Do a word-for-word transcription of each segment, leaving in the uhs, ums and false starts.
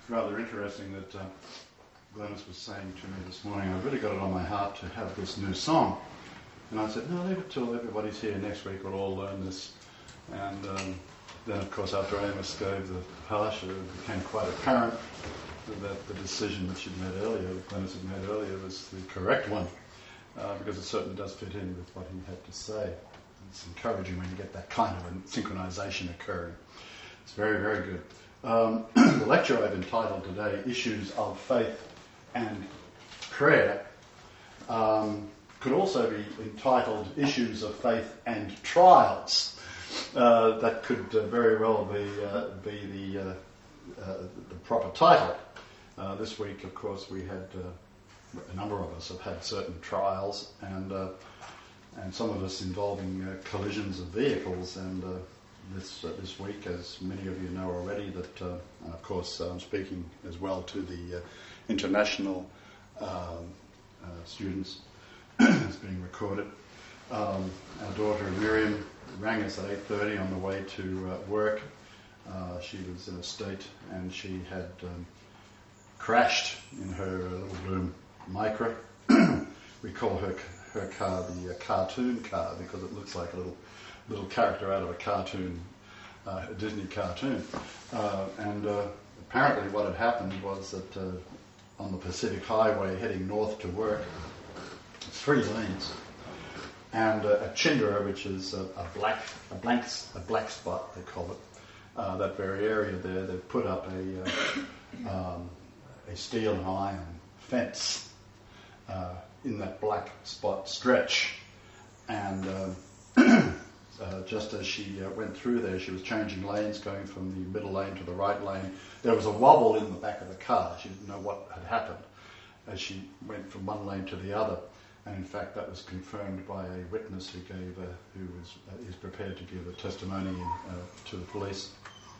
rather interesting that uh, Glennis was saying to me this morning, I've really got it on my heart to have this new song. And I said, no, leave it till everybody's here next week, we'll all learn this. And um, then, of course, after Amos gave the parsha, it became quite apparent that the decision that she'd made earlier, that Glennis had made earlier, was the correct one, uh, because it certainly does fit in with what he had to say. It's encouraging when you get that kind of a synchronization occurring. It's very, very good. Um, the lecture I've entitled today, Issues of Faith and Prayer, um, could also be entitled Issues of Faith and Trials. Uh, that could uh, very well be, uh, be the, uh, uh, the proper title. Uh, this week, of course, we had, uh, a number of us have had certain trials, and uh, and some of us involving uh, collisions of vehicles, and uh, this uh, this week, as many of you know already, that, uh, and of course, uh, I'm speaking as well to the uh, international um, uh, students. It's being recorded. Um, our daughter Miriam rang us at eight thirty on the way to uh, work. Uh, she was in a state, and she had um, crashed in her uh, little blue Micra. We call her her car the uh, cartoon car because it looks like a little little character out of a cartoon, uh, a Disney cartoon. Uh, and uh, apparently what had happened was that uh, on the Pacific Highway heading north to work, three lanes, and uh, at Chindra, which is a, a black a blank a black spot they call it, uh, that very area there, they've put up a uh, um, a steel and iron fence uh, in that black spot stretch, and um, uh, just as she uh, went through there, she was changing lanes, going from the middle lane to the right lane. There was a wobble in the back of the car. She didn't know what had happened as she went from one lane to the other. And in fact, that was confirmed by a witness who gave, uh, who was uh, is prepared to give a testimony uh, to the police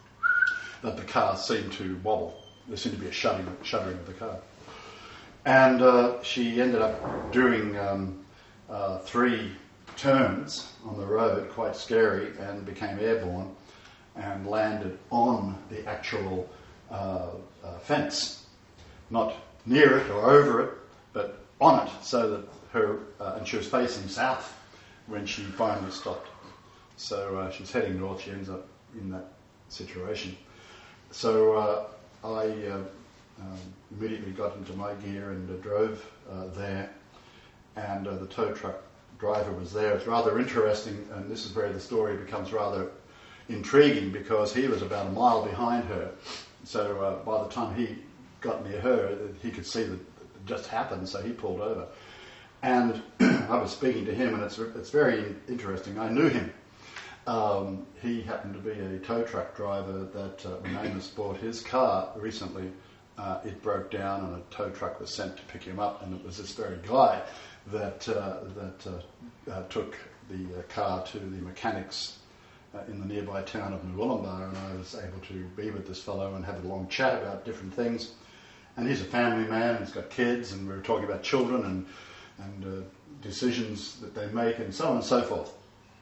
that the car seemed to wobble. There seemed to be a shuddering, shuddering of the car, and uh, she ended up doing um, uh, three turns on the road, quite scary, and became airborne and landed on the actual uh, uh, fence, not near it or over it, but on it, so that her, uh, and she was facing south when she finally stopped. So uh, she's heading north, she ends up in that situation. So uh, I uh, um, immediately got into my gear and uh, drove uh, there, and uh, the tow truck driver was there. It's rather interesting, and this is where the story becomes rather intriguing, because he was about a mile behind her. So uh, by the time he got near her, he could see that it just happened, so he pulled over. And I was speaking to him, and it's it's very interesting. I knew him. Um, he happened to be a tow truck driver that uh, when Amos bought his car recently, uh, it broke down and a tow truck was sent to pick him up, and it was this very guy that uh, that uh, uh, took the uh, car to the mechanics uh, in the nearby town of Murwillumbah, and I was able to be with this fellow and have a long chat about different things. And he's a family man, and he's got kids, and we were talking about children and and uh, decisions that they make, and so on and so forth.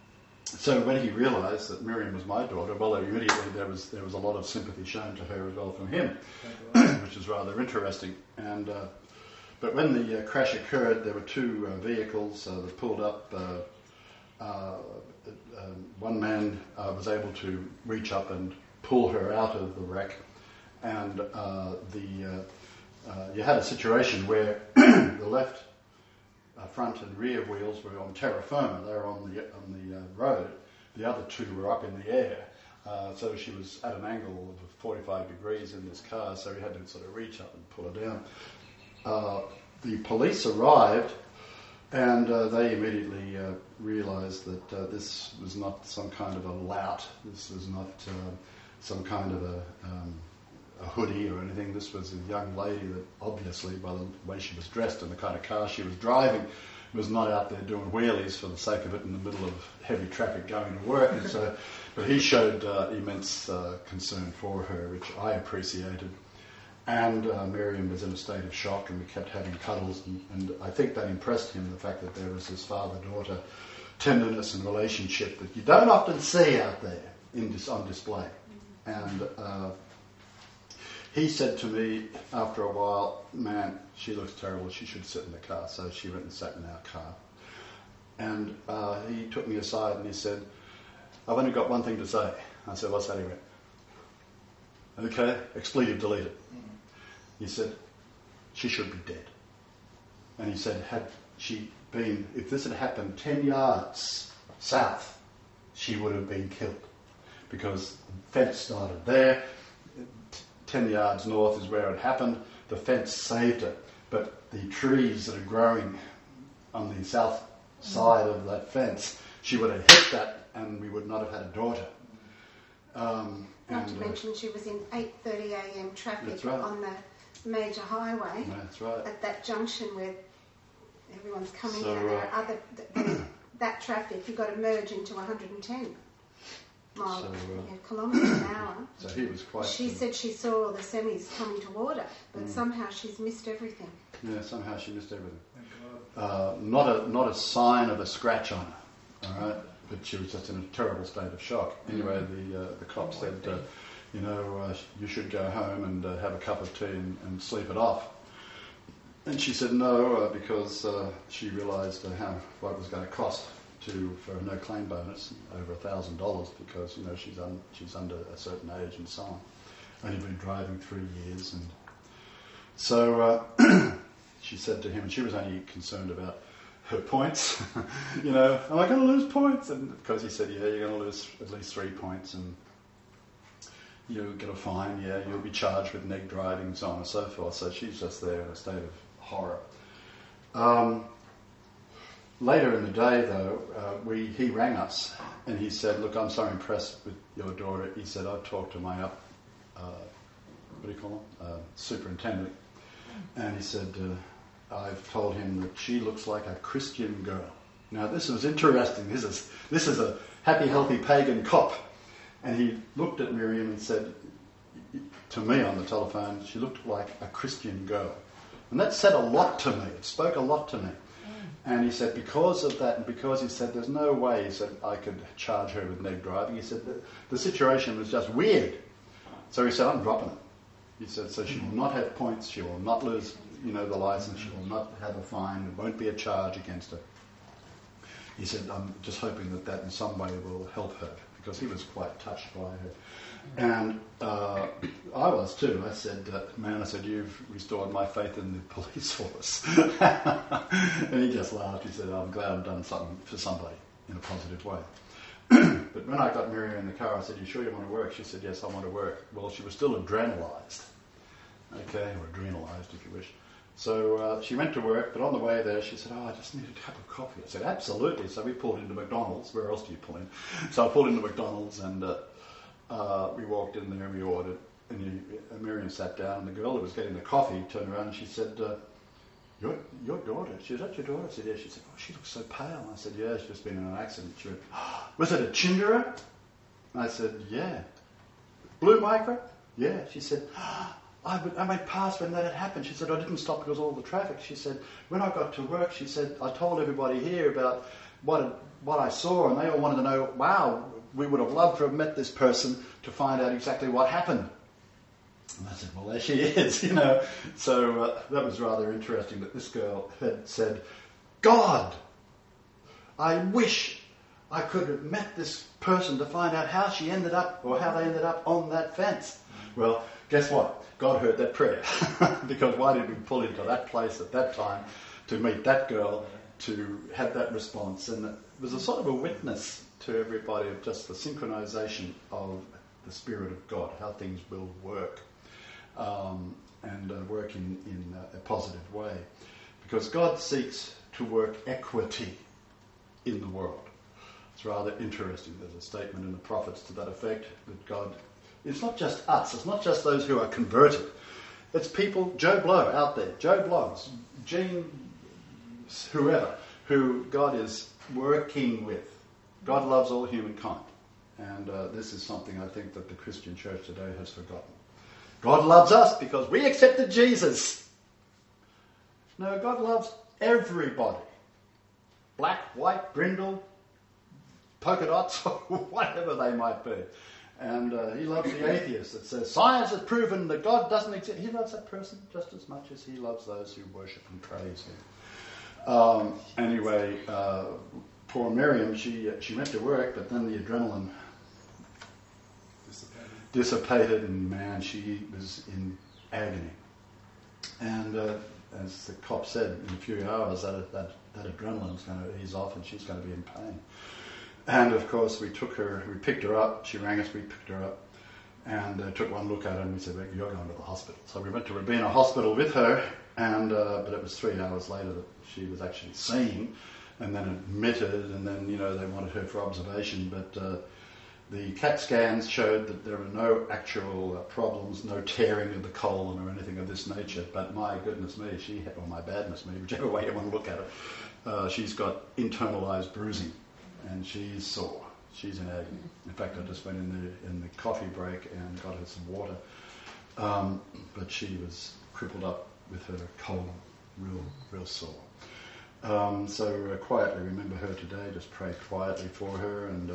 So when he realised that Miriam was my daughter, well, immediately there was there was a lot of sympathy shown to her as well from him, which is rather interesting. And uh, but when the uh, crash occurred, there were two uh, vehicles uh, that pulled up. Uh, uh, uh, one man uh, was able to reach up and pull her out of the wreck, and uh, the uh, uh, you had a situation where the left Uh, front and rear wheels were on terra firma. They were on the on the uh, road. The other two were up in the air. Uh, so she was at an angle of forty-five degrees in this car, so he had to sort of reach up and pull her down. Uh, the police arrived, and uh, they immediately uh, realised that uh, this was not some kind of a lout. This was not uh, some kind of a... Um, a hoodie or anything. This was a young lady that obviously, by the way she was dressed and the kind of car she was driving, was not out there doing wheelies for the sake of it in the middle of heavy traffic going to work. And so, but he showed uh, immense uh, concern for her, which I appreciated. And uh, Miriam was in a state of shock, and we kept having cuddles, and, and I think that impressed him, the fact that there was this father-daughter tenderness and relationship that you don't often see out there in dis- on display. And uh, he said to me after a while, man, she looks terrible, she should sit in the car. So she went and sat in our car. And uh, he took me aside and he said, I've only got one thing to say. I said, what's that? He went, okay, expletive deleted. He said, she should be dead. And he said, had she been, if this had happened ten yards south, she would have been killed. Because the fence started there, ten yards north is where it happened. The fence saved her. But the trees that are growing on the south side of that fence, she would have hit that and we would not have had a daughter. Um, Not and, to mention she was in eight thirty a.m. traffic right. on the major highway. That's right. At that junction where everyone's coming So, in and there uh, are other... Th- that traffic, you've got to merge into one hundred ten mile So, uh, yeah, kilometres an hour. So he was quite... She uh, said she saw all the semis coming toward her, but Mm. somehow she's missed everything. Yeah, somehow she missed everything. Uh, not a not a sign of a scratch on her, all right? But she was just in a terrible state of shock. Anyway, the uh, the cop said, uh, you know, uh, you should go home and uh, have a cup of tea and, and sleep it off. And she said no, uh, because uh, she realised uh, how what it was going to cost to for a no claim bonus, over a thousand dollars, because you know she's un, she's under a certain age and so on. Only been driving three years, and so uh, she said to him, and she was only concerned about her points. You know, am I going to lose points? And because he said, yeah, you're going to lose at least three points, and you'll get a fine. Yeah, you'll be charged with neg driving, so on and so forth. So she's just there in a state of horror. Um, later in the day, though, uh, we he rang us and he said, look, I'm so impressed with your daughter. He said, I've talked to my up, uh, what do you call him, uh, superintendent, and he said, uh, I've told him that she looks like a Christian girl. Now, this was interesting. This is this is a happy, healthy pagan cop. And he looked at Miriam and said to me on the telephone, she looked like a Christian girl. And that said a lot to me. It spoke a lot to me. And he said, because of that, and because he said, there's no way, he said, I could charge her with neg driving. He said, the, the situation was just weird. So he said, I'm dropping it. He said, so she will not have points, she will not lose, you know, the license, she will not have a fine, there won't be a charge against her. He said, I'm just hoping that that in some way will help her, because he was quite touched by her. And uh, I was too. I said, uh, man, I said, you've restored my faith in the police force. And he just laughed. He said, I'm glad I've done something for somebody in a positive way. But when I got Miriam in the car, I said, you sure you want to work? She said, yes, I want to work. Well, she was still adrenalized. Okay, or adrenalized if you wish. So uh, she went to work, but on the way there she said, oh, I just need a cup of coffee. I said, absolutely. So we pulled into McDonald's. Where else do you pull in? So I pulled into McDonald's and uh, uh, we walked in there and we ordered. And you, uh, Miriam sat down and the girl that was getting the coffee turned around and she said, uh, your, your daughter? She said, is that your daughter? I said, yeah. She said, oh, she looks so pale. I said, yeah, she's just been in an accident. She went, oh, was it a Chindera? I said, yeah. Blue micro? Yeah. She said, oh, I, I went past when that had happened. She said, I didn't stop because of all the traffic. She said, when I got to work, she said, I told everybody here about what what I saw, and they all wanted to know, wow, we would have loved to have met this person to find out exactly what happened. And I said, well, there she is, you know. So uh, that was rather interesting that this girl had said, God, I wish I could have met this person to find out how she ended up, or how they ended up on that fence. Well, guess what? God heard that prayer. Because why did we pull into that place at that time to meet that girl, to have that response? And it was a sort of a witness to everybody of just the synchronization of the Spirit of God, how things will work, um, and uh, work in, in uh, a positive way. Because God seeks to work equity in the world. It's rather interesting. There's a statement in the prophets to that effect, that God... It's not just us. It's not just those who are converted. It's people, Joe Blow out there, Joe Bloggs, Gene, whoever, who God is working with. God loves all humankind. And uh, this is something I think that the Christian church today has forgotten. God loves us because we accepted Jesus. No, God loves everybody. Black, white, brindle, polka dots, whatever they might be. And uh, he loves the atheist that says, science has proven that God doesn't exist. He loves that person just as much as he loves those who worship and praise him. Um, anyway, uh, poor Miriam, she, she went to work, but then the adrenaline Dissipated. dissipated, and man, she was in agony. And uh, as the cop said, in a few hours, that, that, that adrenaline's going to ease off and she's going to be in pain. And of course, we took her, we picked her up. She rang us, we picked her up, and uh, took one look at her, and we said, well, "You're going to the hospital." So we went to Rabina Hospital with her, and uh, but it was three hours later that she was actually seen, and then admitted, and then you know they wanted her for observation, but uh, the CAT scans showed that there were no actual uh, problems, no tearing of the colon or anything of this nature. But my goodness me, she had, or my badness me, whichever way you want to look at it, uh, she's got internalized bruising. And she's sore. She's in agony. In fact, I just went in the in the coffee break and got her some water. Um, but she was crippled up with her colon, real, real sore. Um, so uh, quietly remember her today. Just pray quietly for her, and uh,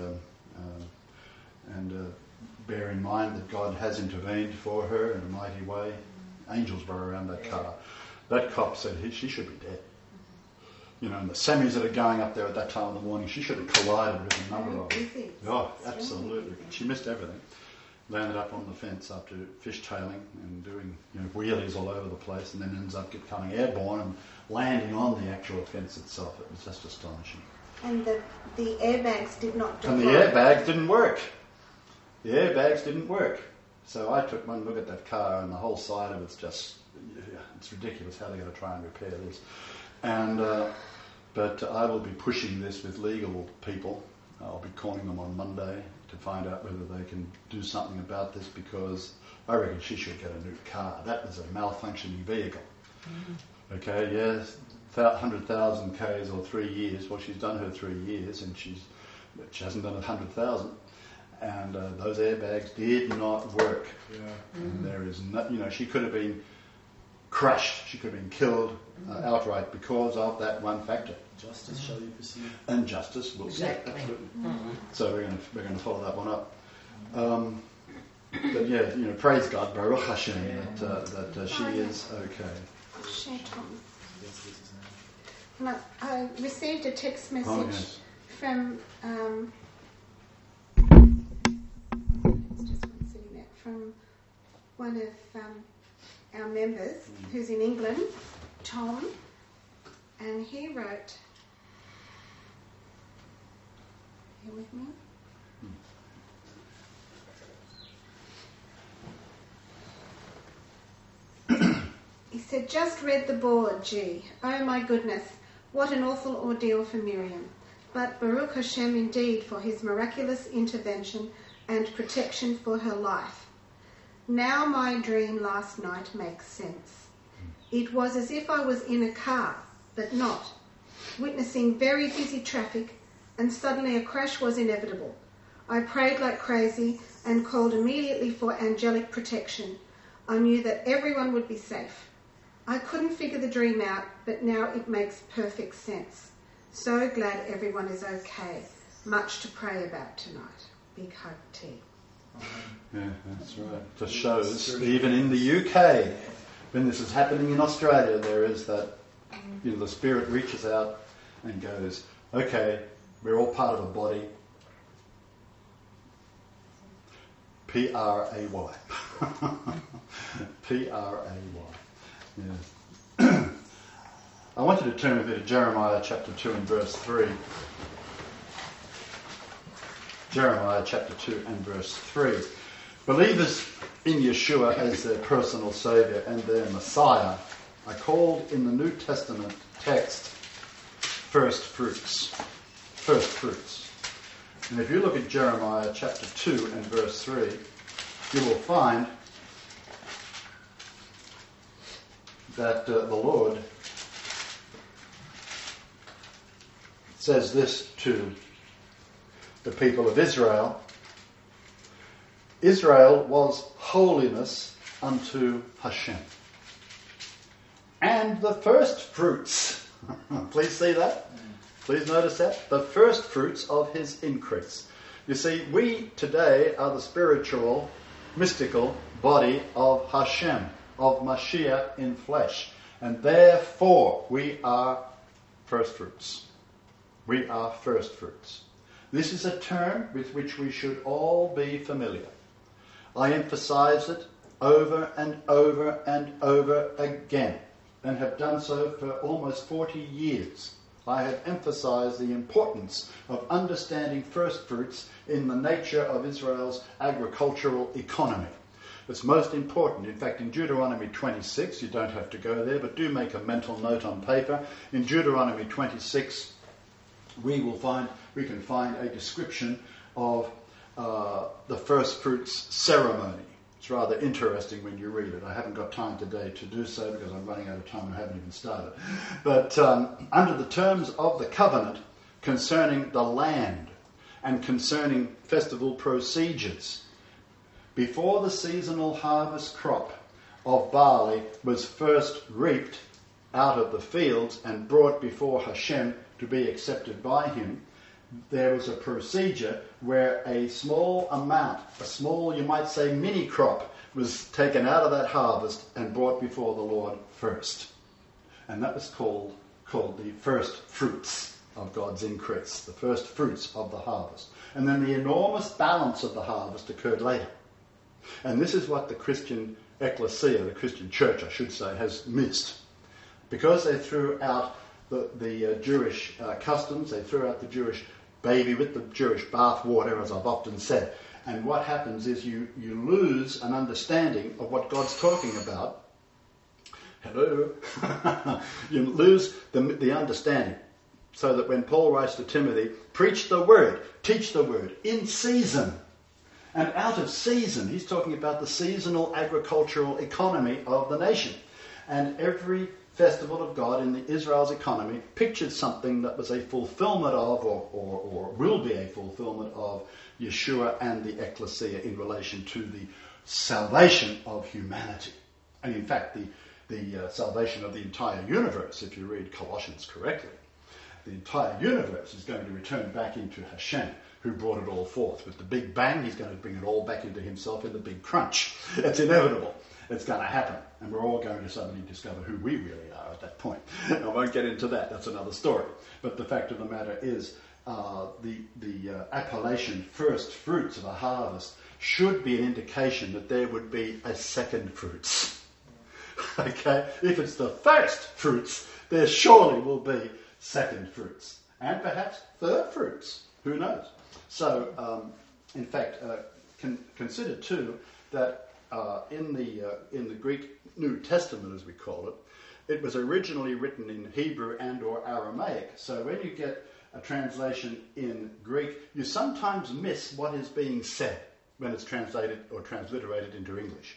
uh, and uh, bear in mind that God has intervened for her in a mighty way. Angels were around that car. That cop said he, she should be dead. You know, and the semis that are going up there at that time in the morning, she should have collided with a number of them. Oh, absolutely. She missed everything. Landed up on the fence after fishtailing and doing you know, wheelies all over the place, and then ends up becoming airborne and landing on the actual fence itself. It was just astonishing. And the, the airbags did not deploy. And the airbags didn't work. The airbags didn't work. So I took one look at that car, and the whole side of it's just, yeah, it's ridiculous how they're going to try and repair this. And uh, but I will be pushing this with legal people. I'll be calling them on Monday to find out whether they can do something about this, because I reckon she should get a new car. That was a malfunctioning vehicle. Mm-hmm. Okay, yes, one hundred thousand Ks or three years. Well, she's done her three years and she's she hasn't done one hundred thousand. And uh, those airbags did not work. Yeah. Mm-hmm. And there is no, you know, she could have been crushed, she could have been killed uh, outright because of that one factor. Justice shall you pursue. And justice will Exactly. see. Absolutely. Mm-hmm. So we're going to we're going to follow that one up. Um, but yeah, you know, praise God, Baruch Hashem, that uh, that uh, she is okay. Share, Tom. Yes, this is And I, I received a text message Oh, yes. from um, it's just one sitting there, from one of um, our members Mm. who's in England, Tom, and he wrote. You with me? He said, just read the board, gee. Oh my goodness, what an awful ordeal for Miriam. But Baruch Hashem indeed for his miraculous intervention and protection for her life. Now my dream last night makes sense. It was as if I was in a car, but not, witnessing very busy traffic, and suddenly a crash was inevitable. I prayed like crazy and called immediately for angelic protection. I knew that everyone would be safe. I couldn't figure the dream out, but now it makes perfect sense. So glad everyone is okay. Much to pray about tonight. Big hug, T. Yeah, that's right. Just shows, even in the U K, when this is happening in Australia, there is that, you know, the Spirit reaches out and goes, okay, we're all part of a body. P R A Y. P R A Y. Yeah. I want you to turn with me to Jeremiah chapter two and verse three. Jeremiah chapter two and verse three. Believers in Yeshua as their personal Saviour and their Messiah are called in the New Testament text first fruits. First fruits. And if you look at Jeremiah chapter two and verse three, you will find that uh, the Lord says this to the people of Israel. Israel was holiness unto Hashem. And the first fruits, please see that? Please notice that. The first fruits of his increase. You see, we today are the spiritual, mystical body of Hashem, of Mashiach in flesh. And therefore, we are first fruits. We are first fruits. This is a term with which we should all be familiar. I emphasize it over and over and over again, and have done so for almost forty years. I have emphasized the importance of understanding first fruits in the nature of Israel's agricultural economy. It's most important. In fact, in Deuteronomy twenty-six, you don't have to go there, but do make a mental note on paper. In Deuteronomy twenty-six, we will find, we can find a description of uh, the first fruits ceremony. It's rather interesting when you read it. I haven't got time today to do so because I'm running out of time and I haven't even started. But um, under the terms of the covenant concerning the land and concerning festival procedures, before the seasonal harvest crop of barley was first reaped out of the fields and brought before Hashem to be accepted by him, there was a procedure where a small amount, a small, you might say, mini crop, was taken out of that harvest and brought before the Lord first. And that was called, called the first fruits of God's increase, the first fruits of the harvest. And then the enormous balance of the harvest occurred later. And this is what the Christian ecclesia, the Christian church, I should say, has missed. Because they threw out the, the uh, Jewish uh, customs, they threw out the Jewish baby with the Jewish bath water, as I've often said. And what happens is you, you lose an understanding of what God's talking about. Hello. You lose the, the understanding. So that when Paul writes to Timothy, preach the word, teach the word, in season. And out of season, he's talking about the seasonal agricultural economy of the nation. And every festival of God in the Israel's economy pictured something that was a fulfillment of, or, or, or will be a fulfillment of, Yeshua and the ecclesia in relation to the salvation of humanity. And in fact, the, the uh, salvation of the entire universe, if you read Colossians correctly. The entire universe is going to return back into Hashem, who brought it all forth. With the big bang, he's going to bring it all back into himself in the big crunch. It's inevitable. It's going to happen. And we're all going to suddenly discover who we really are at that point. I won't get into that. That's another story. But the fact of the matter is, uh, the, the uh, appellation first fruits of a harvest should be an indication that there would be a second fruits. Okay? If it's the first fruits, there surely will be second fruits. And perhaps third fruits. Who knows? So, um, in fact, uh, con- consider too that uh, in the uh, in the Greek New Testament, as we call it, it was originally written in Hebrew and or Aramaic. So when you get a translation in Greek, you sometimes miss what is being said when it's translated or transliterated into English.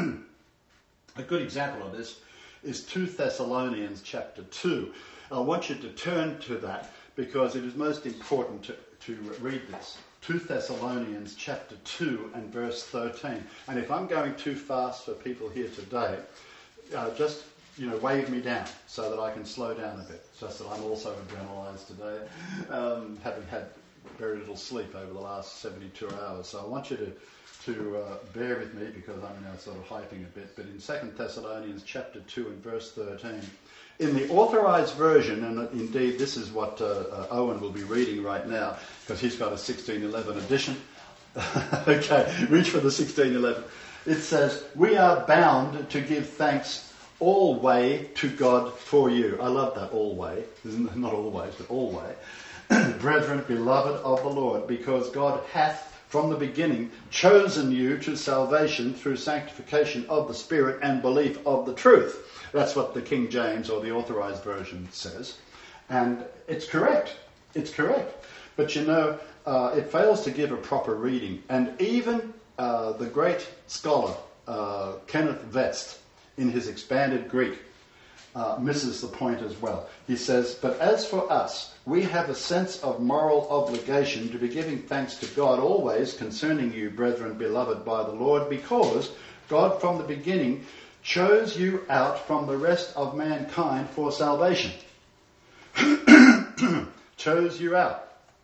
A good example of this is Second Thessalonians chapter two. I want you to turn to that because it is most important to, to read this. Second Thessalonians chapter two and verse thirteen. And if I'm going too fast for people here today, uh, just you know, wave me down so that I can slow down a bit. Just that I'm also adrenalized today, um, having had very little sleep over the last seventy-two hours. So I want you to to uh, bear with me because I'm now sort of hyping a bit. But in Second Thessalonians chapter two and verse thirteen, in the Authorized Version, and indeed this is what uh, uh, Owen will be reading right now because he's got a sixteen eleven edition. Okay, reach for the sixteen eleven. It says, "We are bound to give thanks always to God for you." I love that, always. Not always, but always. "Brethren, beloved of the Lord, because God hath from the beginning chosen you to salvation through sanctification of the Spirit and belief of the truth." That's what the King James or the Authorized Version says. And it's correct. It's correct. But you know, uh, it fails to give a proper reading. And even uh, the great scholar, uh, Kenneth Vest, in his expanded Greek, uh, misses the point as well. He says, "But as for us, we have a sense of moral obligation to be giving thanks to God always concerning you, brethren, beloved by the Lord, because God from the beginning chose you out from the rest of mankind for salvation." Chose you out.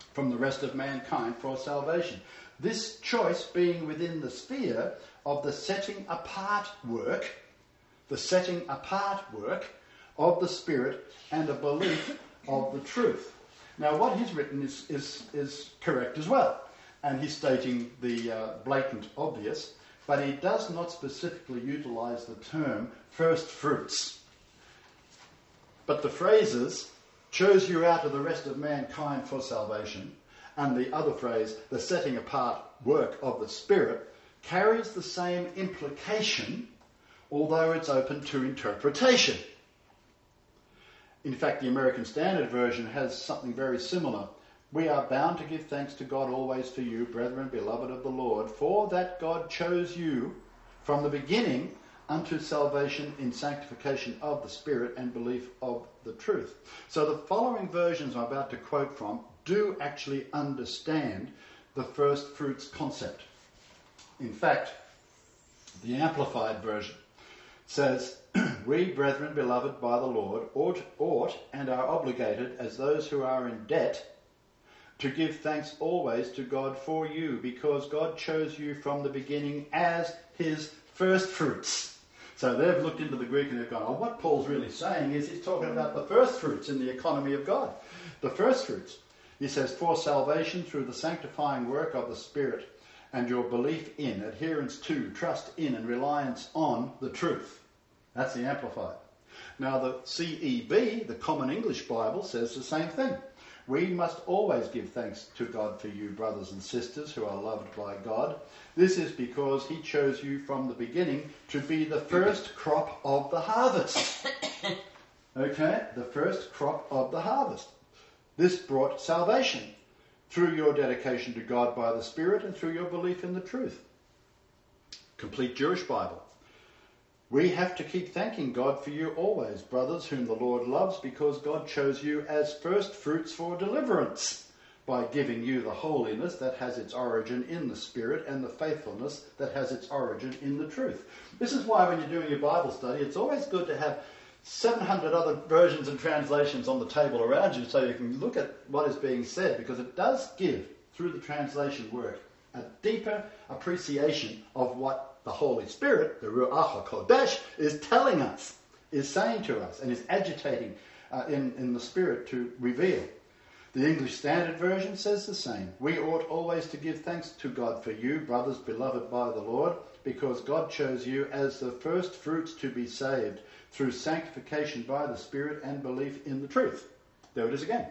from the rest of mankind for salvation. This choice being within the sphere of the setting apart work, the setting apart work of the Spirit and a belief of the truth. Now, what he's written is, is, is correct as well, and he's stating the uh, blatant obvious, but he does not specifically utilise the term first fruits. But the phrases, chose you out of the rest of mankind for salvation, and the other phrase, the setting apart work of the Spirit, carries the same implication, although it's open to interpretation. In fact, the American Standard Version has something very similar. We are bound to give thanks to God always for you, brethren, beloved of the Lord, for that God chose you from the beginning unto salvation in sanctification of the Spirit and belief of the truth. So the following versions I'm about to quote from do actually understand the first fruits concept. In fact, the Amplified Version says, we, brethren, beloved by the Lord, ought, ought and are obligated as those who are in debt to give thanks always to God for you, because God chose you from the beginning as his first fruits. So they've looked into the Greek and they've gone, oh, what Paul's really saying is he's talking about the first fruits in the economy of God. The first fruits. He says, for salvation through the sanctifying work of the Spirit and your belief in, adherence to, trust in and reliance on the truth. That's the Amplified. Now the C E B, the Common English Bible, says the same thing. We must always give thanks to God for you, brothers and sisters who are loved by God. This is because he chose you from the beginning to be the first crop of the harvest. Okay? The first crop of the harvest. This brought salvation through your dedication to God by the Spirit and through your belief in the truth. Complete Jewish Bible. We have to keep thanking God for you always, brothers whom the Lord loves, because God chose you as first fruits for deliverance by giving you the holiness that has its origin in the Spirit and the faithfulness that has its origin in the truth. This is why when you're doing your Bible study, it's always good to have seven hundred other versions and translations on the table around you so you can look at what is being said, because it does give, through the translation work, a deeper appreciation of what the Holy Spirit, the Ruach HaKodesh, is telling us, is saying to us, and is agitating uh, in, in the Spirit to reveal. The English Standard Version says the same. We ought always to give thanks to God for you, brothers beloved by the Lord, because God chose you as the first fruits to be saved through sanctification by the Spirit and belief in the truth. There it is again.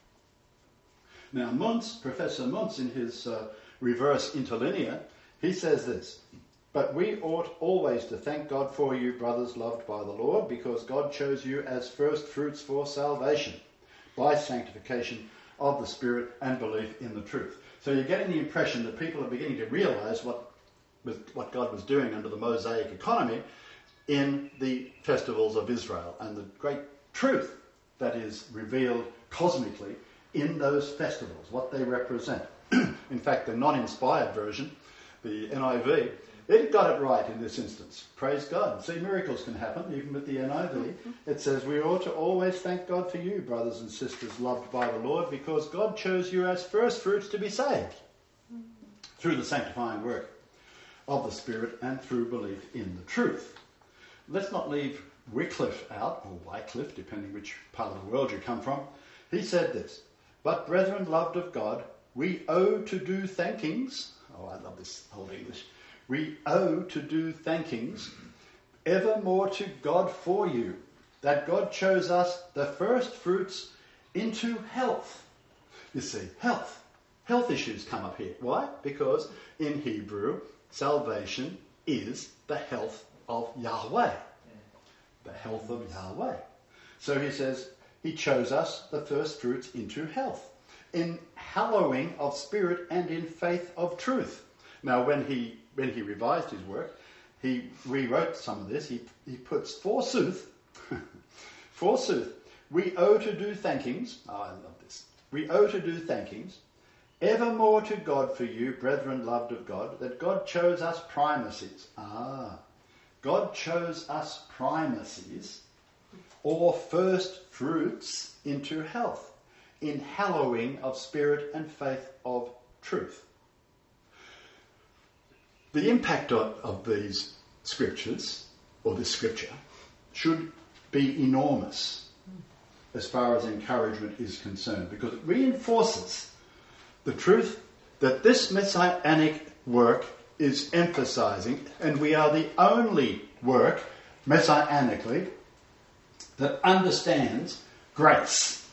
Now, Muntz, Professor Muntz, in his uh, reverse interlinear, he says this, but we ought always to thank God for you, brothers loved by the Lord, because God chose you as first fruits for salvation by sanctification of the Spirit and belief in the truth. So you're getting the impression that people are beginning to realise what, what God was doing under the Mosaic economy in the festivals of Israel and the great truth that is revealed cosmically in those festivals, what they represent. In fact, the non-inspired version, the N I V, it got it right in this instance. Praise God. See, miracles can happen, even with the N I V. It says, we ought to always thank God for you, brothers and sisters loved by the Lord, because God chose you as first fruits to be saved through the sanctifying work of the Spirit and through belief in the truth. Let's not leave Wycliffe out, or Wycliffe, depending which part of the world you come from. He said this, but brethren loved of God, we owe to do thankings. Oh, I love this old English. We owe to do thankings evermore to God for you, that God chose us the first fruits into health. You see, health. Health issues come up here. Why? Because in Hebrew, salvation is the health of Yahweh. The health of Yahweh. So he says, he chose us the first fruits into health, in hallowing of spirit and in faith of truth. Now, when he when he revised his work, he rewrote some of this. He, he puts, forsooth, forsooth, we owe to do thankings. Oh, I love this. We owe to do thankings evermore to God for you, brethren loved of God, that God chose us primacies. Ah, God chose us primacies, or first fruits into health, in hallowing of spirit and faith of truth. The impact of, of these scriptures, or this scripture, should be enormous as far as encouragement is concerned, because it reinforces the truth that this messianic work is emphasizing, and we are the only work messianically that understands grace.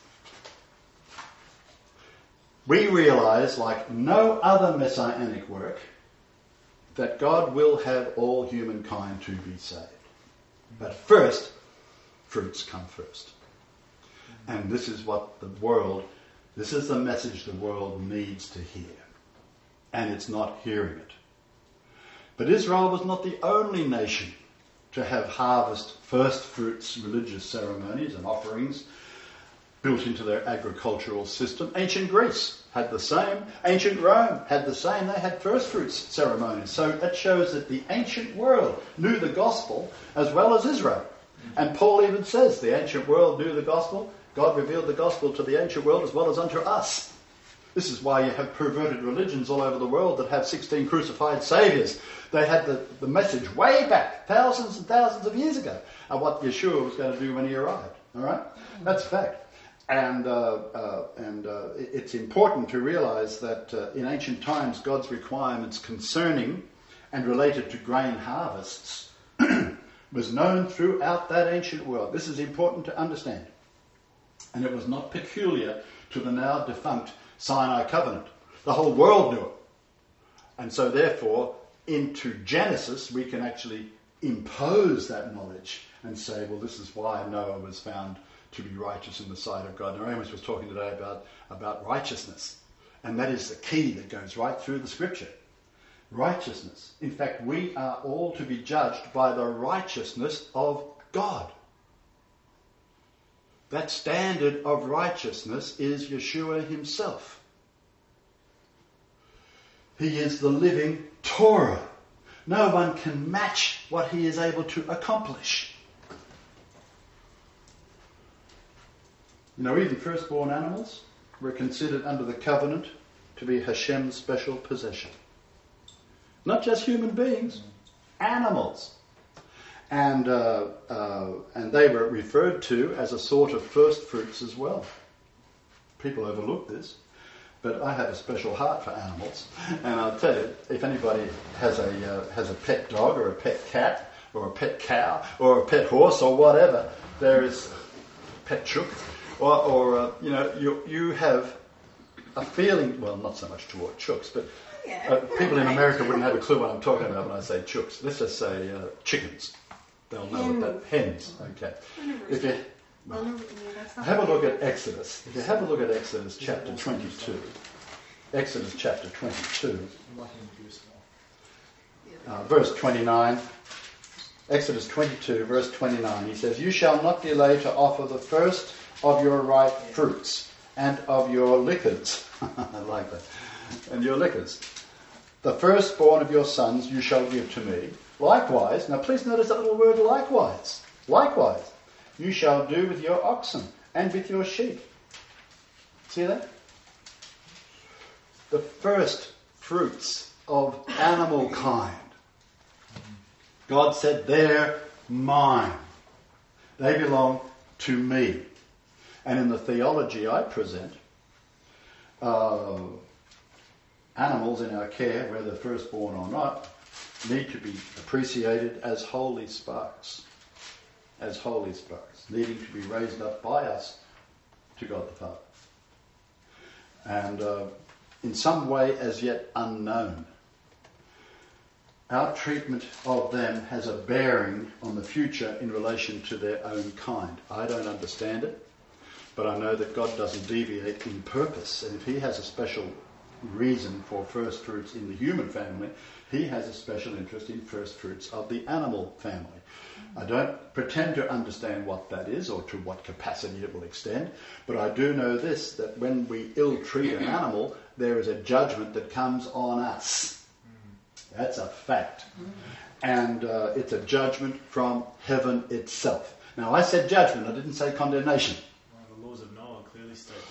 We realize, like no other messianic work, that God will have all humankind to be saved. But first, fruits come first. And this is what the world, this is the message the world needs to hear. And it's not hearing it. But Israel was not the only nation to have harvest first fruits religious ceremonies and offerings built into their agricultural system. Ancient Greece had the same. Ancient Rome had the same. They had first fruits ceremonies. So that shows that the ancient world knew the gospel as well as Israel. And Paul even says the ancient world knew the gospel. God revealed the gospel to the ancient world as well as unto us. This is why you have perverted religions all over the world that have sixteen crucified saviours. They had the, the message way back, thousands and thousands of years ago, of what Yeshua was going to do when he arrived. All right? That's fact. And uh, uh, and uh, it's important to realise that uh, in ancient times, God's requirements concerning and related to grain harvests was known throughout that ancient world. This is important to understand. And it was not peculiar to the now defunct Sinai covenant. The whole world knew it. And so therefore, into Genesis, we can actually impose that knowledge and say, well, this is why Noah was found to be righteous in the sight of God. And Amos was talking today about, about righteousness. And that is the key that goes right through the scripture. Righteousness. In fact, we are all to be judged by the righteousness of God. That standard of righteousness is Yeshua himself. He is the living Torah. No one can match what he is able to accomplish. You know, even firstborn animals were considered under the covenant to be Hashem's special possession. Not just human beings, animals. And uh, uh, and they were referred to as a sort of first fruits as well. People overlook this, but I have a special heart for animals. And I'll tell you, if anybody has a uh, has a pet dog or a pet cat or a pet cow or a pet horse or whatever, there is pet chook, or, or uh, you know, you you have a feeling. Well, not so much toward chooks, but uh, people in America wouldn't have a clue what I'm talking about when I say chooks. Let's just say uh, chickens. They'll know what that hens. Okay. If you well, have a look at Exodus, if you have a look at Exodus chapter twenty-two, Exodus chapter twenty-two, uh, verse twenty-nine. Exodus twenty-two, verse twenty-nine. He says, "You shall not delay to offer the first of your ripe fruits and of your liquors." I like that. And your liquors. "The firstborn of your sons you shall give to me. Likewise," now please notice that little word likewise. "Likewise, you shall do with your oxen and with your sheep." See that? The first fruits of animal kind. God said, they're mine. They belong to me. And in the theology I present, uh, animals in our care, whether firstborn or not, need to be appreciated as holy sparks, as holy sparks, needing to be raised up by us to God the Father. And uh, in some way as yet unknown, our treatment of them has a bearing on the future in relation to their own kind. I don't understand it, but I know that God doesn't deviate in purpose, and if he has a special reason for first fruits in the human family, he has a special interest in first fruits of the animal family. I don't pretend to understand what that is or to what capacity it will extend, but I do know this, that when we ill-treat an animal, there is a judgment that comes on us. That's a fact. And uh, it's a judgment from heaven itself. Now, I said judgment, I didn't say condemnation. Well, the laws of Noah clearly state, do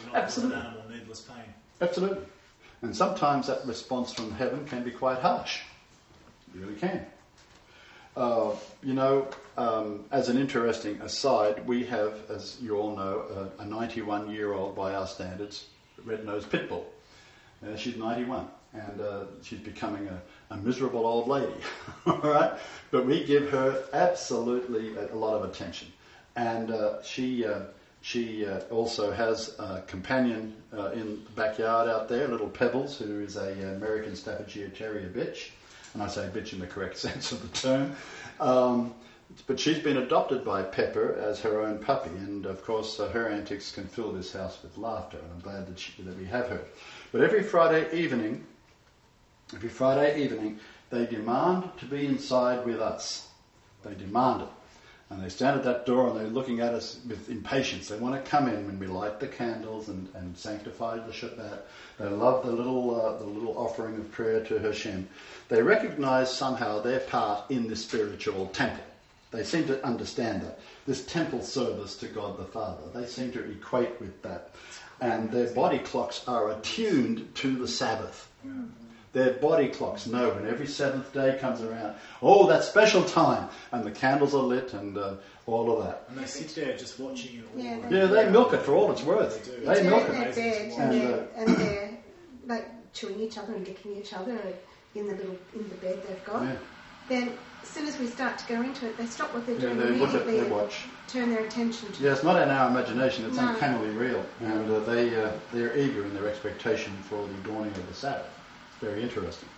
not Absolutely. cause an animal needless pain. Absolutely. And sometimes that response from heaven can be quite harsh. It really can. Uh, you know, um, as an interesting aside, we have, as you all know, a, a ninety-one-year-old by our standards, red-nosed pit bull. Uh, she's ninety-one, and uh, she's becoming a, a miserable old lady, all right? But we give her absolutely a, a lot of attention. And uh, she uh, she uh, also has a companion uh, in the backyard out there, little Pebbles, who is a American Staffordshire Terrier bitch. And I say bitch in the correct sense of the term. Um, but she's been adopted by Pepper as her own puppy, and of course uh, her antics can fill this house with laughter, and I'm glad that, she, that we have her. But every Friday evening, every Friday evening, they demand to be inside with us. They demand it. And they stand at that door and they're looking at us with impatience. They want to come in when we light the candles and, and sanctify the Shabbat. They love the little uh, the little offering of prayer to Hashem. They recognize somehow their part in this spiritual temple. They seem to understand that. This temple service to God the Father. They seem to equate with that. And their body clocks are attuned to the Sabbath. Their body clocks know when every seventh day comes around, oh, that special time, and the candles are lit and uh, all of that. And they sit there just watching you all Yeah, night. Yeah, they milk it for all it's worth. They do. They They milk turn it. their bed and, And, they're, uh, and they're like chewing each other and licking each other in the little in the bed they've got. Yeah. Then as soon as we start to go into it, they stop what they're Yeah, doing they look at, immediately they and watch. turn their attention to Yeah, it's not in our imagination, it's No. uncannily real. And uh, they, uh, they're eager in their expectation for the dawning of the Sabbath. It's very interesting.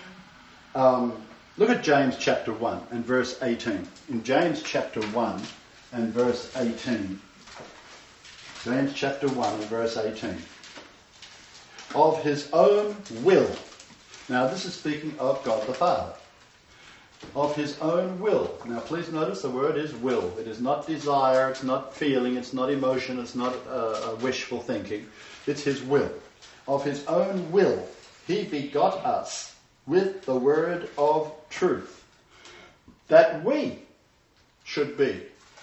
Um, look at James chapter one and verse eighteen. In James chapter one and verse eighteen. James chapter one and verse eighteen. Of his own will. Now this is speaking of God the Father. Of his own will. Now please notice the word is will. It is not desire, it's not feeling, it's not emotion, it's not uh, wishful thinking. It's his will. Of his own will, he begot us with the word of truth, that we should be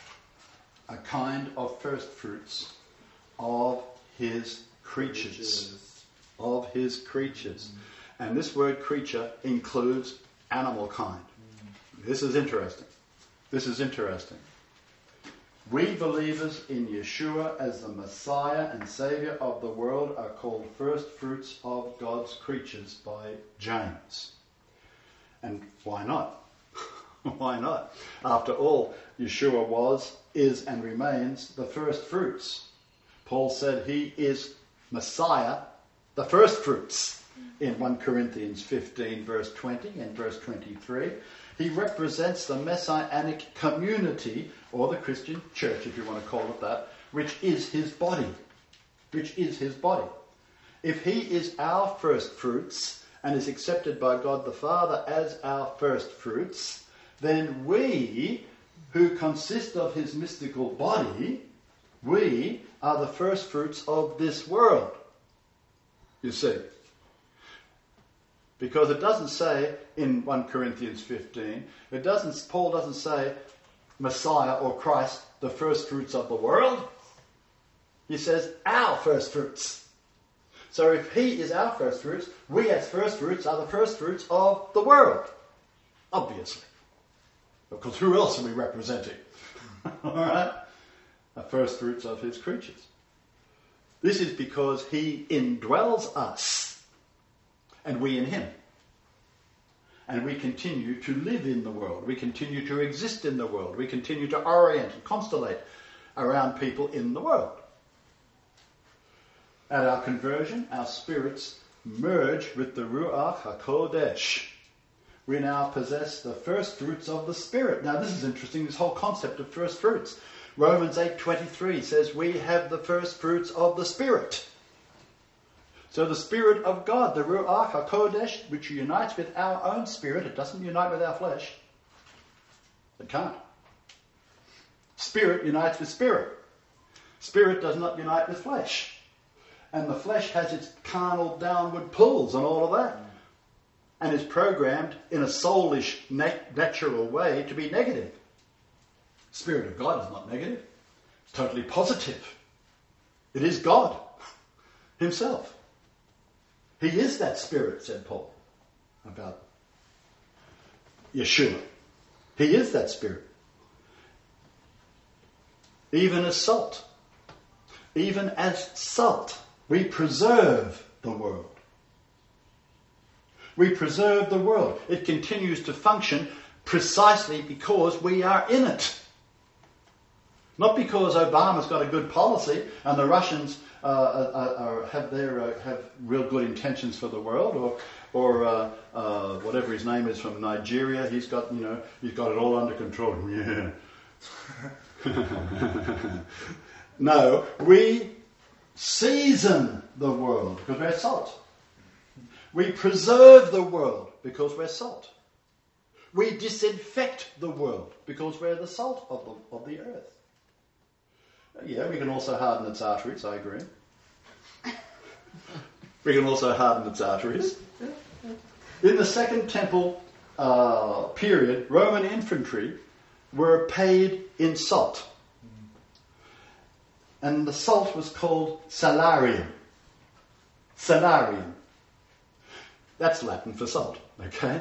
a kind of first fruits of his creatures. Of his creatures. Mm. And this word creature includes animal kind. Mm. This is interesting. This is interesting. We believers in Yeshua as the Messiah and Saviour of the world are called first fruits of God's creatures by James. And why not? Why not? After all, Yeshua was, is and remains the first fruits. Paul said he is Messiah, the first fruits, in First Corinthians fifteen verse twenty and verse twenty-three. He represents the messianic community, or the Christian church, if you want to call it that, which is his body. Which is his body. If he is our first fruits and is accepted by God the Father as our first fruits, then we, who consist of his mystical body, we are the first fruits of this world. You see. Because it doesn't say in First Corinthians fifteen, it doesn't, Paul doesn't say Messiah or Christ, the first fruits of the world. He says our first fruits. So if he is our first fruits, we as first fruits are the first fruits of the world. Obviously. Because who else are we representing? Alright? The first fruits of his creatures. This is because he indwells us. And we in him. And we continue to live in the world. We continue to exist in the world. We continue to orient and constellate around people in the world. At our conversion, our spirits merge with the Ruach HaKodesh. We now possess the first fruits of the Spirit. Now this is interesting, this whole concept of first fruits. Romans eight twenty-three says we have the first fruits of the Spirit. So the Spirit of God, the Ruach HaKodesh, which unites with our own spirit, it doesn't unite with our flesh. It can't. Spirit unites with spirit. Spirit does not unite with flesh. And the flesh has its carnal downward pulls and all of that. And is programmed in a soulish, nat- natural way to be negative. Spirit of God is not negative. It's totally positive. It is God. himself. He is that Spirit, said Paul about Yeshua. He is that Spirit. Even as salt. Even as salt. We preserve the world. We preserve the world. It continues to function precisely because we are in it. Not because Obama's got a good policy and the Russians uh, are, are, have their uh, have real good intentions for the world, or or uh, uh, whatever his name is from Nigeria. He's got you know he's got it all under control. Yeah. No, we season the world because we're salt. We preserve the world because we're salt. We disinfect the world because we're the salt of the, of the earth. Yeah, we can also harden its arteries, I agree. We can also harden its arteries. In the Second Temple uh, period, Roman infantry were paid in salt. And the salt was called salarium. Salarium. That's Latin for salt, okay?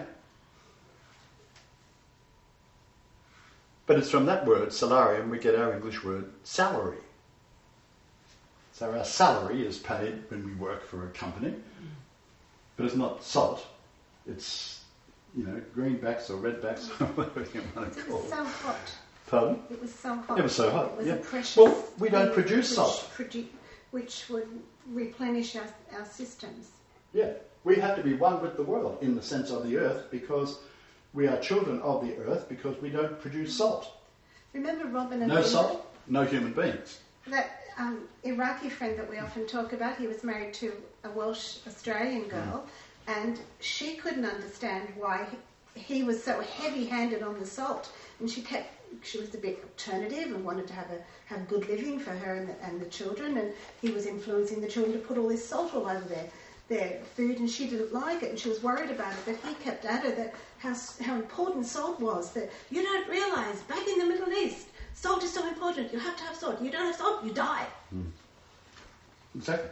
But it's from that word, salarium, we get our English word salary. So our salary is paid when we work for a company, but it's not salt. It's, you know, greenbacks or redbacks or whatever you want to call it. It was so hot. Pardon? It was so hot. It was so hot, It was yeah. a precious Well, we don't thing produce which salt. produ- which would replenish our, our systems. Yeah. We have to be one with the world in the sense of the earth because we are children of the earth because we don't produce salt. Remember Robin and No Linda? salt, no human beings. That um, Iraqi friend that we often talk about, he was married to a Welsh Australian girl, mm. and she couldn't understand why he, he was so heavy-handed on the salt. And she kept, she was a bit alternative and wanted to have a have good living for her and the, and the children, and he was influencing the children to put all this salt all over their, their food, and she didn't like it, and she was worried about it, but he kept at her that how, how important salt was, that you don't realise, back in the Middle East, salt is so important, you have to have salt. You don't have salt, you die. Mm. Exactly.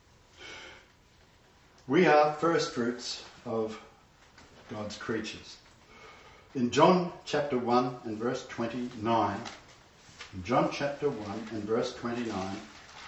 We are first fruits of God's creatures. In John chapter one and verse twenty-nine, in John chapter one and verse twenty-nine,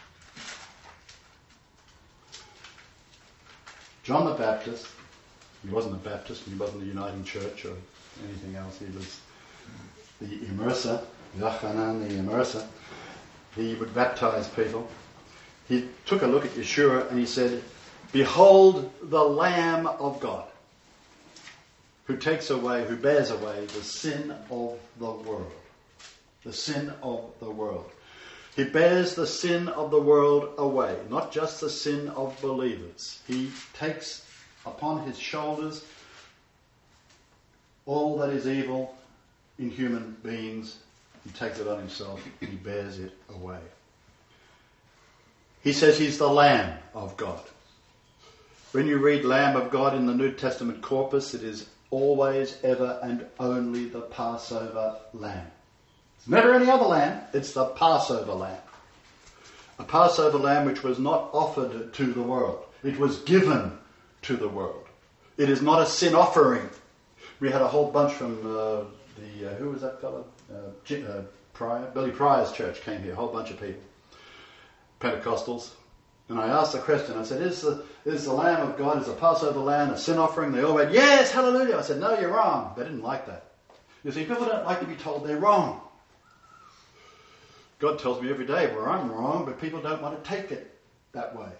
John the Baptist, he wasn't a Baptist, he wasn't a Uniting Church or anything else, he was the immerser, Yochanan the immerser. He would baptize people. He took a look at Yeshua and he said, "Behold the Lamb of God, who takes away, who bears away the sin of the world." The sin of the world. He bears the sin of the world away, not just the sin of believers. He takes upon his shoulders all that is evil in human beings. He takes it on himself and he bears it away. He says he's the Lamb of God. When you read Lamb of God in the New Testament corpus, it is always, ever, and only the Passover lamb. It's never any other lamb, it's the Passover lamb. A Passover lamb which was not offered to the world. It was given to the world. It is not a sin offering. We had a whole bunch from uh, the, uh, who was that fellow? Uh, Jim, uh, Pryor? Billy Pryor's church came here, a whole bunch of people. Pentecostals. And I asked the question, I said, is the, is the Lamb of God, is the Passover lamb a sin offering? They all went, yes, hallelujah. I said, no, you're wrong. They didn't like that. You see, people don't like to be told they're wrong. God tells me every day where I'm wrong, but people don't want to take it that way.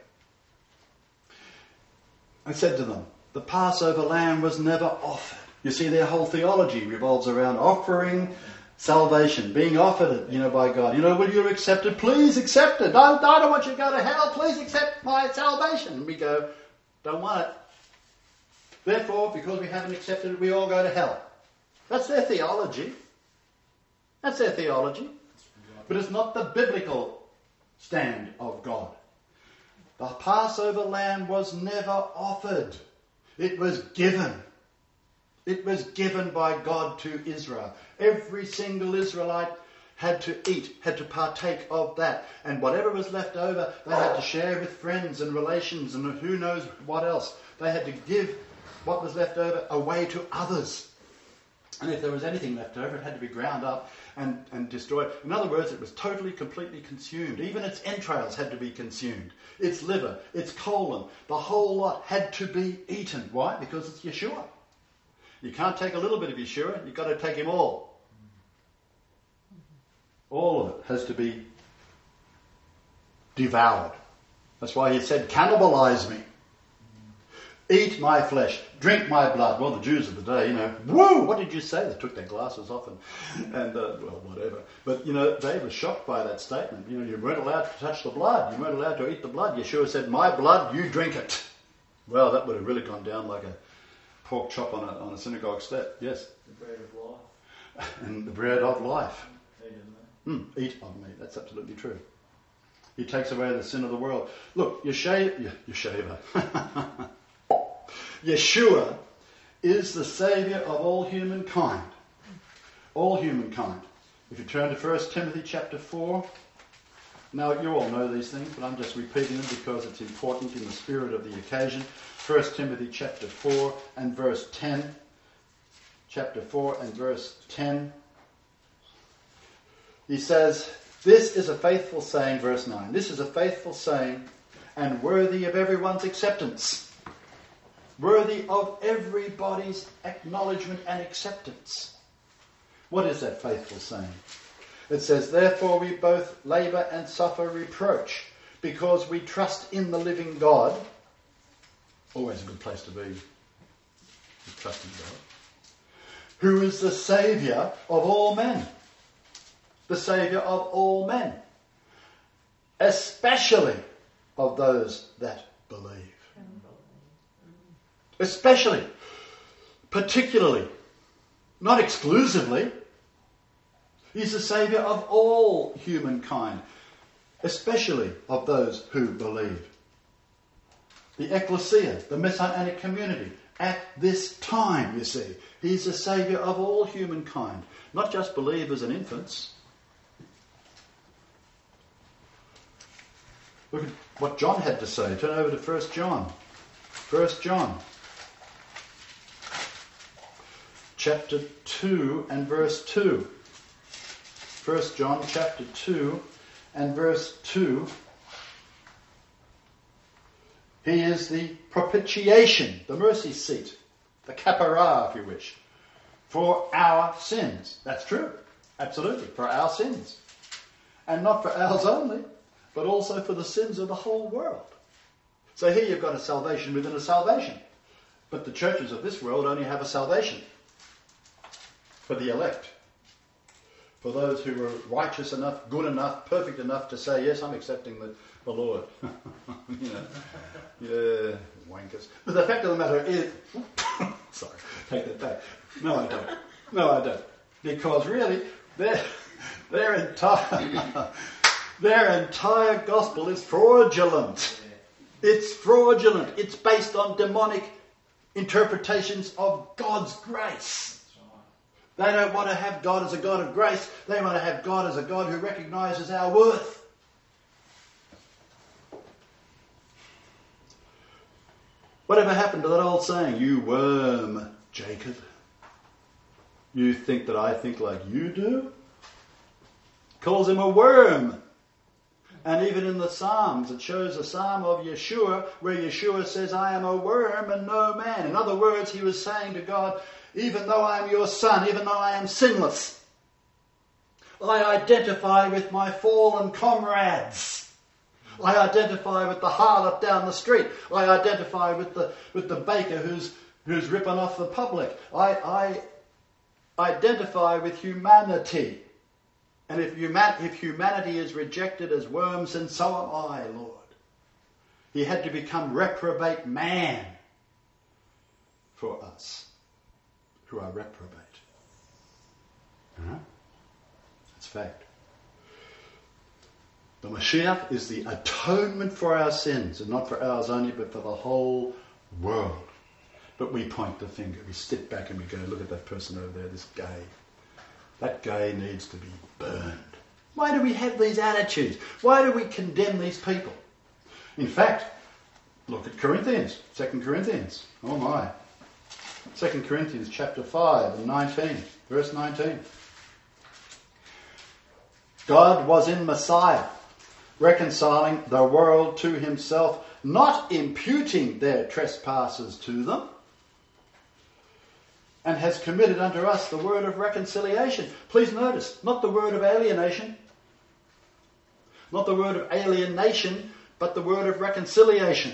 I said to them, the Passover lamb was never offered. You see, their whole theology revolves around offering salvation, being offered it, you know, by God. You know, will you accept it? Please accept it. I, I don't want you to go to hell. Please accept my salvation. And we go, don't want it. Therefore, because we haven't accepted it, we all go to hell. That's their theology. That's their theology. But it's not the biblical stand of God. The Passover lamb was never offered. It was given. It was given by God to Israel. Every single Israelite had to eat, had to partake of that. And whatever was left over, they had to share with friends and relations and who knows what else. They had to give what was left over away to others. And if there was anything left over, it had to be ground up and, and destroyed. In other words, it was totally, completely consumed. Even its entrails had to be consumed. Its liver, its colon, the whole lot had to be eaten. Why? Because it's Yeshua. You can't take a little bit of Yeshua, you've got to take him all. All of it has to be devoured. That's why he said, cannibalize me. Eat my flesh, drink my blood. Well, the Jews of the day, you know, whoa, what did you say? They took their glasses off and, and uh, well, whatever. But, you know, they were shocked by that statement. You know, you weren't allowed to touch the blood. You weren't allowed to eat the blood. Yeshua said, my blood, you drink it. Well, that would have really gone down like a pork chop on a, on a synagogue step. Yes? The bread of life. And the bread of life. Eat of me. Mm, eat of me. That's absolutely true. He takes away the sin of the world. Look, Yeshua, Yeshua. Yeshua is the Saviour of all humankind. All humankind. If you turn to First Timothy chapter four, now you all know these things, but I'm just repeating them because it's important in the spirit of the occasion. First Timothy chapter four and verse ten. Chapter four and verse ten. He says, this is a faithful saying, verse nine. This is a faithful saying and worthy of everyone's acceptance. Worthy of everybody's acknowledgement and acceptance. What is that faithful saying? It says, therefore we both labour and suffer reproach, because we trust in the living God. Always a good place to be. Trust in God. Who is the Saviour of all men. The Saviour of all men. Especially of those that believe. Especially, particularly, not exclusively. He's the Saviour of all humankind, especially of those who believe. The ecclesia, the Messianic community, at this time, you see, he's the Saviour of all humankind, not just believers and infants. Look at what John had to say. Turn over to First John. First John. Chapter two and verse two. First John chapter two and verse two. He is the propitiation, the mercy seat, the kapara, if you wish, for our sins. That's true. Absolutely. For our sins. And not for ours only, but also for the sins of the whole world. So here you've got a salvation within a salvation. But the churches of this world only have a salvation for the elect. For those who were righteous enough, good enough, perfect enough to say, yes, I'm accepting the, the Lord. You know, yeah, wankers. But the fact of the matter is, sorry, take that back. No, I don't. No, I don't. Because really, their, their entire, their entire gospel is fraudulent. It's fraudulent. It's based on demonic interpretations of God's grace. They don't want to have God as a God of grace. They want to have God as a God who recognises our worth. Whatever happened to that old saying, you worm, Jacob? You think that I think like you do? Calls him a worm. And even in the Psalms, it shows a psalm of Yeshua where Yeshua says, I am a worm and no man. In other words, he was saying to God, even though I am your son, even though I am sinless, I identify with my fallen comrades. I identify with the harlot down the street. I identify with the with the baker who's who's ripping off the public. I, I identify with humanity. And if, human, if humanity is rejected as worms, then so am I, Lord. He had to become reprobate man for us who are reprobate. Uh-huh. That's fact. The Mashiach is the atonement for our sins, and not for ours only, but for the whole world. But we point the finger, we step back and we go, look at that person over there, this gay. That gay needs to be burned. Why do we have these attitudes? Why do we condemn these people? In fact, look at Corinthians, Second Corinthians. Oh my. Second Corinthians chapter five and nineteen, verse nineteen. God was in Messiah, reconciling the world to himself, not imputing their trespasses to them, and has committed unto us the word of reconciliation. Please notice, not the word of alienation, not the word of alienation, but the word of reconciliation.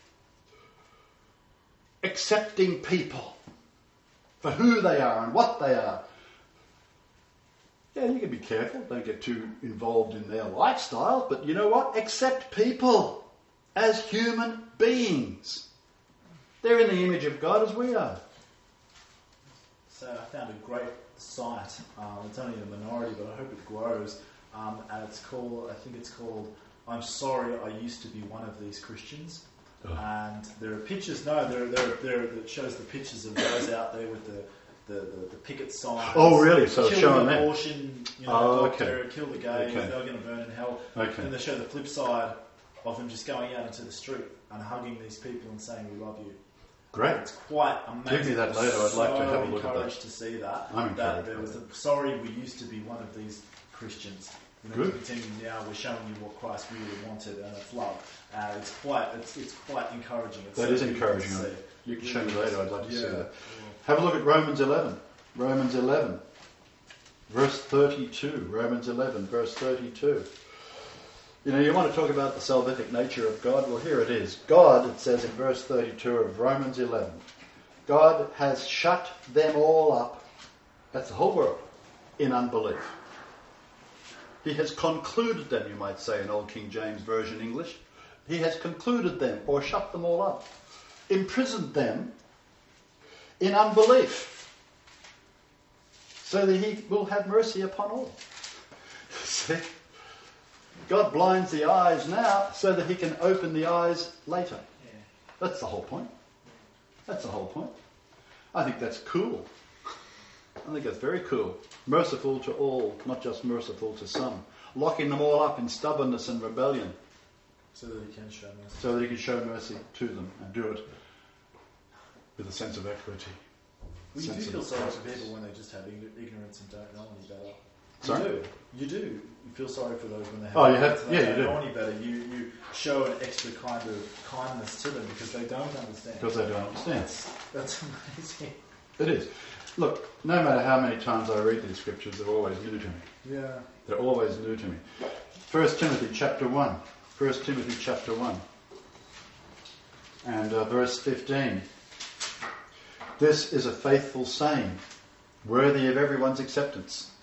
Accepting people for who they are and what they are. Yeah, you can be careful, don't get too involved in their lifestyle, but you know what? Accept people as human beings. They're in the image of God as we are. So I found a great site. Um, it's only a minority, but I hope it grows. Um, and it's called, I think it's called, I'm Sorry I Used to Be One of These Christians. Oh. And there are pictures, no, there, there, there, it shows the pictures of those out there with the The, the, the picket signs. Oh, really? So kill showing the that. abortion, you know, oh, doctor, okay. kill the gays, okay. they're going to burn in hell. Okay. And they show the flip side of them just going out into the street and hugging these people and saying, we love you. Great. It's quite amazing. Give me that later. I'd like so to have a look at that. encouraged to see that. I'm that there was a, sorry, we used to be one of these Christians. You know, Good. to continue now, we're showing you what Christ really wanted, and it's love. Uh, it's quite, it's, it's quite encouraging. It's that so is encouraging. To see. You can show me later. I'd like to yeah. see that. Have a look at Romans eleven. Romans eleven, verse thirty-two. Romans eleven, verse thirty-two. You know, you want to talk about the salvific nature of God? Well, here it is. God, it says in verse thirty-two of Romans eleven, God has shut them all up, that's the whole world, in unbelief. He has concluded them, you might say in Old King James Version English. He has concluded them, or shut them all up, imprisoned them in unbelief, so that he will have mercy upon all. See? God blinds the eyes now so that he can open the eyes later. Yeah. That's the whole point. That's the whole point. I think that's cool. I think that's very cool. Merciful to all, not just merciful to some. Locking them all up in stubbornness and rebellion. So that he can show mercy. So that he can show mercy to them and do it with a sense of equity. Well, you do feel sorry for people when they just have ignorance and don't know any better. Sorry? You do. You do. You feel sorry for those when they have oh, you ignorance have, and yeah, they you don't do. know any better. You, you show an extra kind of kindness to them because they don't understand. Because they don't understand. That's, that's amazing. It is. Look, no matter how many times I read these scriptures, they're always new to me. Yeah. They're always new to me. First Timothy chapter one. First Timothy chapter one. And uh, verse fifteen. This is a faithful saying, worthy of everyone's acceptance,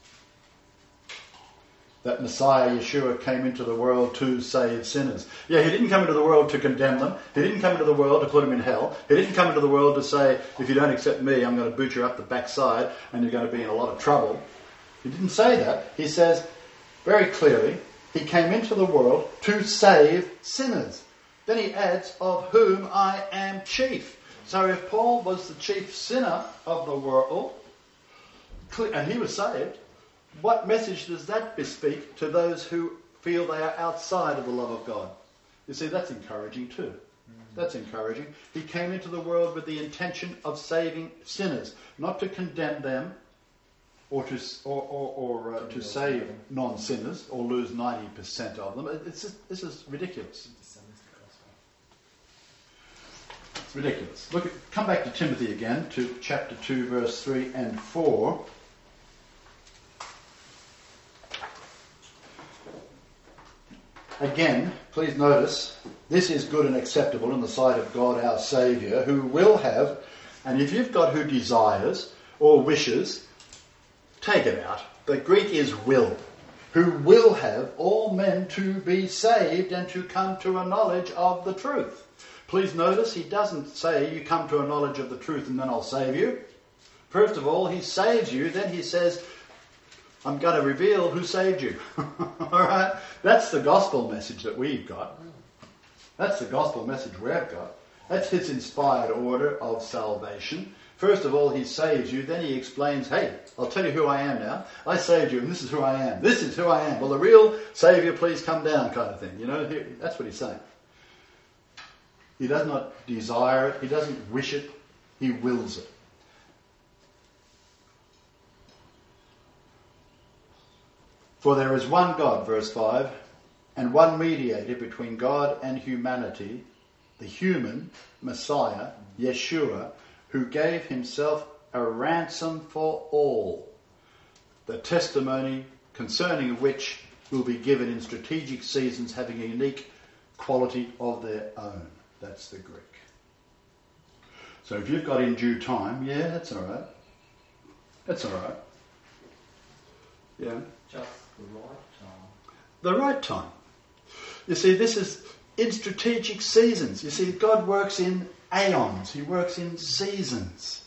that Messiah Yeshua came into the world to save sinners. Yeah, he didn't come into the world to condemn them. He didn't come into the world to put them in hell. He didn't come into the world to say, if you don't accept me, I'm going to boot you up the backside and you're going to be in a lot of trouble. He didn't say that. He says very clearly, he came into the world to save sinners. Then he adds, of whom I am chief. So if Paul was the chief sinner of the world, and he was saved, what message does that bespeak to those who feel they are outside of the love of God? You see, that's encouraging too. Mm. That's encouraging. He came into the world with the intention of saving sinners, not to condemn them or to or, or, or uh, to save non-sinners or lose ninety percent of them. It's just, this is ridiculous. It's ridiculous. Look, at, come back to Timothy again, to chapter two, verse three and four. Again, please notice, this is good and acceptable in the sight of God our Saviour, who will have, and if you've got who desires or wishes, take it out. The Greek is will. Who will have all men to be saved and to come to a knowledge of the truth. Please notice, he doesn't say you come to a knowledge of the truth and then I'll save you. First of all, he saves you, then he says, I'm going to reveal who saved you. All right? That's the gospel message that we've got. That's the gospel message we've got. That's his inspired order of salvation. First of all, he saves you, then he explains, hey, I'll tell you who I am now. I saved you, and this is who I am. This is who I am. Well, the real Saviour, please come down, kind of thing. You know, he, that's what he's saying. He does not desire it. He doesn't wish it. He wills it. For there is one God, verse five, and one mediator between God and humanity, the human Messiah, Yeshua, who gave himself a ransom for all, the testimony concerning which will be given in strategic seasons having a unique quality of their own. That's the Greek. So if you've got in due time, yeah, that's all right. That's all right. Yeah. Just the right time. The right time. You see, this is in strategic seasons. You see, God works in aeons. He works in seasons.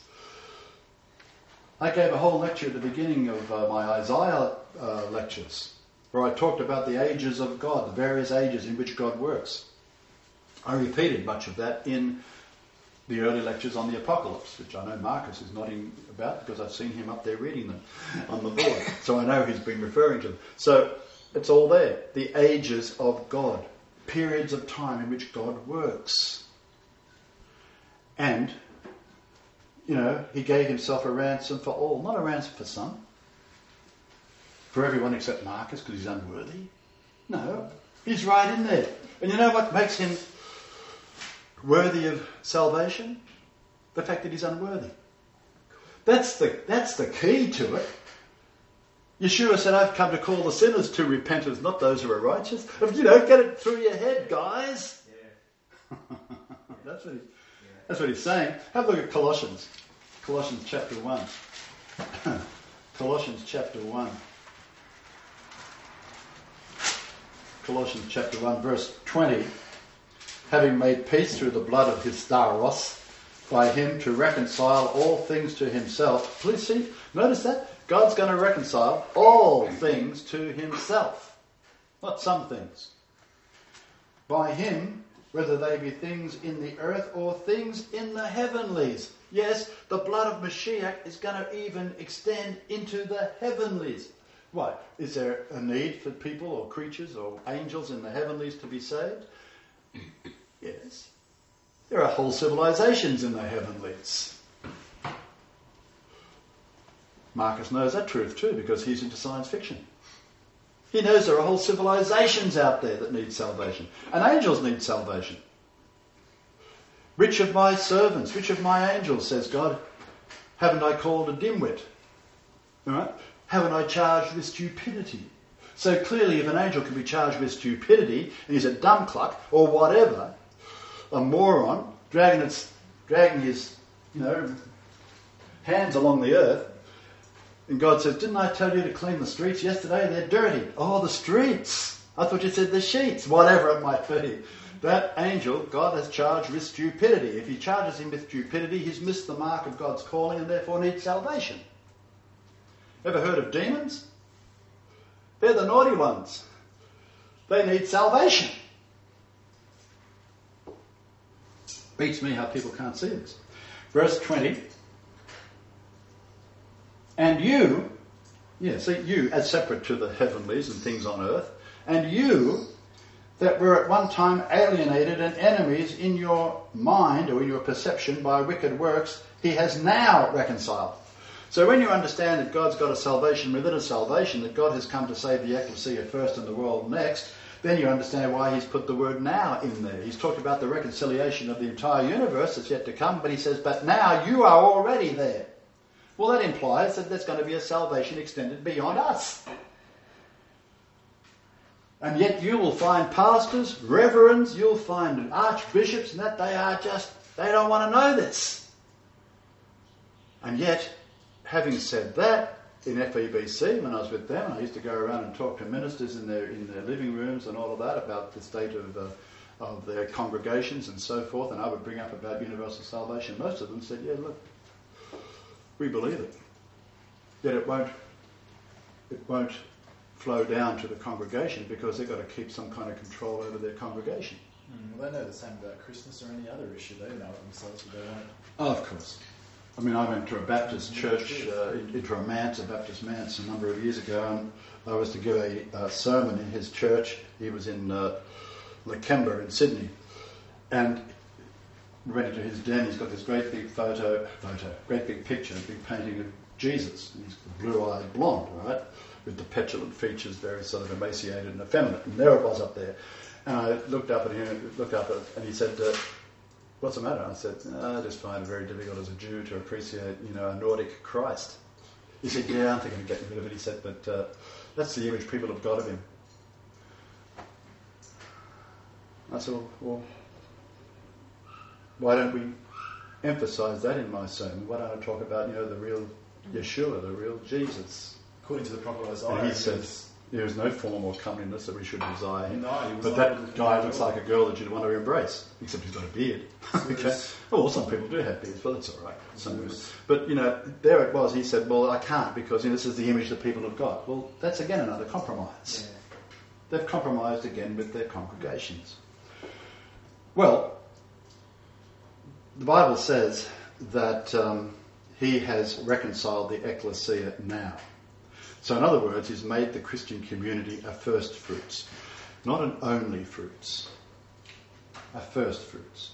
I gave a whole lecture at the beginning of uh, my Isaiah uh, lectures, where I talked about the ages of God, the various ages in which God works. I repeated much of that in the early lectures on the Apocalypse, which I know Marcus is nodding about because I've seen him up there reading them on the board. So I know he's been referring to them. So it's all there. The ages of God. Periods of time in which God works. And, you know, he gave himself a ransom for all. Not a ransom for some. For everyone except Marcus because he's unworthy. No. He's right in there. And you know what makes him worthy of salvation? The fact that he's unworthy. That's the that's the key to it. Yeshua said, I've come to call the sinners to repentance, not those who are righteous. You know, get it through your head, guys. Yeah. that's what he, yeah. That's what he's saying. Have a look at Colossians. Colossians chapter one. Colossians chapter one. Colossians chapter one, verse twenty. Having made peace through the blood of his staros, by him to reconcile all things to himself. Please see, notice that? God's going to reconcile all things to himself, not some things. By him, whether they be things in the earth or things in the heavenlies. Yes, the blood of Mashiach is going to even extend into the heavenlies. Why? Is there a need for people or creatures or angels in the heavenlies to be saved? Yes. There are whole civilizations in the heavenlies. Marcus knows that truth too because he's into science fiction. He knows there are whole civilizations out there that need salvation. And angels need salvation. Which of my servants, which of my angels, says God, haven't I called a dimwit? All right? Haven't I charged with stupidity? So clearly if an angel can be charged with stupidity and he's a dumb cluck or whatever, a moron, dragging its, dragging his, you know, hands along the earth, and God says, didn't I tell you to clean the streets yesterday? They're dirty. Oh, the streets. I thought you said the sheets. Whatever it might be. That angel, God has charged with stupidity. If he charges him with stupidity, he's missed the mark of God's calling and therefore needs salvation. Ever heard of demons? They're the naughty ones. They need salvation. Beats me how people can't see this. Verse twenty. And you, yeah, see, you as separate to the heavenlies and things on earth, and you that were at one time alienated and enemies in your mind or in your perception by wicked works, he has now reconciled. So when you understand that God's got a salvation within a salvation, that God has come to save the ecclesia first and the world next, then you understand why he's put the word now in there. He's talked about the reconciliation of the entire universe that's yet to come, but he says, but now you are already there. Well, that implies that there's going to be a salvation extended beyond us. And yet you will find pastors, reverends, you'll find archbishops, and that they are just, they don't want to know this. And yet, having said that, in F E B C, when I was with them, I used to go around and talk to ministers in their in their living rooms and all of that about the state of uh, of their congregations and so forth, and I would bring up about universal salvation. Most of them said, yeah, look, we believe it. Yet it won't it won't flow down to the congregation because they've got to keep some kind of control over their congregation. Mm, well, they know the same about Christmas or any other issue. They know it themselves, but they won't. Oh, of course. I mean, I went to a Baptist church, uh, into a manse, a Baptist manse, a number of years ago, and I was to give a, a sermon in his church. He was in uh, Lakemba in Sydney, and we went into his den. He's got this great big photo, photo, great big picture, a big painting of Jesus. And he's blue-eyed blonde, right, with the petulant features, very sort of emaciated and effeminate. And there it was up there. And I looked up at him, looked up at, and he said, uh, "What's the matter?" I said, oh, "I just find it very difficult as a Jew to appreciate, you know, a Nordic Christ." He said, "Yeah, I'm thinking of getting rid of it." He said, "But uh, that's the image people have got of him." I said, well, well, why don't we emphasise that in my sermon? Why don't I talk about, you know, the real Yeshua, the real Jesus? According to the prophet Isaiah, And he says, there is no form or comeliness that we should desire him. No, he was but not able that to do guy that looks at all. like a girl that you'd want to embrace, except he's got a beard. Okay. Oh, well, some people do have beards, but that's all right. Some women. But, you know, there it was. He said, well, I can't because, you know, this is the image that people have got. Well, that's again another compromise. Yeah. They've compromised again with their congregations. Well, the Bible says that um, he has reconciled the ecclesia now. So in other words, he's made the Christian community a first fruits, not an only fruits, a first fruits.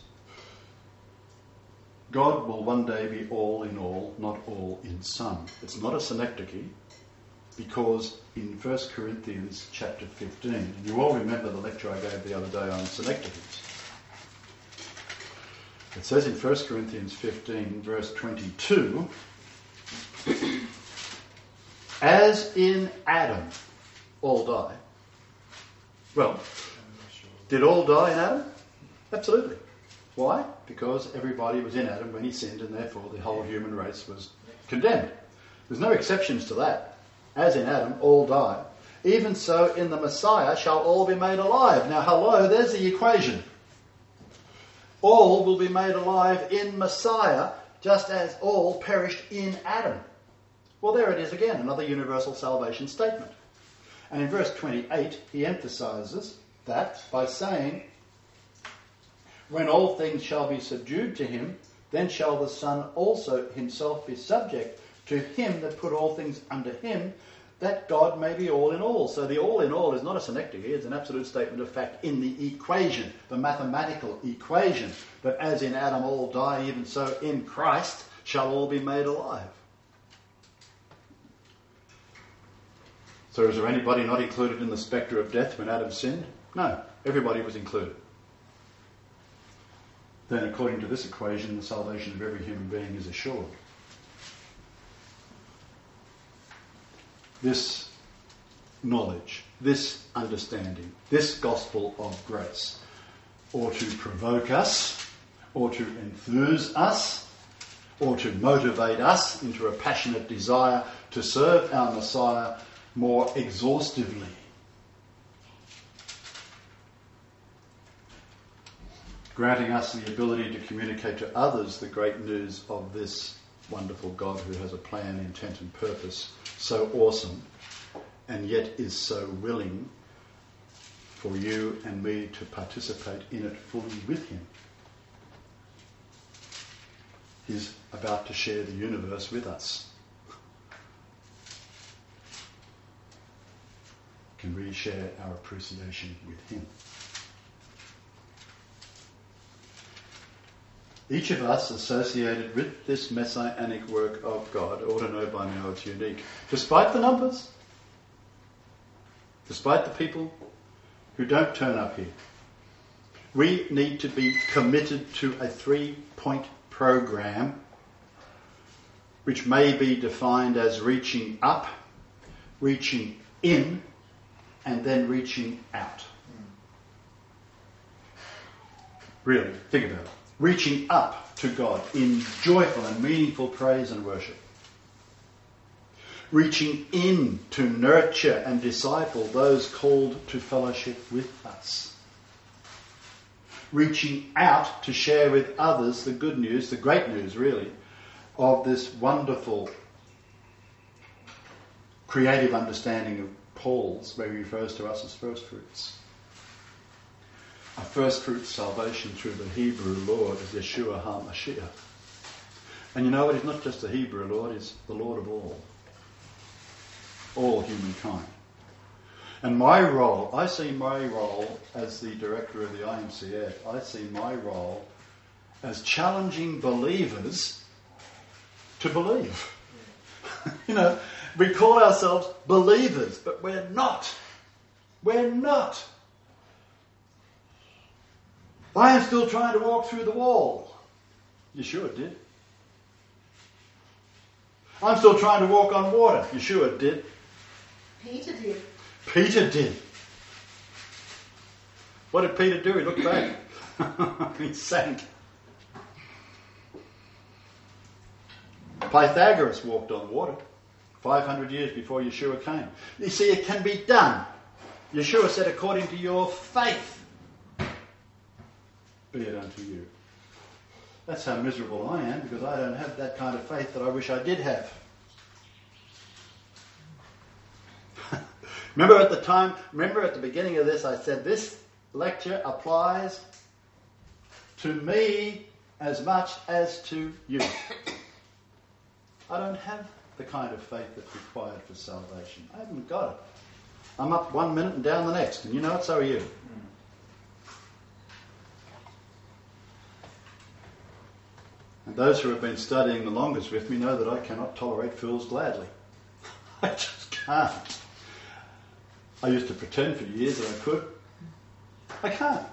God will one day be all in all, not all in some. It's not a synecdoche, because in First Corinthians chapter fifteen, and you all remember the lecture I gave the other day on synecdoches. It says in First Corinthians fifteen, verse twenty-two, as in Adam, all die. Well, did all die in Adam? Absolutely. Why? Because everybody was in Adam when he sinned, and therefore the whole human race was condemned. There's no exceptions to that. As in Adam, all die. Even so, in the Messiah shall all be made alive. Now, hello, there's the equation. All will be made alive in Messiah, just as all perished in Adam. Well, there it is again, another universal salvation statement. And in verse twenty-eight, he emphasises that by saying, when all things shall be subdued to him, then shall the Son also himself be subject to him that put all things under him, that God may be all in all. So the all in all is not a synecdoche, it's an absolute statement of fact in the equation, the mathematical equation, that as in Adam all die, even so in Christ shall all be made alive. So is there anybody not included in the spectre of death when Adam sinned? No, everybody was included. Then according to this equation, the salvation of every human being is assured. This knowledge, this understanding, this gospel of grace ought to provoke us, or to enthuse us, or to motivate us into a passionate desire to serve our Messiah more exhaustively. Granting us the ability to communicate to others the great news of this wonderful God who has a plan, intent and purpose so awesome, and yet is so willing for you and me to participate in it fully with him. He's about to share the universe with us. Can we share our appreciation with him? Each of us associated with this messianic work of God ought to know by now it's unique. Despite the numbers, despite the people who don't turn up here, we need to be committed to a three-point program which may be defined as reaching up, reaching in, and then reaching out. Really, think about it. Reaching up to God in joyful and meaningful praise and worship. Reaching in to nurture and disciple those called to fellowship with us. Reaching out to share with others the good news, the great news really, of this wonderful creative understanding of Paul's, where he refers to us as first fruits. A first fruit salvation through the Hebrew Lord is Yeshua HaMashiach. And you know what? He's not just the Hebrew Lord, he's the Lord of all. All humankind. And my role, I see my role as the director of the I M C F, I see my role as challenging believers to believe. You know, we call ourselves believers, but we're not. We're not. I am still trying to walk through the wall. Yeshua did. I'm still trying to walk on water. Yeshua did. Peter did. Peter did. What did Peter do? He looked back. He sank. Pythagoras walked on water five hundred years before Yeshua came. You see, it can be done. Yeshua said, according to your faith, be it unto you. That's how miserable I am, because I don't have that kind of faith that I wish I did have. Remember at the time, remember at the beginning of this, I said this lecture applies to me as much as to you. I don't have the kind of faith that's required for salvation. I haven't got it. I'm up one minute and down the next, and you know it, so are you. And those who have been studying the longest with me know that I cannot tolerate fools gladly. I just can't. I used to pretend for years that I could. I can't.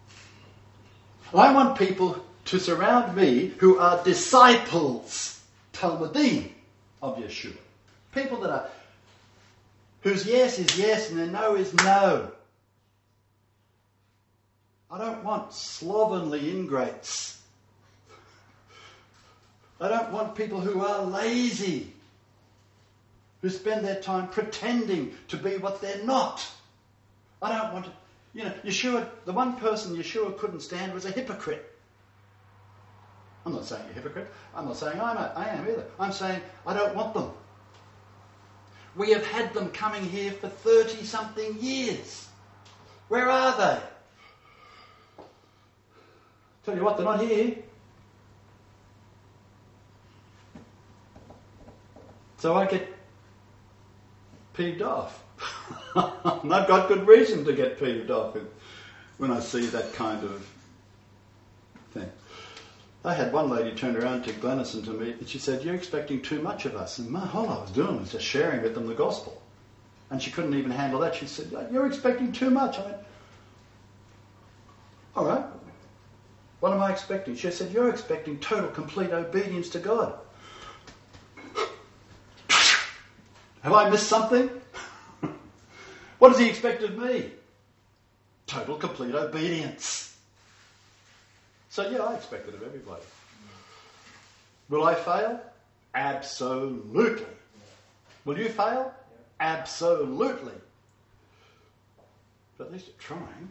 I want people to surround me who are disciples, Talmudim, of Yeshua. People that are, whose yes is yes and their no is no. I don't want slovenly ingrates. I don't want people who are lazy, who spend their time pretending to be what they're not. I don't want to, you know, Yeshua, the one person Yeshua couldn't stand was a hypocrite. I'm not saying you're a hypocrite. I'm not saying I'm a, I am either. I'm saying I don't want them. We have had them coming here for thirty-something years. Where are they? Tell you what, they're not here. So I get peeved off. And I've got good reason to get peeved off when I see that kind of thing. I had one lady turn around to Glennis and to me, and she said, "You're expecting too much of us." And my, all I was doing was just sharing with them the gospel. And she couldn't even handle that. She said, "You're expecting too much." I went, "All right. What am I expecting?" She said, "You're expecting total, complete obedience to God." Have I missed something? What does he expect of me? Total, complete obedience. So yeah, I expect it of everybody. Will I fail? Absolutely. Will you fail? Absolutely. But at least you're trying.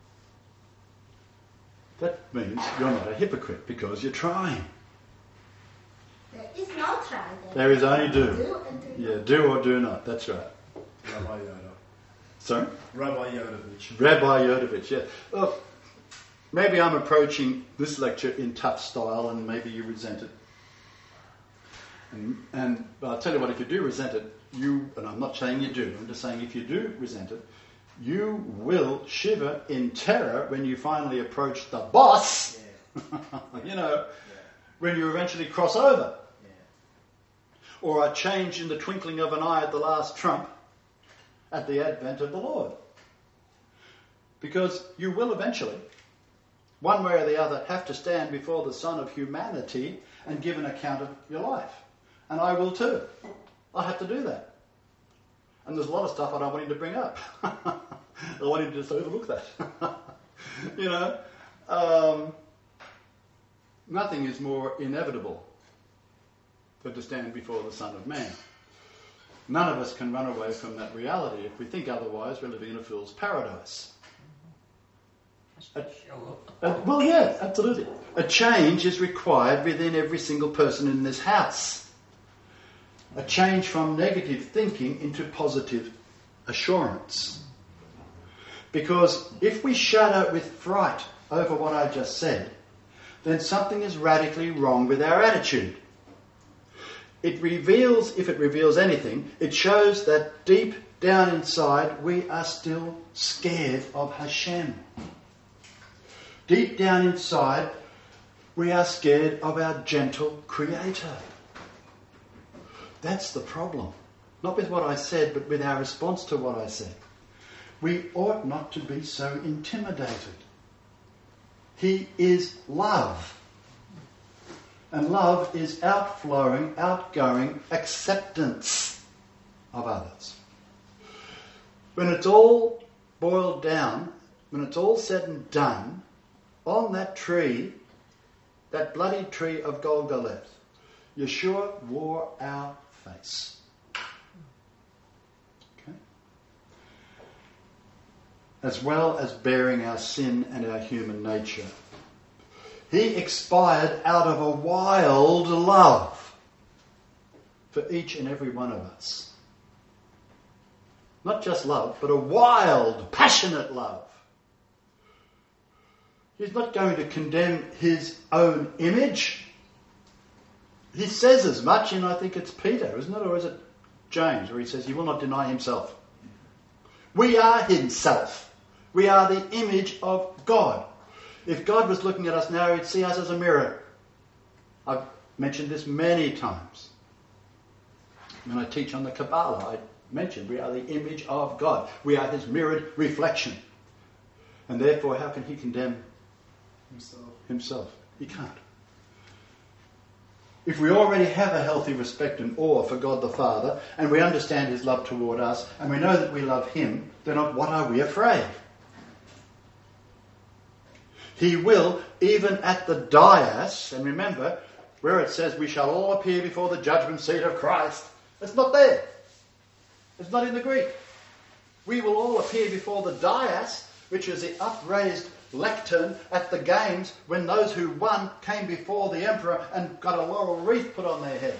That means you're not a hypocrite because you're trying. There is no try. There is only do. Do and do Yeah, do or do not. That's right. Rabbi Yoda. Sorry? Rabbi Yodovich. Rabbi Yodovich, yeah. Look, maybe I'm approaching this lecture in tough style and maybe you resent it. And, and I'll tell you what, if you do resent it, you, and I'm not saying you do, I'm just saying if you do resent it, you will shiver in terror when you finally approach the boss, yeah. you know, yeah. when you eventually cross over. Yeah. Or a change in the twinkling of an eye at the last trump at the advent of the Lord. Because you will eventually, one way or the other, have to stand before the Son of Humanity and give an account of your life. And I will too. I have to do that. And there's a lot of stuff I don't want him to bring up. I want him to just overlook that. you know, um, nothing is more inevitable than to stand before the Son of Man. None of us can run away from that reality. If we think otherwise, we're living in a fool's paradise. A, a, well, yeah, absolutely. A change is required within every single person in this house. A change from negative thinking into positive assurance. Because if we shudder with fright over what I just said, then something is radically wrong with our attitude. it reveals, if it reveals anything, it shows that deep down inside we are still scared of Hashem. Deep down inside we are scared of our gentle Creator. That's the problem. Not with what I said, but with our response to what I said. We ought not to be so intimidated. He is love. And love is outflowing, outgoing acceptance of others. When it's all boiled down, when it's all said and done, on that tree, that bloody tree of Golgotha, Yeshua wore our face. Okay? As well as bearing our sin and our human nature. He expired out of a wild love for each and every one of us. Not just love, but a wild, passionate love. He's not going to condemn his own image. He says as much in, I think it's Peter, isn't it? Or is it James, where he says he will not deny himself. We are himself. We are the image of God. If God was looking at us now, he'd see us as a mirror. I've mentioned this many times. When I teach on the Kabbalah, I mentioned we are the image of God. We are his mirrored reflection. And therefore, how can he condemn himself? himself? He can't. If we already have a healthy respect and awe for God the Father, and we understand his love toward us, and we know that we love him, then of what are we afraid? He will, even at the dais, and remember, where it says we shall all appear before the judgment seat of Christ, it's not there. It's not in the Greek. We will all appear before the dais, which is the upraised lectern at the games when those who won came before the emperor and got a laurel wreath put on their head.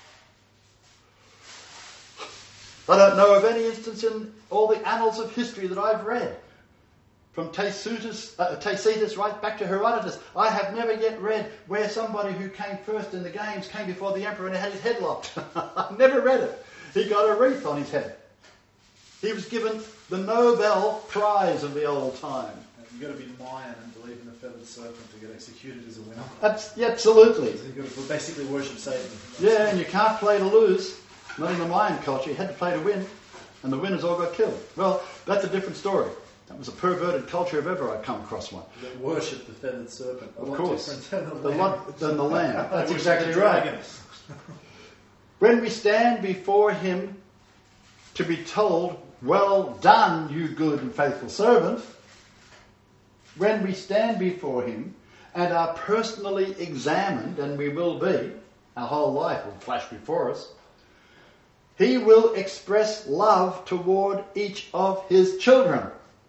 I don't know of any instance in all the annals of history that I've read, from Tacitus, uh, Tacitus right back to Herodotus, I have never yet read where somebody who came first in the games came before the emperor and had his head lopped. I've never read it. He got a wreath on his head. He was given the Nobel Prize of the old time. You've got to be Mayan and believe in the feathered serpent to get executed as a winner. That's, yeah, absolutely. So you've got to basically worship Satan. Yeah, and you can't play to lose. Not in the Mayan culture. You had to play to win, and the winners all got killed. Well, that's a different story. That was a perverted culture if ever I'd come across one. That worship the feathered serpent. A of lot course. different than the, the lamb. lot than the lamb. That's Worship exactly the right. dragon. When we stand before him to be told, well done, you good and faithful servant, when we stand before him and are personally examined, and we will be, our whole life will flash before us, he will express love toward each of his children.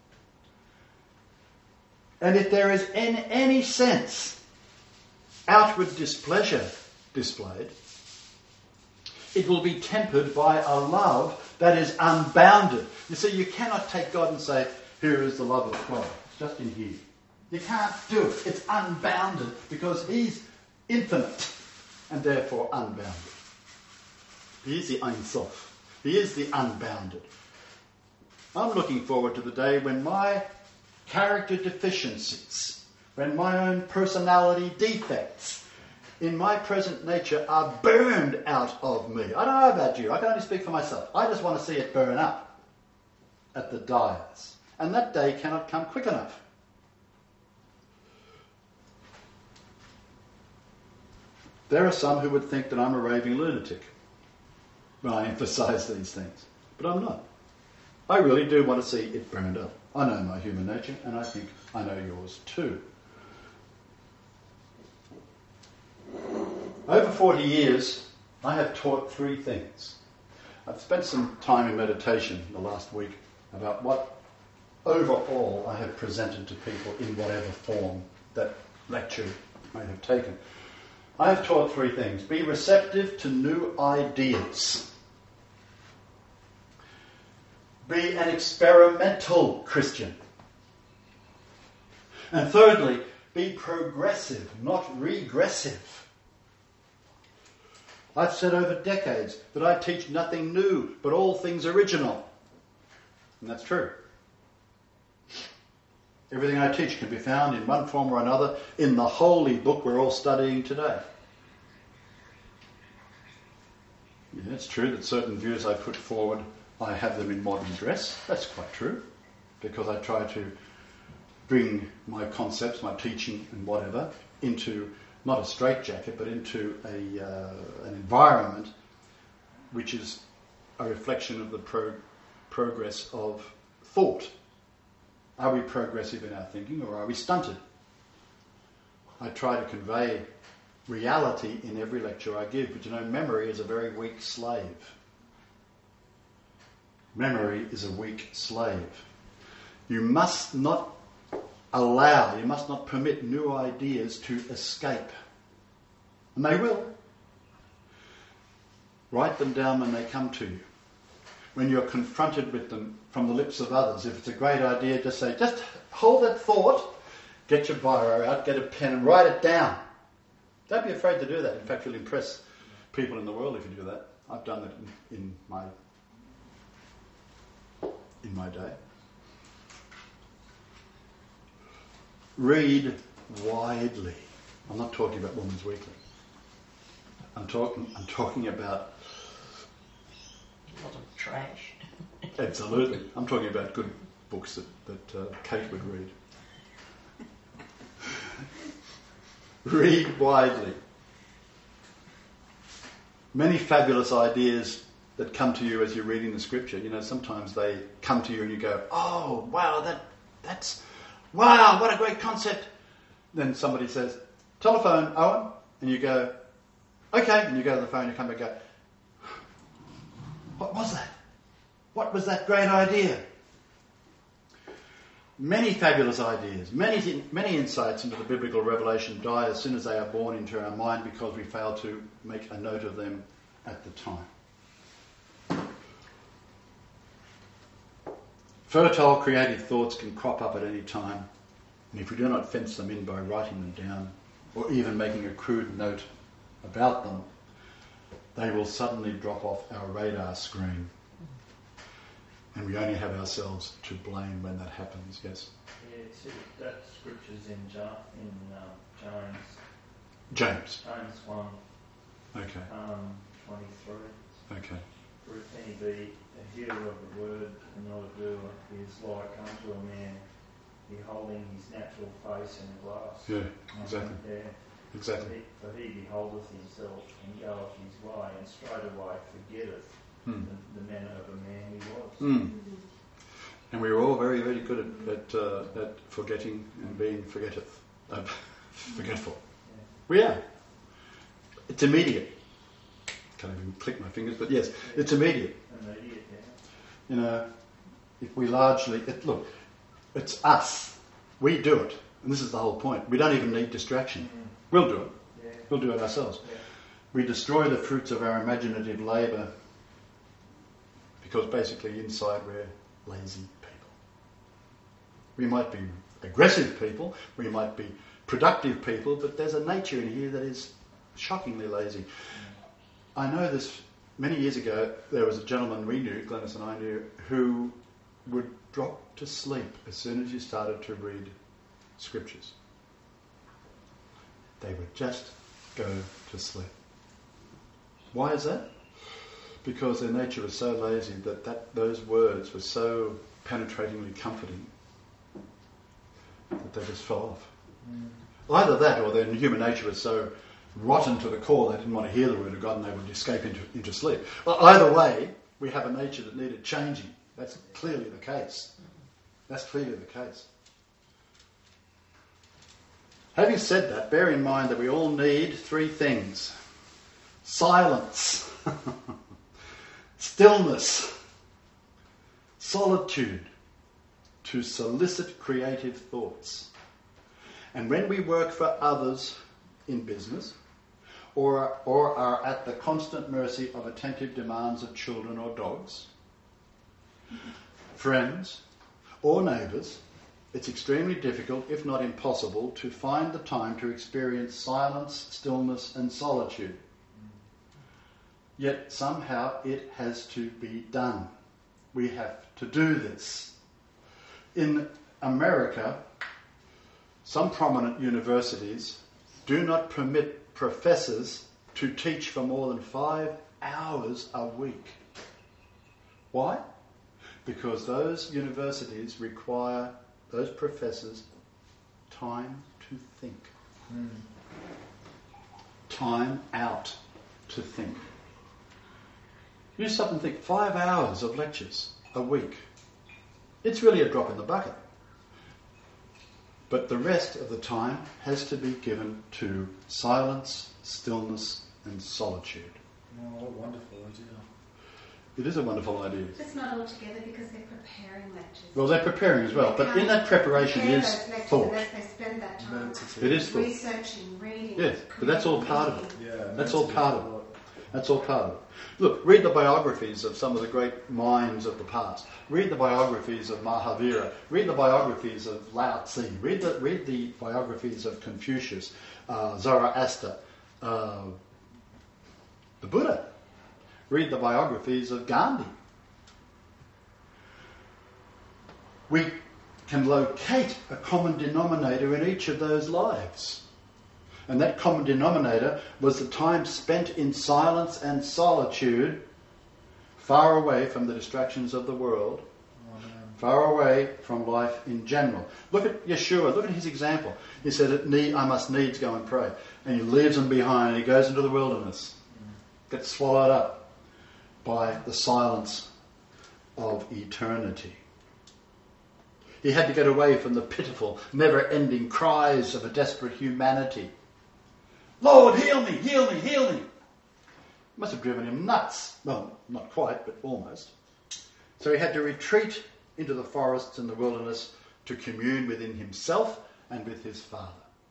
And if there is in any sense outward displeasure displayed, it will be tempered by a love that is unbounded. You see, you cannot take God and say, here is the love of God. It's just in here. You can't do it. It's unbounded because he's infinite and therefore unbounded. He is the Ein Sof. He is the unbounded. I'm looking forward to the day when my character deficiencies, when my own personality defects in my present nature are burned out of me. I don't know about you. I can only speak for myself. I just want to see it burn up at the dais. And that day cannot come quick enough. There are some who would think that I'm a raving lunatic when I emphasise these things. But I'm not. I really do want to see it burned up. I know my human nature, and I think I know yours too. Over forty years, I have taught three things. I've spent some time in meditation the last week about what overall I have presented to people in whatever form that lecture may have taken. I have taught three things. Be receptive to new ideas. Be an experimental Christian. And thirdly, be progressive, not regressive. I've said over decades that I teach nothing new, but all things original. And that's true. Everything I teach can be found in one form or another in the holy book we're all studying today. Yeah, it's true that certain views I put forward, I have them in modern dress. That's quite true, because I try to bring my concepts, my teaching and whatever, into not a straitjacket, but into a uh, an environment which is a reflection of the pro- progress of thought. Are we progressive in our thinking, or are we stunted? I try to convey reality in every lecture I give, but you know, memory is a very weak slave. Memory is a weak slave. You must not allow, you must not permit new ideas to escape. And they will. Write them down when they come to you. When you're confronted with them from the lips of others, if it's a great idea, just say, just hold that thought, get your biro out, get a pen and write it down. Don't be afraid to do that. In fact, you'll impress people in the world if you do that. I've done that in, in my in my day. Read widely. I'm not talking about Women's Weekly. I'm talking. I'm talking about. A lot of trash. Absolutely. I'm talking about good books that, that uh, Kate would read. Read widely. Many fabulous ideas that come to you as you're reading the scripture. You know, sometimes they come to you and you go, oh, wow, that that's, wow, what a great concept. Then somebody says, telephone, Owen. And you go, okay. And you go to the phone, you come back and go, what was that? What was that great idea? Many fabulous ideas, many many insights into the biblical revelation die as soon as they are born into our mind because we fail to make a note of them at the time. Fertile creative thoughts can crop up at any time, and if we do not fence them in by writing them down, or even making a crude note about them, they will suddenly drop off our radar screen. And we only have ourselves to blame when that happens, yes? Yeah, see, that scripture's in, jo- in um, James. James. James one, Okay. um, twenty-three. Okay. For if any be a hearer of the word and not a doer, he is like unto a man beholding his natural face in a glass. Yeah, exactly. Yeah. Exactly. For he, for he beholdeth himself and goeth his way, and straightway forgetteth Hmm. the, the manner of a man he was. Mm. And we were all very, very good at at, uh, at forgetting and being forgetteth, uh, forgetful. Yeah. We are. It's immediate. Can't even click my fingers, but yes, Yeah. it's immediate. Immediate, yeah. You know, if we largely it, look, it's us. We do it, and this is the whole point. We don't even need distraction. Mm. We'll do it. Yeah. We'll do it ourselves. Yeah. We destroy the fruits of our imaginative labour because basically inside we're lazy people. We might be aggressive people, we might be productive people, but there's a nature in here that is shockingly lazy. Mm. I know this, many years ago, there was a gentleman we knew, Glennis and I knew, who would drop to sleep as soon as you started to read scriptures. They would just go to sleep. Why is that? Because their nature was so lazy that, that those words were so penetratingly comforting that they just fell off. Mm. Either that or their human nature was so rotten to the core they didn't want to hear the word of God and they would escape into, into sleep. Well, either way, we have a nature that needed changing. That's clearly the case. That's clearly the case. Having said that, bear in mind that we all need three things. Silence. Stillness, solitude, to solicit creative thoughts. And when we work for others in business, or, or are at the constant mercy of attentive demands of children or dogs, friends, or neighbours, it's extremely difficult, if not impossible, to find the time to experience silence, stillness, and solitude. Yet somehow it has to be done. We have to do this. In America, some prominent universities do not permit professors to teach for more than five hours a week. Why? Because those universities require those professors time to think. Mm. Time out to think. You stop and think, five hours of lectures a week. It's really a drop in the bucket. But the rest of the time has to be given to silence, stillness and solitude. Oh, what a wonderful idea. It is a wonderful idea. It's not all together because they're preparing lectures. Well, they're preparing as well, but in that preparation prepare is those lectures thought. unless they spend that time It is thought. researching, reading. Yes, but that's all part of it. Yeah, That's all mentally part of what- it. That's all part of it. Look, read the biographies of some of the great minds of the past. Read the biographies of Mahavira. Read the biographies of Lao Tzu. Read the, read the biographies of Confucius, uh, Zoroaster, uh, the Buddha. Read the biographies of Gandhi. We can locate a common denominator in each of those lives. And that common denominator was the time spent in silence and solitude, far away from the distractions of the world, Amen. far away from life in general. Look at Yeshua, look at his example. He said, "At need, I must needs go and pray." And he leaves them behind and he goes into the wilderness, gets swallowed up by the silence of eternity. He had to get away from the pitiful, never-ending cries of a desperate humanity. "Lord, heal me, heal me, heal me." Must have driven him nuts. Well, not quite, but almost. So he had to retreat into the forests and the wilderness to commune within himself and with his Father.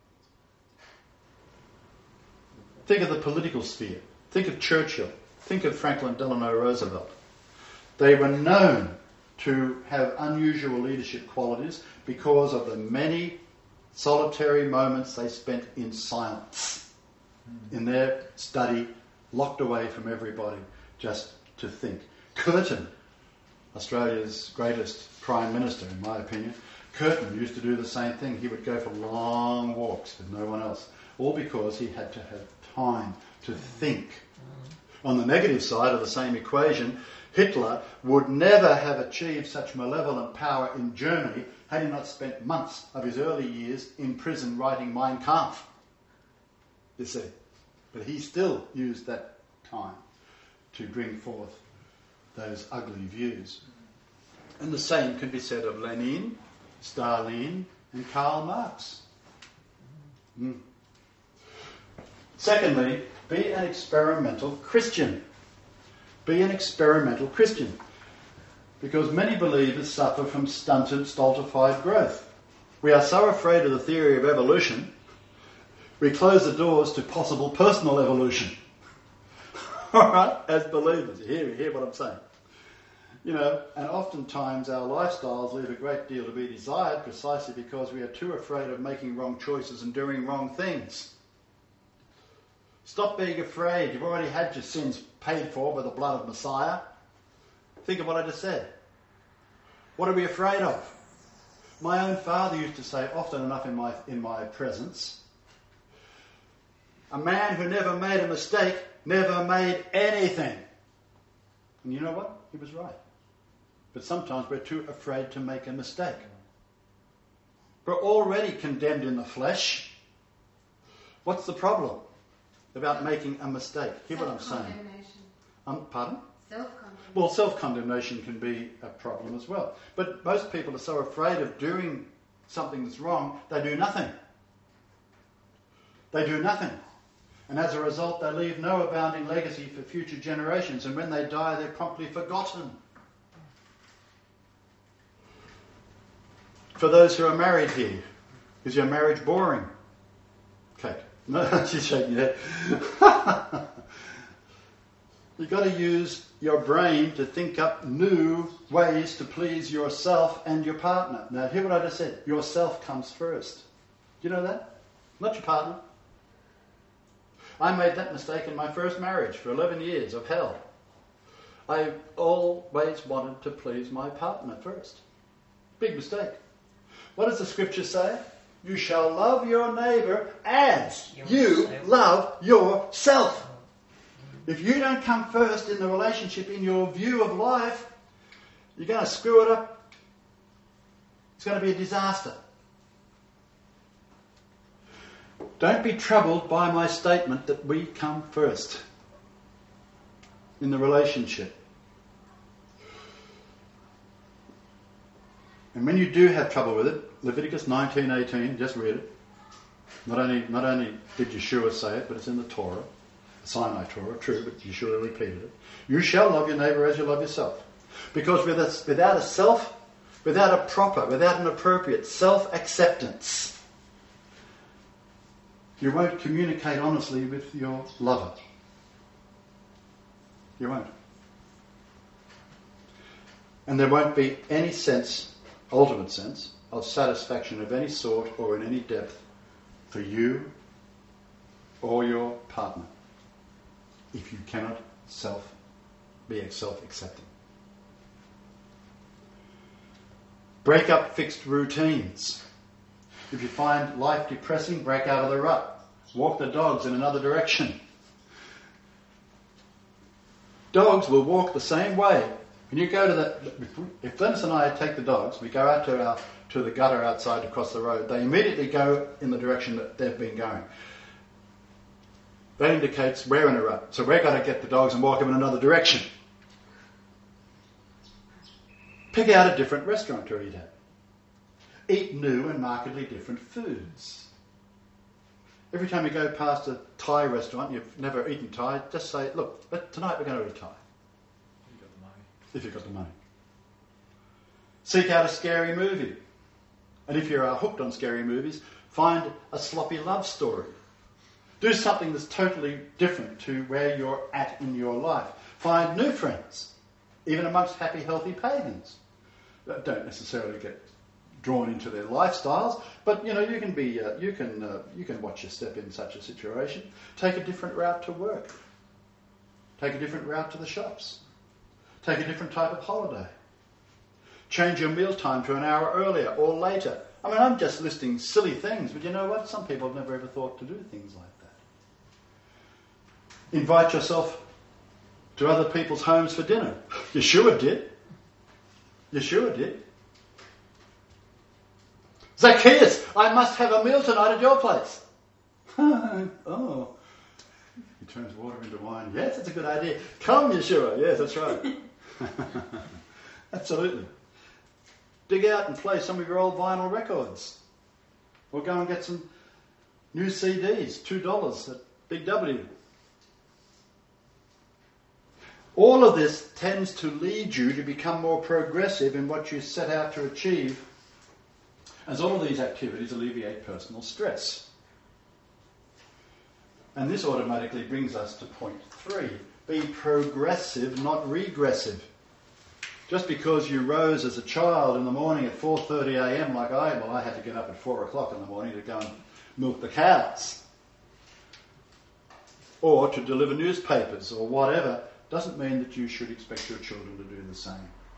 Think of the political sphere. Think of Churchill. Think of Franklin Delano Roosevelt. They were known to have unusual leadership qualities because of the many solitary moments they spent in silence, in their study, locked away from everybody, just to think. Curtin, Australia's greatest Prime Minister, in my opinion, Curtin used to do the same thing. He would go for long walks with no one else, all because he had to have time to think. On the negative side of the same equation, Hitler would never have achieved such malevolent power in Germany had he not spent months of his early years in prison writing Mein Kampf. You see. But he still used that time to bring forth those ugly views. And the same can be said of Lenin, Stalin and Karl Marx. Mm. Secondly, be an experimental Christian. Be an experimental Christian. Because many believers suffer from stunted, stultified growth. We are so afraid of the theory of evolution, we close the doors to possible personal evolution. All right, as believers. You hear, you hear what I'm saying? You know, and oftentimes our lifestyles leave a great deal to be desired precisely because we are too afraid of making wrong choices and doing wrong things. Stop being afraid. You've already had your sins paid for by the blood of Messiah. Think of what I just said. What are we afraid of? My own father used to say often enough in my, in my presence, a man who never made a mistake never made anything. And you know what? He was right. But sometimes we're too afraid to make a mistake. We're already condemned in the flesh. What's the problem about making a mistake? Hear what I'm saying. Self-condemnation. Um, pardon? Self-condemnation. Well, self-condemnation can be a problem as well. But most people are so afraid of doing something that's wrong, they do nothing. They do nothing. And as a result, they leave no abounding legacy for future generations. And when they die, they're promptly forgotten. For those who are married here, is your marriage boring? Kate? No, she's shaking her head. You've got to use your brain to think up new ways to please yourself and your partner. Now, hear what I just said. Yourself comes first. Do you know that? Not your partner. I made that mistake in my first marriage for eleven years of hell. I always wanted to please my partner first. Big mistake. What does the scripture say? You shall love your neighbour as you love yourself. If you don't come first in the relationship, in your view of life, you're going to screw it up. It's going to be a disaster. Don't be troubled by my statement that we come first in the relationship. And when you do have trouble with it, Leviticus nineteen eighteen, just read it. Not only, not only did Yeshua say it, but it's in the Torah, the Sinai Torah, true, but Yeshua repeated it. You shall love your neighbour as you love yourself. Because without a self, without a proper, without an appropriate self-acceptance, you won't communicate honestly with your lover. You won't. And there won't be any sense, ultimate sense, of satisfaction of any sort or in any depth for you or your partner if you cannot self be self-accepting. Break up fixed routines. If you find life depressing, break out of the rut. Walk the dogs in another direction. Dogs will walk the same way. When you go to the... If Glennis and I take the dogs, we go out to our to the gutter outside to cross the road, they immediately go in the direction that they've been going. That indicates we're in a rut. So we're going to get the dogs and walk them in another direction. Pick out a different restaurant to eat at. Eat new and markedly different foods. Every time you go past a Thai restaurant, you've never eaten Thai, just say, look, but tonight we're going to eat Thai. You've got the money. If you've got the money. Seek out a scary movie. And if you're uh, hooked on scary movies, find a sloppy love story. Do something that's totally different to where you're at in your life. Find new friends, even amongst happy, healthy pagans. That don't necessarily get drawn into their lifestyles, but you know you can be, uh, you can, uh, you can watch your step in such a situation. Take a different route to work. Take a different route to the shops. Take a different type of holiday. Change your mealtime to an hour earlier or later. I mean, I'm just listing silly things, but you know what? Some people have never ever thought to do things like that. Invite yourself to other people's homes for dinner. Yeshua did. Yeshua did. Zacchaeus, I must have a meal tonight at your place. Oh. He turns water into wine. Yes, that's a good idea. Come, Yeshua. Yes, that's right. Absolutely. Dig out and play some of your old vinyl records. Or go and get some new C Ds, two dollars at Big W. All of this tends to lead you to become more progressive in what you set out to achieve, as all of these activities alleviate personal stress. And this automatically brings us to point three. Be progressive, not regressive. Just because you rose as a child in the morning at four thirty a.m. like I, well, I had to get up at four o'clock in the morning to go and milk the cows, or to deliver newspapers or whatever, doesn't mean that you should expect your children to do the same.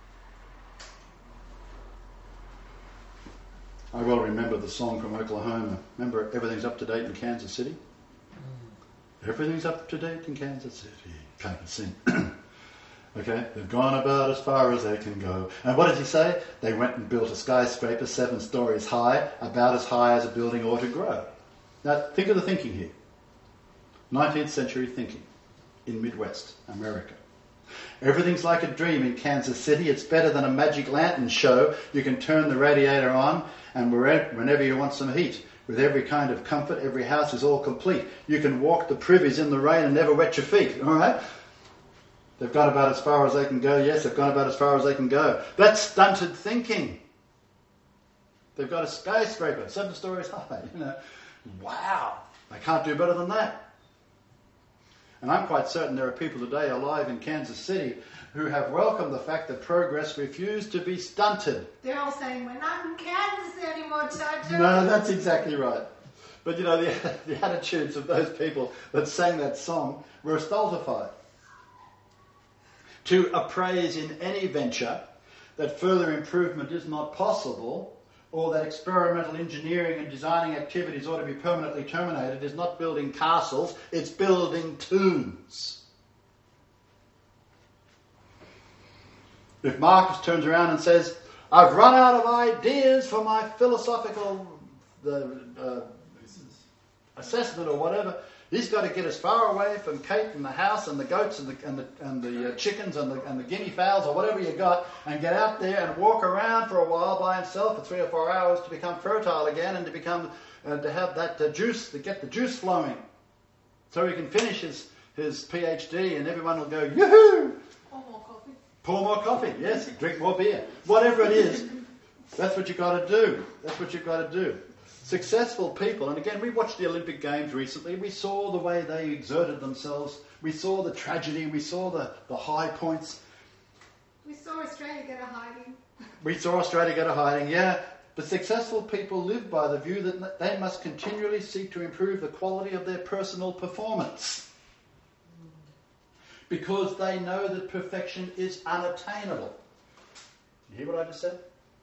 I well remember the song from Oklahoma. Remember, everything's up to date in Kansas City? Mm. Everything's up to date in Kansas City. Can't sing. Okay, they've gone about as far as they can go. And what did he say? They went and built a skyscraper seven stories high, about as high as a building ought to grow. Now, think of the thinking here. nineteenth century thinking in Midwest America. Everything's like a dream in Kansas City. It's better than a magic lantern show. You can turn the radiator on and whenever you want some heat. With every kind of comfort, every house is all complete. You can walk the privies in the rain and never wet your feet. All right? They've gone about as far as they can go. Yes, they've gone about as far as they can go. That's stunted thinking. They've got a skyscraper, seven stories high. You know, wow, they can't do better than that. And I'm quite certain there are people today alive in Kansas City who have welcomed the fact that progress refused to be stunted. They're all saying, we're not in Kansas anymore, Toto. No, that's exactly right. But you know, the, the attitudes of those people that sang that song were stultified. To appraise in any venture that further improvement is not possible, or that experimental engineering and designing activities ought to be permanently terminated, is not building castles, it's building tombs. If Marcus turns around and says, I've run out of ideas for my philosophical the, uh, assessment or whatever, he's got to get as far away from Kate and the house and the goats and the and the, and the uh, chickens and the, and the guinea fowls or whatever you got, and get out there and walk around for a while by himself for three or four hours to become fertile again and to become uh, to have that uh, juice, to get the juice flowing, so he can finish his his PhD and everyone will go, yoo-hoo! Or more coffee. Pour more coffee, yes, drink more beer. Whatever it is, that's what you've got to do. That's what you've got to do. Successful people, and again, we watched the Olympic Games recently, we saw the way they exerted themselves, we saw the tragedy, we saw the, the high points. We saw Australia go to hiding. We saw Australia go to hiding, yeah. But successful people live by the view that they must continually seek to improve the quality of their personal performance, because they know that perfection is unattainable. You hear what I just said?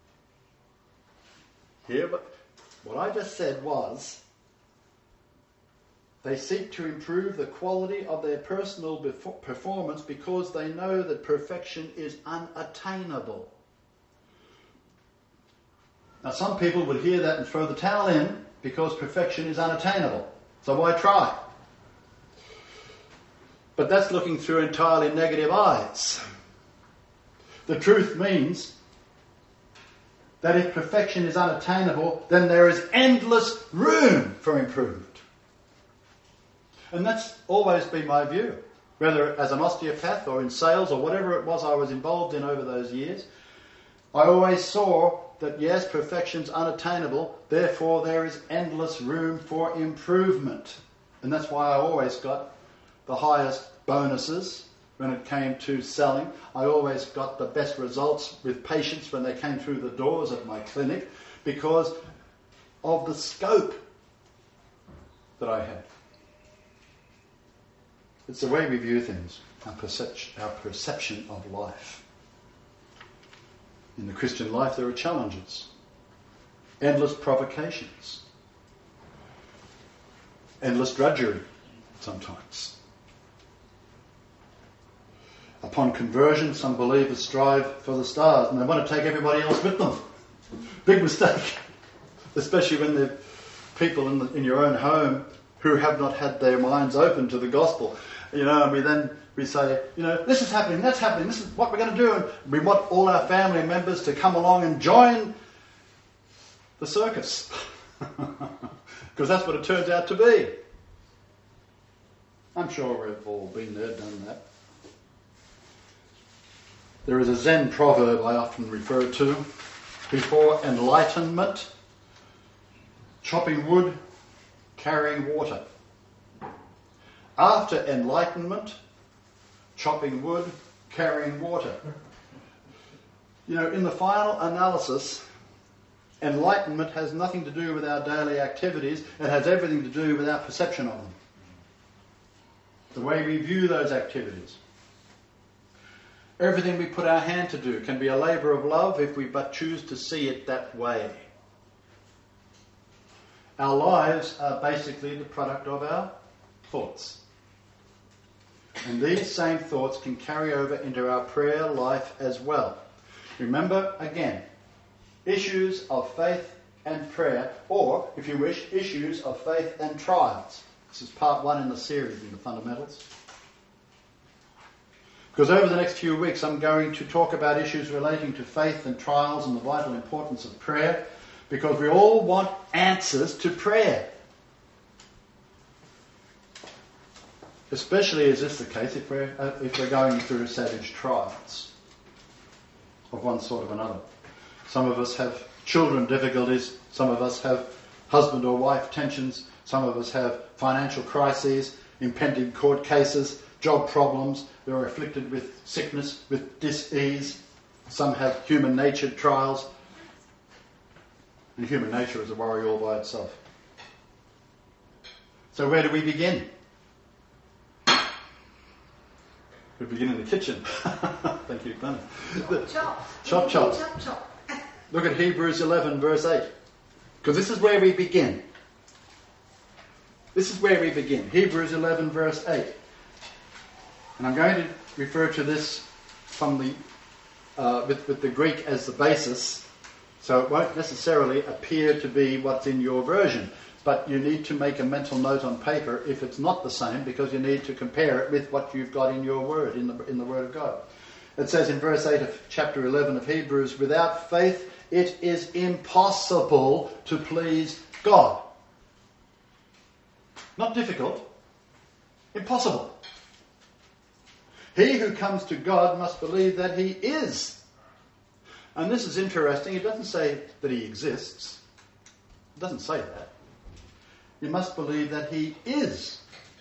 Hear what... What I just said was, they seek to improve the quality of their personal befo- performance because they know that perfection is unattainable. Now some people would hear that and throw the towel in because perfection is unattainable. So why try? But that's looking through entirely negative eyes. The truth means that if perfection is unattainable, then there is endless room for improvement. And that's always been my view. Whether as an osteopath or in sales or whatever it was I was involved in over those years, I always saw that yes, perfection's unattainable, therefore there is endless room for improvement. And that's why I always got the highest bonuses when it came to selling. I always got the best results with patients when they came through the doors of my clinic because of the scope that I had. It's the way we view things, our perception, our perception of life. In the Christian life there are challenges, endless provocations, endless drudgery sometimes. Upon conversion, some believers strive for the stars and they want to take everybody else with them. Big mistake. Especially when they're people in, the, in your own home who have not had their minds open to the gospel. You know, and we then we say, you know, this is happening, that's happening, this is what we're going to do. And we want all our family members to come along and join the circus. Because that's what it turns out to be. I'm sure we've all been there, done that. There is a Zen proverb I often refer to. Before enlightenment, chopping wood, carrying water. After enlightenment, chopping wood, carrying water. You know, in the final analysis, enlightenment has nothing to do with our daily activities. It has everything to do with our perception of them. The way we view those activities. Everything we put our hand to do can be a labour of love if we but choose to see it that way. Our lives are basically the product of our thoughts. And these same thoughts can carry over into our prayer life as well. Remember, again, issues of faith and prayer, or, if you wish, issues of faith and trials. This is part one in the series in the fundamentals. Because over the next few weeks I'm going to talk about issues relating to faith and trials and the vital importance of prayer, because we all want answers to prayer. Especially is this the case if we're, uh, if we're going through savage trials of one sort or another. Some of us have children difficulties, some of us have husband or wife tensions, some of us have financial crises, impending court cases, job problems, they're afflicted with sickness, with dis-ease. Some have human nature trials. And human nature is a worry all by itself. So where do we begin? We begin in the kitchen. Thank you, Glenn. Chop. Chop, chop. Chop, chop. Look at Hebrews eleven, verse eight. Because this is where we begin. This is where we begin. Hebrews eleven, verse eight. And I'm going to refer to this from the uh, with, with the Greek as the basis, so it won't necessarily appear to be what's in your version. But you need to make a mental note on paper if it's not the same, because you need to compare it with what you've got in your word, in the in the Word of God. It says in verse eight of chapter eleven of Hebrews, without faith it is impossible to please God. Not difficult, impossible. He who comes to God must believe that he is. And this is interesting. It doesn't say that he exists. It doesn't say that. You must believe that he is.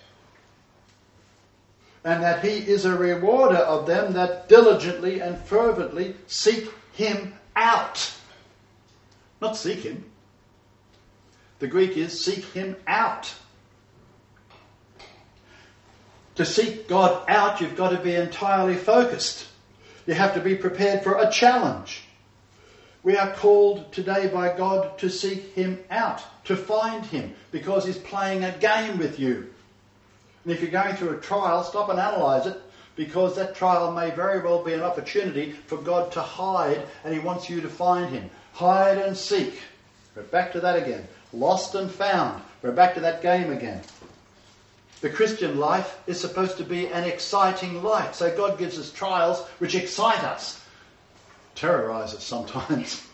And that he is a rewarder of them that diligently and fervently seek him out. Not seek him. The Greek is seek him out. To seek God out, you've got to be entirely focused. You have to be prepared for a challenge. We are called today by God to seek him out, to find him, because he's playing a game with you. And if you're going through a trial, stop and analyse it, because that trial may very well be an opportunity for God to hide, and he wants you to find him. Hide and seek. We're back to that again. Lost and found. We're back to that game again. The Christian life is supposed to be an exciting life. So God gives us trials which excite us, terrorise us sometimes.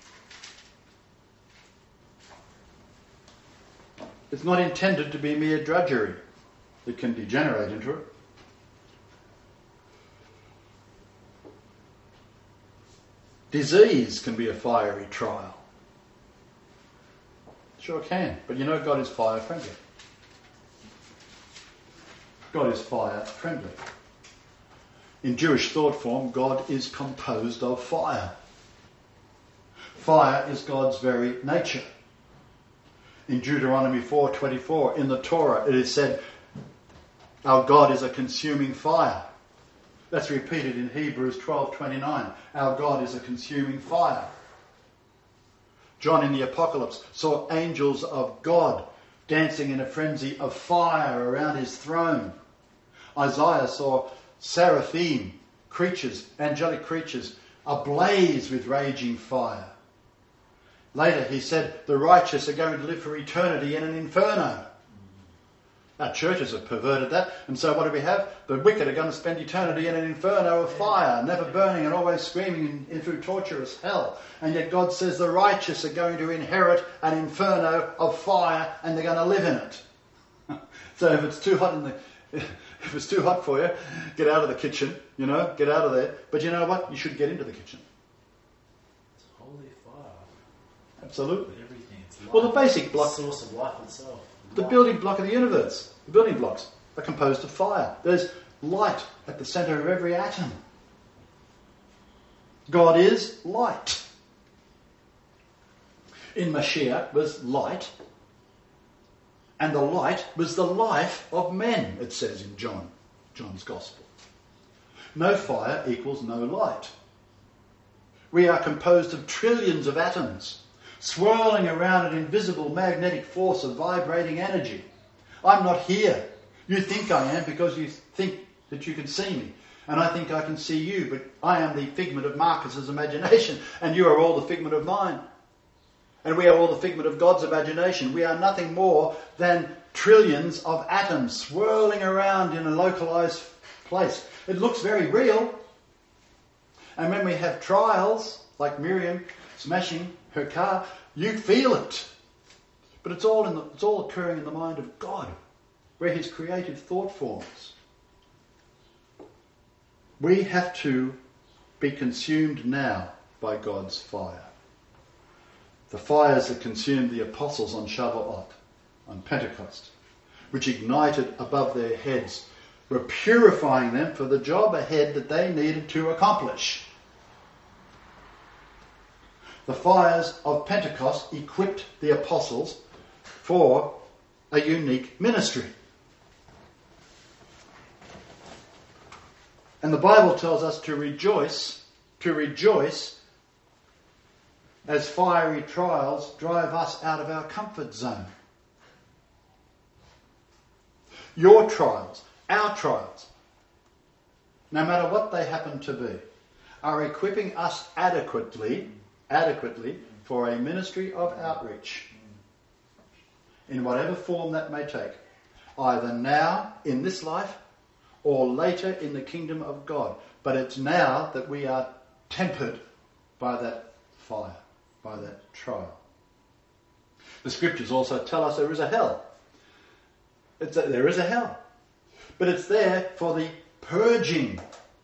It's not intended to be mere drudgery. It can degenerate into it. Disease can be a fiery trial. Sure can. But you know God is fire friendly. God is fire friendly. In Jewish thought form, God is composed of fire. Fire is God's very nature. In Deuteronomy four twenty-four, in the Torah, it is said, our God is a consuming fire. That's repeated in Hebrews twelve twenty-nine. Our God is a consuming fire. John in the Apocalypse saw angels of God dancing in a frenzy of fire around his throne. Isaiah saw seraphim, creatures, angelic creatures, ablaze with raging fire. Later he said the righteous are going to live for eternity in an inferno. Our churches have perverted that, and so what do we have? The wicked are going to spend eternity in an inferno of fire, never burning and always screaming in, in through torturous hell. And yet God says the righteous are going to inherit an inferno of fire, and they're going to live in it. So if it's too hot in the, if it's too hot for you, get out of the kitchen. You know, get out of there. But you know what? You should get into the kitchen. It's holy fire. Absolutely. Everything. It's life. Well, the basic block, the source of life itself. the building block of the universe, the building blocks are composed of fire. There's light at the centre of every atom. God is light. In Mashiach was light, and the light was the life of men, it says in John, John's Gospel. No fire equals no light. We are composed of trillions of atoms, swirling around an invisible magnetic force of vibrating energy. I'm not here. You think I am because you think that you can see me. And I think I can see you, but I am the figment of Marcus's imagination, and you are all the figment of mine. And we are all the figment of God's imagination. We are nothing more than trillions of atoms swirling around in a localized place. It looks very real. And when we have trials, like Miriam smashing her car, you feel it. But it's all in the, it's all occurring in the mind of God, where his creative thought forms. We have to be consumed now by God's fire. The fires that consumed the apostles on Shavuot, on Pentecost, which ignited above their heads, were purifying them for the job ahead that they needed to accomplish. The fires of Pentecost equipped the apostles for a unique ministry. And the Bible tells us to rejoice, to rejoice as fiery trials drive us out of our comfort zone. Your trials, our trials, no matter what they happen to be, are equipping us adequately, adequately for a ministry of outreach in whatever form that may take, either now in this life or later in the kingdom of God. But it's now that we are tempered by that fire, by that trial. The scriptures also tell us there is a hell. It's a, there is a hell. But it's there for the purging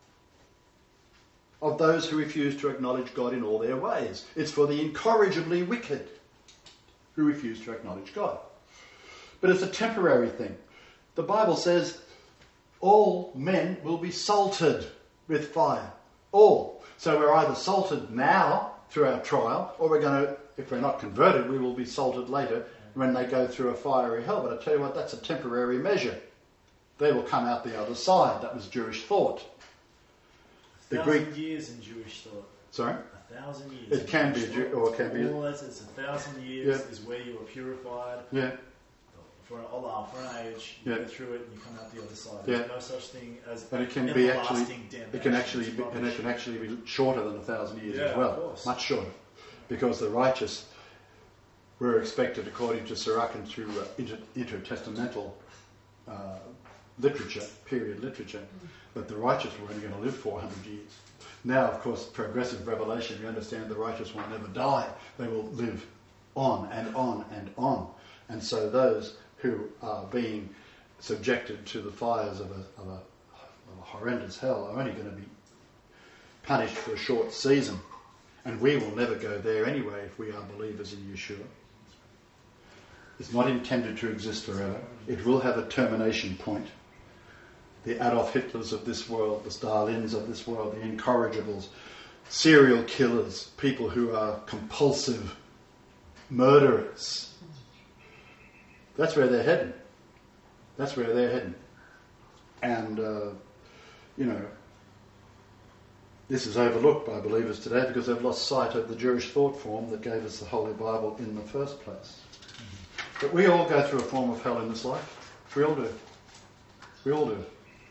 of those who refuse to acknowledge God in all their ways. It's for the incorrigibly wicked who refuse to acknowledge God. But it's a temporary thing. The Bible says all men will be salted with fire. All. So we're either salted now through our trial, or we're going to, if we're not converted, we will be salted later when they go through a fiery hell. But I tell you what, that's a temporary measure. They will come out the other side. That was Jewish thought. A The thousand Greek years in Jewish thought. Sorry? A thousand years. It can be, a Jew, or it can be. All that is a thousand years Yeah. is where you are purified. Yeah. For an Allah, for an age, you Yeah. go through it and you come out the other side. Yeah. There's no such thing as And it can be actually, everlasting damnation. it can actually, It's be, and it rubbish. can actually be shorter than a thousand years Yeah, as of well, course. much shorter, because the righteous were expected, according to Sirach and through uh, inter, intertestamental uh, literature, period literature, that the righteous were only going to live four hundred years. Now, of course, progressive revelation, we understand the righteous will never die; they will live on and on and on, and so those who are being subjected to the fires of a, of a, of a horrendous hell are only going to be punished for a short season. And we will never go there anyway if we are believers in Yeshua. It's not intended to exist forever. It will have a termination point. The Adolf Hitlers of this world, the Stalins of this world, the incorrigibles, serial killers, people who are compulsive murderers. That's where they're heading. That's where they're heading. And, uh, you know, this is overlooked by believers today because they've lost sight of the Jewish thought form that gave us the Holy Bible in the first place. But we all go through a form of hell in this life. We all do. We all do.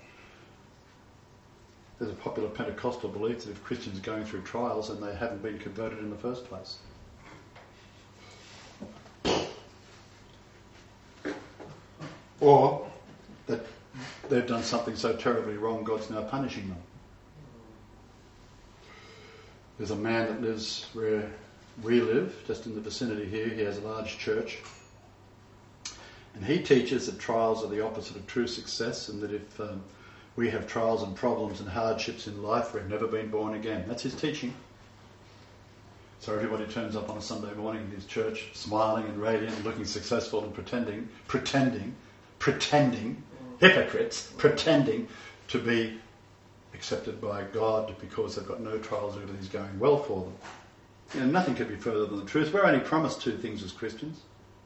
There's a popular Pentecostal belief that if Christians are going through trials, then they haven't been converted in the first place. Or that they've done something so terribly wrong, God's now punishing them. There's a man that lives where we live, just in the vicinity here. He has a large church. And he teaches that trials are the opposite of true success, and that if um, we have trials and problems and hardships in life, we've never been born again. That's his teaching. So everybody turns up on a Sunday morning in his church, smiling and radiant, looking successful and pretending, pretending, pretending, hypocrites, pretending to be accepted by God because they've got no trials, everything's going well for them. You know, nothing could be further than the truth. We're only promised two things as Christians: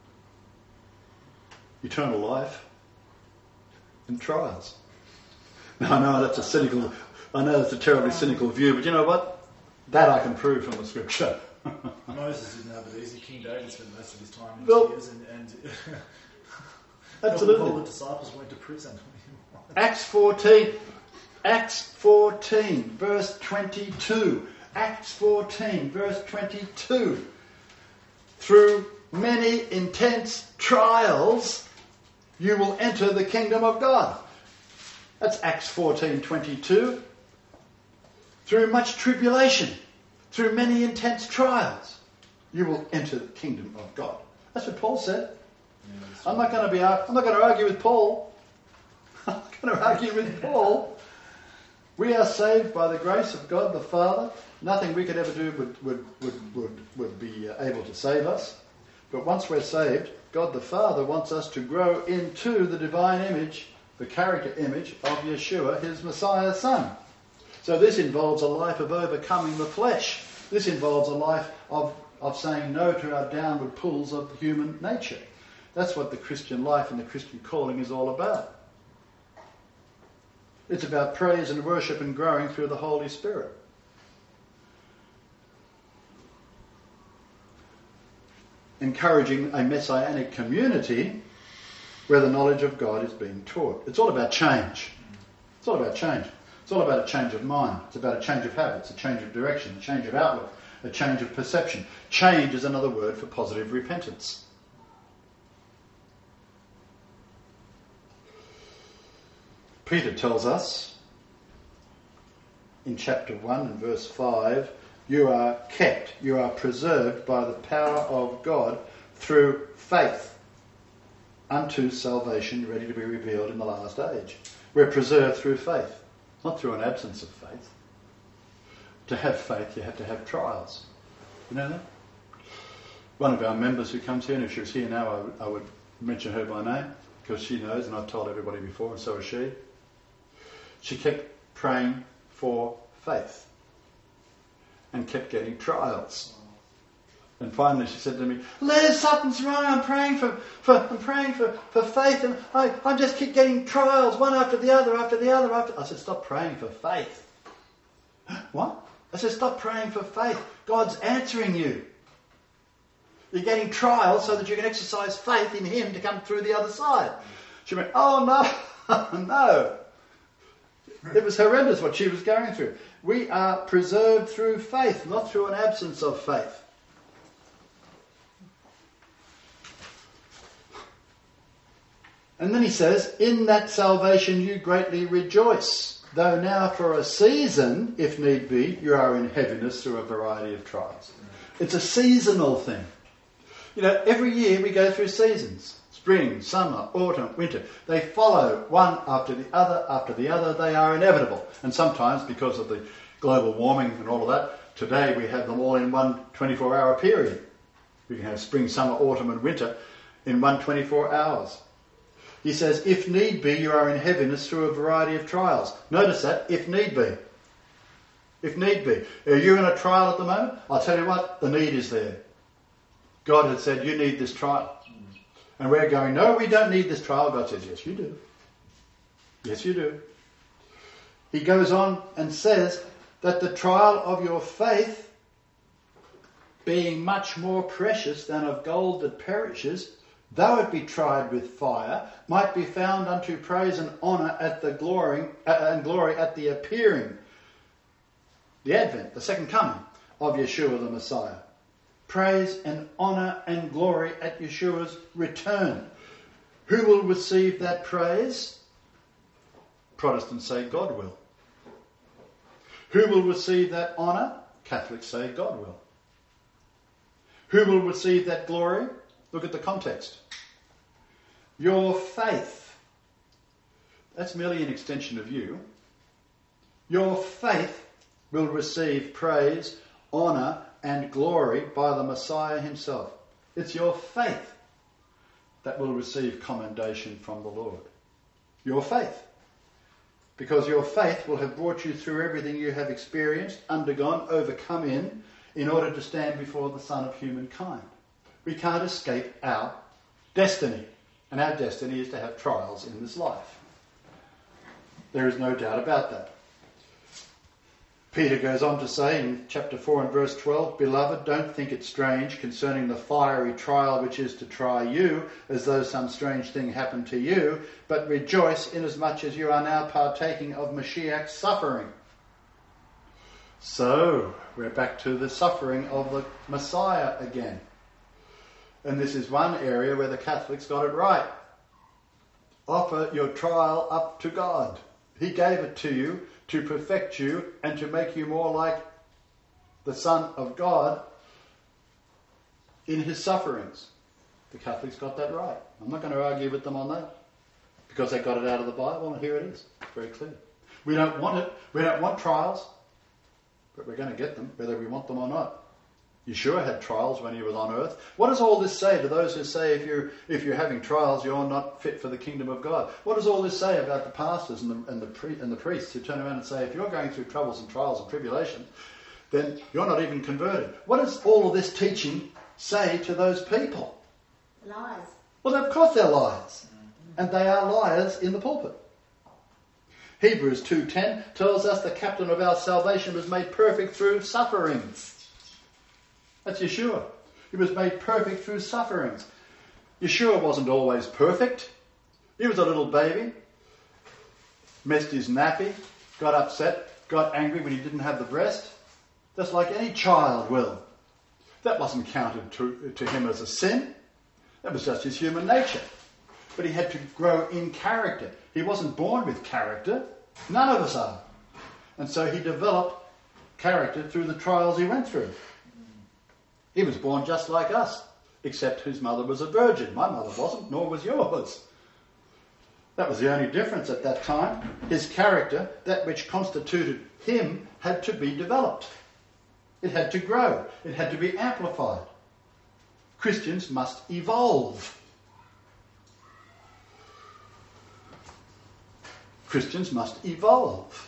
eternal life and trials. Now, I know that's a cynical, I know that's a terribly cynical view, but you know what? That I can prove from the scripture. Moses didn't have it easy. King David spent most of his time in Well, tears, and, and absolutely. all the disciples went to prison. Acts fourteen, Acts fourteen, verse twenty-two. Acts fourteen, verse twenty-two. Through many intense trials, you will enter the kingdom of God. That's Acts fourteen, twenty-two. Through much tribulation, through many intense trials, you will enter the kingdom of God. That's what Paul said. I'm not going to be. I'm not going to argue with Paul. I'm not going to argue with Paul. We are saved by the grace of God the Father. Nothing we could ever do would would would would, would be able to save us. But once we're saved, God the Father wants us to grow into the divine image, the character image of Yeshua, his Messiah Son. So this involves a life of overcoming the flesh. This involves a life of, of saying no to our downward pulls of human nature. That's what the Christian life and the Christian calling is all about. It's about praise and worship and growing through the Holy Spirit. Encouraging a messianic community where the knowledge of God is being taught. It's all about change. It's all about change. It's all about a change of mind. It's about a change of habits, a change of direction, a change of outlook, a change of perception. Change is another word for positive repentance. Peter tells us in chapter one and verse five, you are kept, you are preserved by the power of God through faith unto salvation ready to be revealed in the last age. We're preserved through faith, not through an absence of faith. To have faith, you have to have trials. You know that? One of our members who comes here, and if she was here now, I would, I would mention her by name, because she knows, and I've told everybody before, and so has she. She kept praying for faith and kept getting trials. And finally she said to me, Les, something's wrong, I'm praying for, for I'm praying for, for faith, and I, I just keep getting trials, one after the other, after the other, after... I said, stop praying for faith. What? I said, stop praying for faith. God's answering you. You're getting trials so that you can exercise faith in Him to come through the other side. She went, oh no, no. It was horrendous what she was going through. We are preserved through faith, not through an absence of faith. And then he says, in that salvation you greatly rejoice, though now for a season, if need be, you are in heaviness through a variety of trials. It's a seasonal thing. You know, every year we go through seasons. Spring, summer, autumn, winter. They follow one after the other, after the other. They are inevitable. And sometimes, because of the global warming and all of that, today we have them all in one twenty-four hour period. We can have spring, summer, autumn and winter in one twenty-four hours. He says, if need be, you are in heaviness through a variety of trials. Notice that, if need be. If need be. Are you in a trial at the moment? I'll tell you what, the need is there. God had said, you need this trial. And we're going, no, we don't need this trial. God says, yes, you do. Yes, you do. He goes on and says that the trial of your faith, being much more precious than of gold that perishes, though it be tried with fire, might be found unto praise and honour at the glory, uh, and glory at the appearing, the advent, the second coming of Yeshua the Messiah. Praise and honour and glory at Yeshua's return. Who will receive that praise? Protestants say God will. Who will receive that honour? Catholics say God will. Who will receive that glory? Look at the context. Your faith. That's merely an extension of you. Your faith will receive praise, honour and glory by the Messiah himself. It's your faith that will receive commendation from the Lord. Your faith. Because your faith will have brought you through everything you have experienced, undergone, overcome in, in order to stand before the Son of humankind. We can't escape our destiny. And our destiny is to have trials in this life. There is no doubt about that. Peter goes on to say in chapter four and verse twelve, Beloved, don't think it strange concerning the fiery trial which is to try you, as though some strange thing happened to you, but rejoice inasmuch as you are now partaking of Mashiach's suffering. So, we're back to the suffering of the Messiah again. And this is one area where the Catholics got it right. Offer your trial up to God. He gave it to you to perfect you and to make you more like the Son of God in his sufferings. The Catholics got that right. I'm not going to argue with them on that because they got it out of the Bible, and here it is. Very clear. We don't want it. We don't want trials, but we're going to get them whether we want them or not. Yeshua had trials when he was on earth. What does all this say to those who say if you're, if you're having trials, you're not fit for the kingdom of God? What does all this say about the pastors and the, and the, pre, and the priests who turn around and say if you're going through troubles and trials and tribulations, then you're not even converted? What does all of this teaching say to those people? Lies. Well, of course they're liars. And they are liars in the pulpit. Hebrews two ten tells us the captain of our salvation was made perfect through sufferings. That's Yeshua. He was made perfect through sufferings. Yeshua wasn't always perfect. He was a little baby, messed his nappy, got upset, got angry when he didn't have the breast, just like any child will. That wasn't counted to, to him as a sin. That was just his human nature. But he had to grow in character. He wasn't born with character. None of us are. And so he developed character through the trials he went through. He was born just like us, except his mother was a virgin. My mother wasn't, nor was yours. That was the only difference at that time. His character, that which constituted him, had to be developed. It had to grow. It had to be amplified. Christians must evolve. Christians must evolve.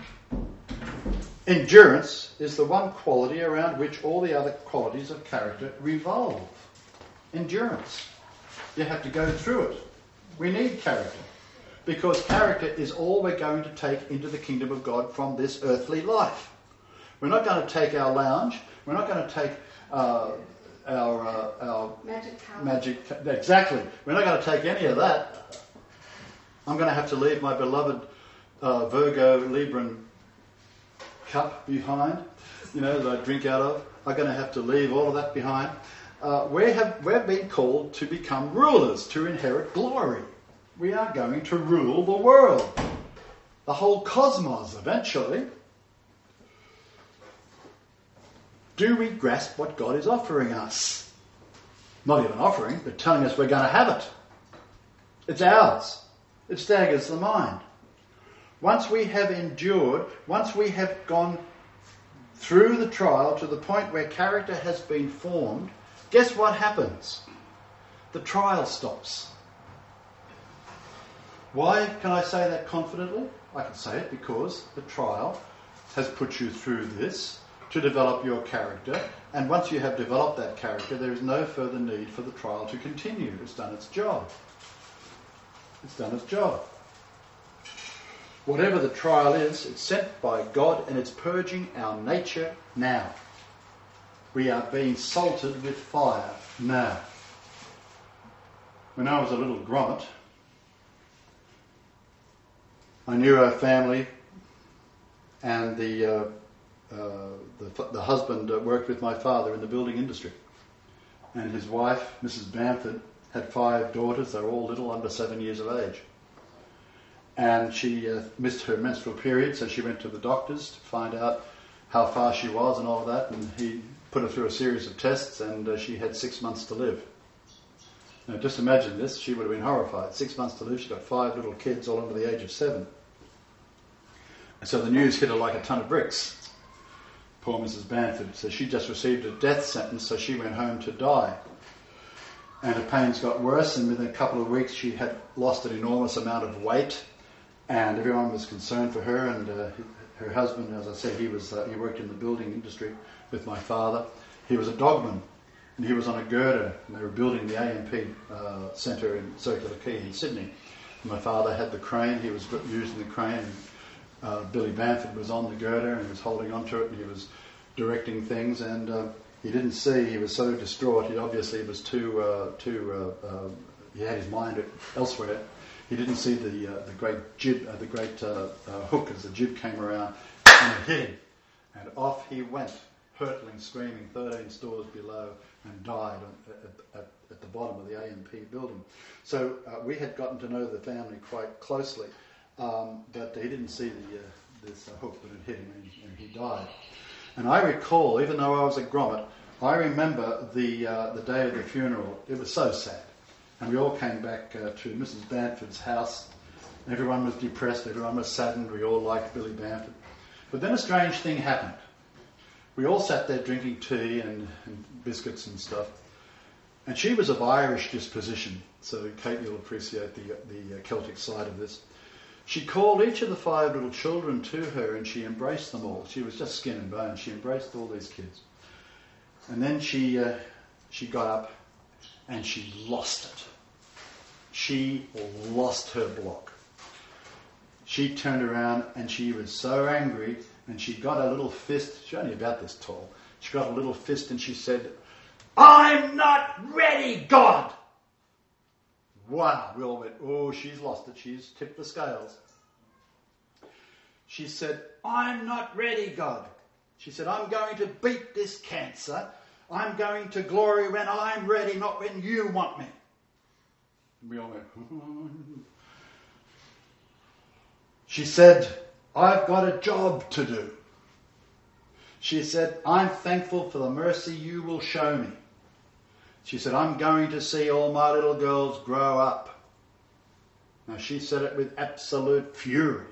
Endurance is the one quality around which all the other qualities of character revolve. Endurance. You have to go through it. We need character. Because character is all we're going to take into the kingdom of God from this earthly life. We're not going to take our lounge. We're not going to take uh, our uh, our Magic color. magic. Exactly. We're not going to take any of that. I'm going to have to leave my beloved uh, Virgo Libran cup behind, you know, that I drink out of. I'm going to have to leave all of that behind. Uh, we have we're being called to become rulers, to inherit glory. We are going to rule the world, the whole cosmos eventually. Do we grasp what God is offering us? Not even offering, but telling us we're going to have it. It's ours. It staggers the mind. Once we have endured, once we have gone through the trial to the point where character has been formed, guess what happens? The trial stops. Why can I say that confidently? I can say it because the trial has put you through this to develop your character, and once you have developed that character, there is no further need for the trial to continue. It's done its job. It's done its job. Whatever the trial is, it's sent by God and it's purging our nature now. We are being salted with fire now. When I was a little grommet, I knew our family, and the uh, uh, the, the husband uh, worked with my father in the building industry, and his wife, Missus Bamford, had five daughters. They were all little, under seven years of age, and she uh, missed her menstrual period, so she went to the doctors to find out how far she was and all of that, and he put her through a series of tests, and uh, she had six months to live. Now, just imagine this. She would have been horrified. Six months to live. She's got five little kids, all under the age of seven. And so the news hit her like a ton of bricks. Poor Missus Bamford. So she just received a death sentence, so she went home to die. And her pains got worse, and within a couple of weeks she had lost an enormous amount of weight, and everyone was concerned for her. And uh, her husband, as I said, he was uh, he worked in the building industry with my father. He was a dogman. And he was on a girder, and they were building the A M P uh, centre in Circular Quay in Sydney. And my father had the crane, he was using the crane, and uh, Billy Bamford was on the girder and he was holding onto it and he was directing things, and uh, he didn't see, he was so distraught, he obviously was too, uh, too uh, uh, he had his mind elsewhere. He didn't see the uh, the great jib, uh, the great uh, uh, hook as the jib came around, and it hit him. And off he went, hurtling, screaming, thirteen stores below, and died at, at, at the bottom of the A M P building. So uh, we had gotten to know the family quite closely, um, but he didn't see the, uh, this uh, hook that had hit him, and, and he died. And I recall, even though I was a grommet, I remember the uh, the day of the funeral. It was so sad. And we all came back uh, to Missus Bamford's house. Everyone was depressed, everyone was saddened, we all liked Billy Bamford. But then a strange thing happened. We all sat there drinking tea and, and biscuits and stuff. And she was of Irish disposition, so Kate, you'll appreciate the, the Celtic side of this. She called each of the five little children to her and she embraced them all. She was just skin and bone. She embraced all these kids. And then she uh, she got up and she lost it. she lost her block. She turned around and she was so angry, and she got a little fist. She's only about this tall. She got a little fist and she said, "I'm not ready, God!" Wow, we all went, oh, she's lost it. She's tipped the scales. She said, "I'm not ready, God." She said, "I'm going to beat this cancer. I'm going to glory when I'm ready, not when you want me." And we all went, She said, "I've got a job to do." She said, "I'm thankful for the mercy you will show me." She said, "I'm going to see all my little girls grow up." Now, she said it with absolute fury.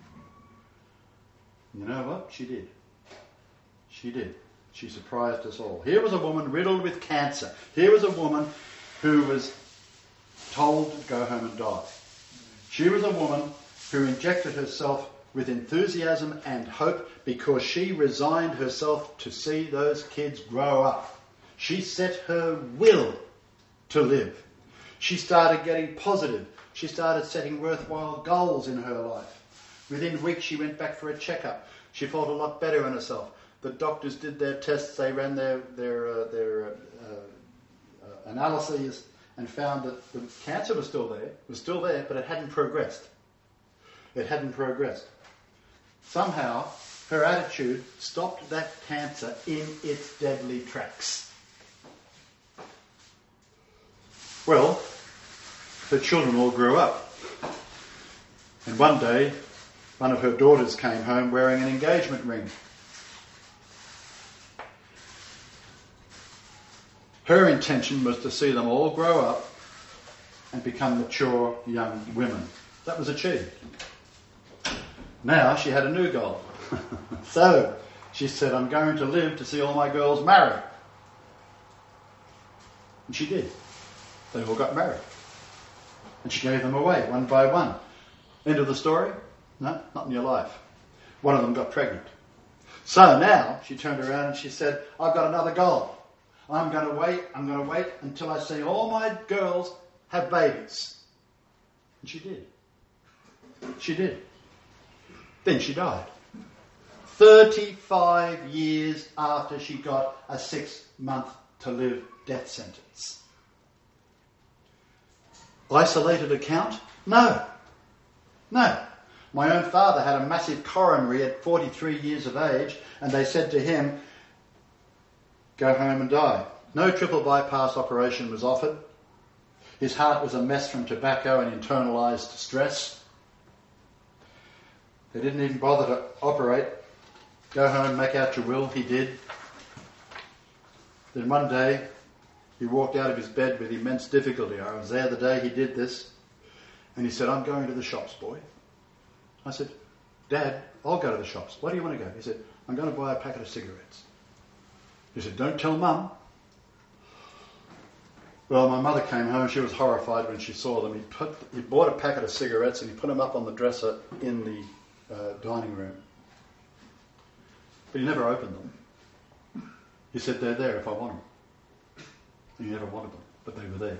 You know what? She did. She did. She surprised us all. Here was a woman riddled with cancer. Here was a woman who was told to go home and die. She was a woman who injected herself with enthusiasm and hope because she resigned herself to see those kids grow up. She set her will to live. She started getting positive. She started setting worthwhile goals in her life. Within weeks, she went back for a checkup. She felt a lot better in herself. The doctors did their tests. They ran their their uh, their uh, uh, analyses and found that the cancer was still there. It was still there, but it hadn't progressed. It hadn't progressed. Somehow, her attitude stopped that cancer in its deadly tracks. Well, her children all grew up. And one day, one of her daughters came home wearing an engagement ring. Her intention was to see them all grow up and become mature young women. That was achieved. Now she had a new goal. So she said, "I'm going to live to see all my girls married." And she did. They all got married. And she gave them away one by one. End of the story? No, not in your life. One of them got pregnant. So now she turned around and she said, "I've got another goal. I'm going to wait, I'm going to wait until I see all my girls have babies." And she did. She did. Then she died. thirty-five years after she got a six-month-to-live death sentence. Isolated account? No. No. My own father had a massive coronary at forty-three years of age, and they said to him, "Go home and die." No triple bypass operation was offered. His heart was a mess from tobacco and internalised stress. They didn't even bother to operate. Go home, make out your will. He did. Then one day, he walked out of his bed with immense difficulty. I was there the day he did this. And he said, "I'm going to the shops, boy." I said, "Dad, I'll go to the shops. Why do you want to go?" He said, "I'm going to buy a packet of cigarettes." He said, "Don't tell Mum." Well, my mother came home. She was horrified when she saw them. He put, he bought a packet of cigarettes and he put them up on the dresser in the uh, dining room. But he never opened them. He said, "They're there if I want them." And he never wanted them, but they were there.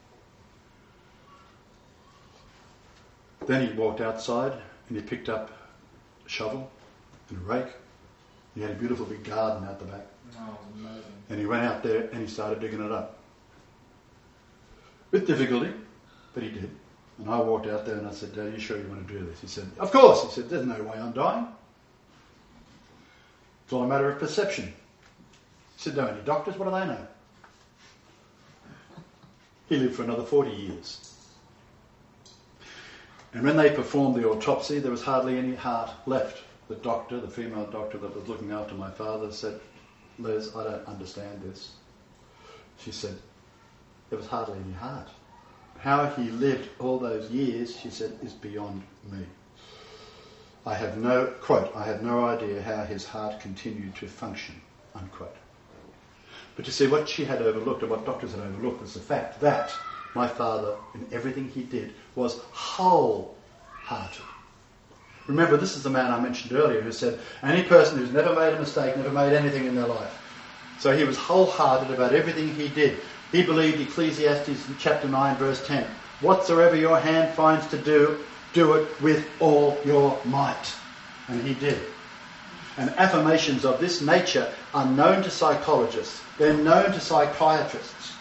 Then he walked outside and he picked up a shovel and a rake. He had a beautiful big garden out the back. Oh, amazing. And he went out there and he started digging it up. With difficulty, but he did. And I walked out there and I said, "Dad, are you sure you want to do this?" He said, "Of course." He said, "There's no way I'm dying. It's all a matter of perception." He said, "No, any doctors? What do they know?" He lived for another forty years. And when they performed the autopsy, there was hardly any heart left. The doctor, the female doctor that was looking after my father, said, "Les, I don't understand this." She said, "There was hardly any heart." How he lived all those years, she said, is beyond me. I have no, quote, "I have no idea how his heart continued to function," unquote. But you see, what she had overlooked, or what doctors had overlooked, was the fact that my father, in everything he did, was wholehearted. Remember, this is the man I mentioned earlier who said, any person who's never made a mistake, never made anything in their life. So he was wholehearted about everything he did. He believed Ecclesiastes chapter nine verse ten. Whatsoever your hand finds to do, do it with all your might. And he did. And affirmations of this nature are known to psychologists. They're known to psychiatrists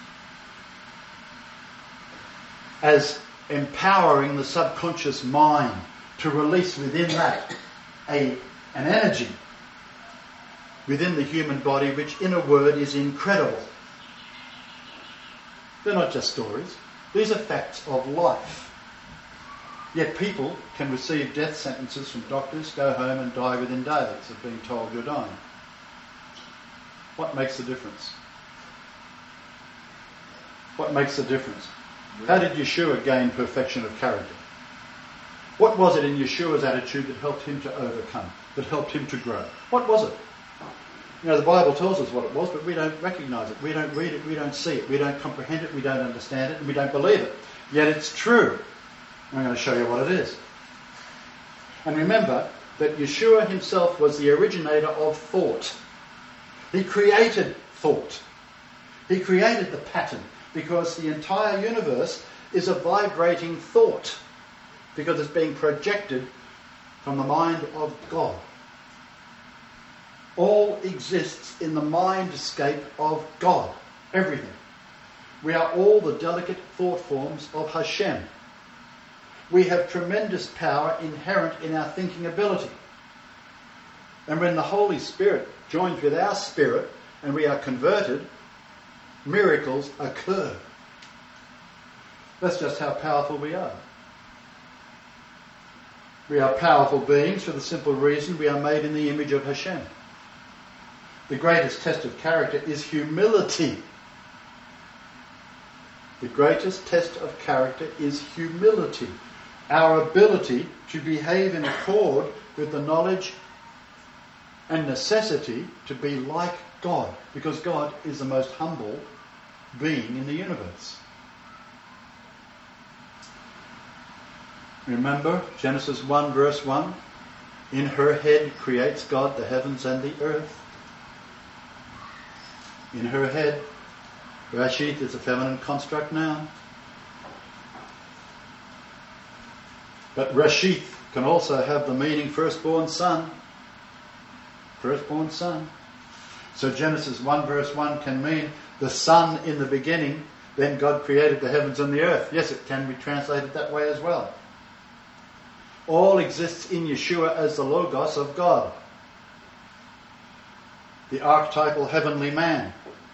as empowering the subconscious mind to release within that a, an energy within the human body which, in a word, is incredible. They're not just stories. These are facts of life. Yet people can receive death sentences from doctors, go home and die within days of being told you're dying. What makes the difference? What makes the difference? How did Yeshua gain perfection of character? What was it in Yeshua's attitude that helped him to overcome, that helped him to grow? What was it? You know, the Bible tells us what it was, but we don't recognise it. We don't read it, we don't see it, we don't comprehend it, we don't understand it, and we don't believe it. Yet it's true. I'm going to show you what it is. And remember that Yeshua himself was the originator of thought. He created thought. He created the pattern, because the entire universe is a vibrating thought, because it's being projected from the mind of God. All exists in the mindscape of God. Everything. We are all the delicate thought forms of Hashem. We have tremendous power inherent in our thinking ability. And when the Holy Spirit joins with our spirit and we are converted, miracles occur. That's just how powerful we are. We are powerful beings for the simple reason we are made in the image of Hashem. The greatest test of character is humility. The greatest test of character is humility. Our ability to behave in accord with the knowledge and necessity to be like God, because God is the most humble being in the universe. Remember Genesis one verse one? In her head creates God the heavens and the earth. In her head, Rashith is a feminine construct noun. But Rashith can also have the meaning firstborn son. Firstborn son. So Genesis one verse one can mean the sun in the beginning, then God created the heavens and the earth. Yes, it can be translated that way as well. All exists in Yeshua as the Logos of God. The archetypal heavenly man.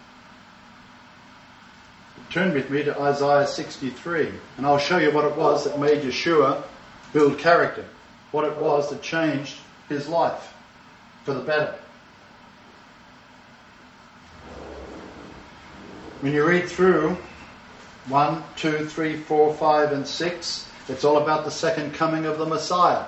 Turn with me to Isaiah sixty-three, and I'll show you what it was that made Yeshua build character, what it was that changed his life for the better. When you read through one, two, three, four, five, and six, it's all about the second coming of the Messiah.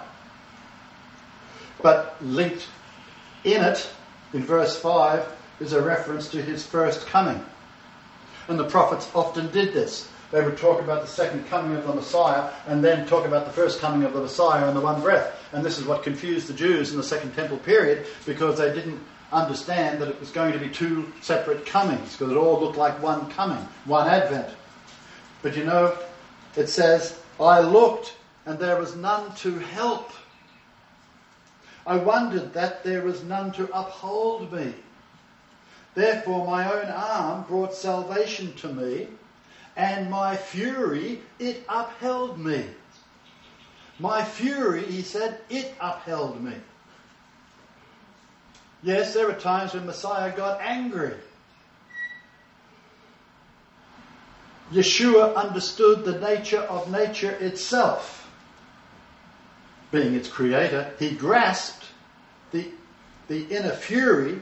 But linked in it, in verse five, is a reference to his first coming. And the prophets often did this. They would talk about the second coming of the Messiah and then talk about the first coming of the Messiah in the one breath. And this is what confused the Jews in the Second Temple period, because they didn't understand that it was going to be two separate comings, because it all looked like one coming, one advent. But you know, it says, I looked and there was none to help. I wondered that there was none to uphold me. Therefore my own arm brought salvation to me, and my fury, it upheld me. My fury, he said, it upheld me. Yes, there were times when Messiah got angry. Yeshua understood the nature of nature itself. Being its creator, he grasped the, the inner fury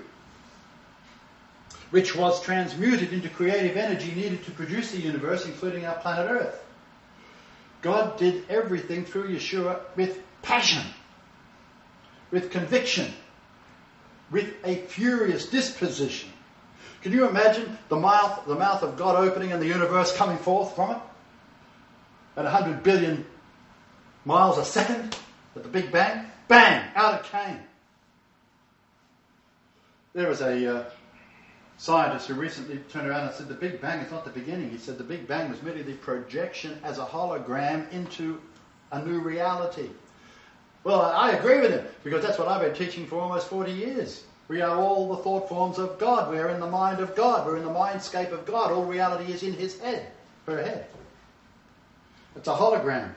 which was transmuted into creative energy needed to produce the universe, including our planet Earth. God did everything through Yeshua with passion, with conviction, with a furious disposition. Can you imagine the mouth, the mouth of God opening and the universe coming forth from it? At one hundred billion miles a second, at the Big Bang, bang, out it came. There was a... Uh, scientist who recently turned around and said the Big Bang is not the beginning. He said the Big Bang was merely the projection as a hologram into a new reality. Well, I agree with him, because that's what I've been teaching for almost forty years. We are all the thought forms of God. We're in the mind of God. We're in the mindscape of God. All reality is in his head, her head. It's a hologram.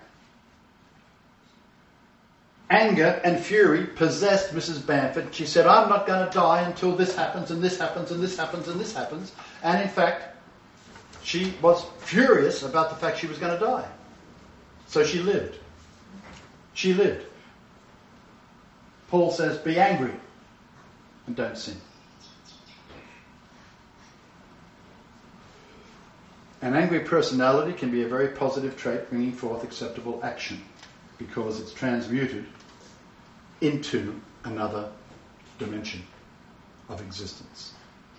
Anger and fury possessed Missus Bamford. She said, I'm not going to die until this happens and this happens and this happens and this happens. And in fact, she was furious about the fact she was going to die. So she lived. She lived. Paul says, be angry and don't sin. An angry personality can be a very positive trait, bringing forth acceptable action, because it's transmuted into another dimension of existence.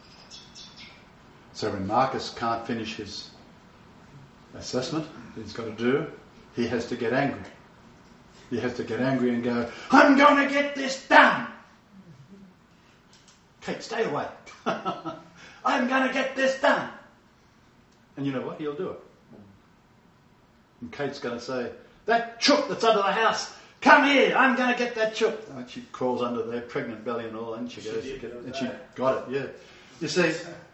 So when Marcus can't finish his assessment that he's got to do, he has to get angry. He has to get angry and go, I'm going to get this done. Kate, stay away. I'm going to get this done. And you know what? He'll do it. And Kate's going to say, that chook that's under the house, come here, I'm going to get that chook. And she crawls under there, pregnant belly and all, and she goes, she get, and she got it, yeah. You see,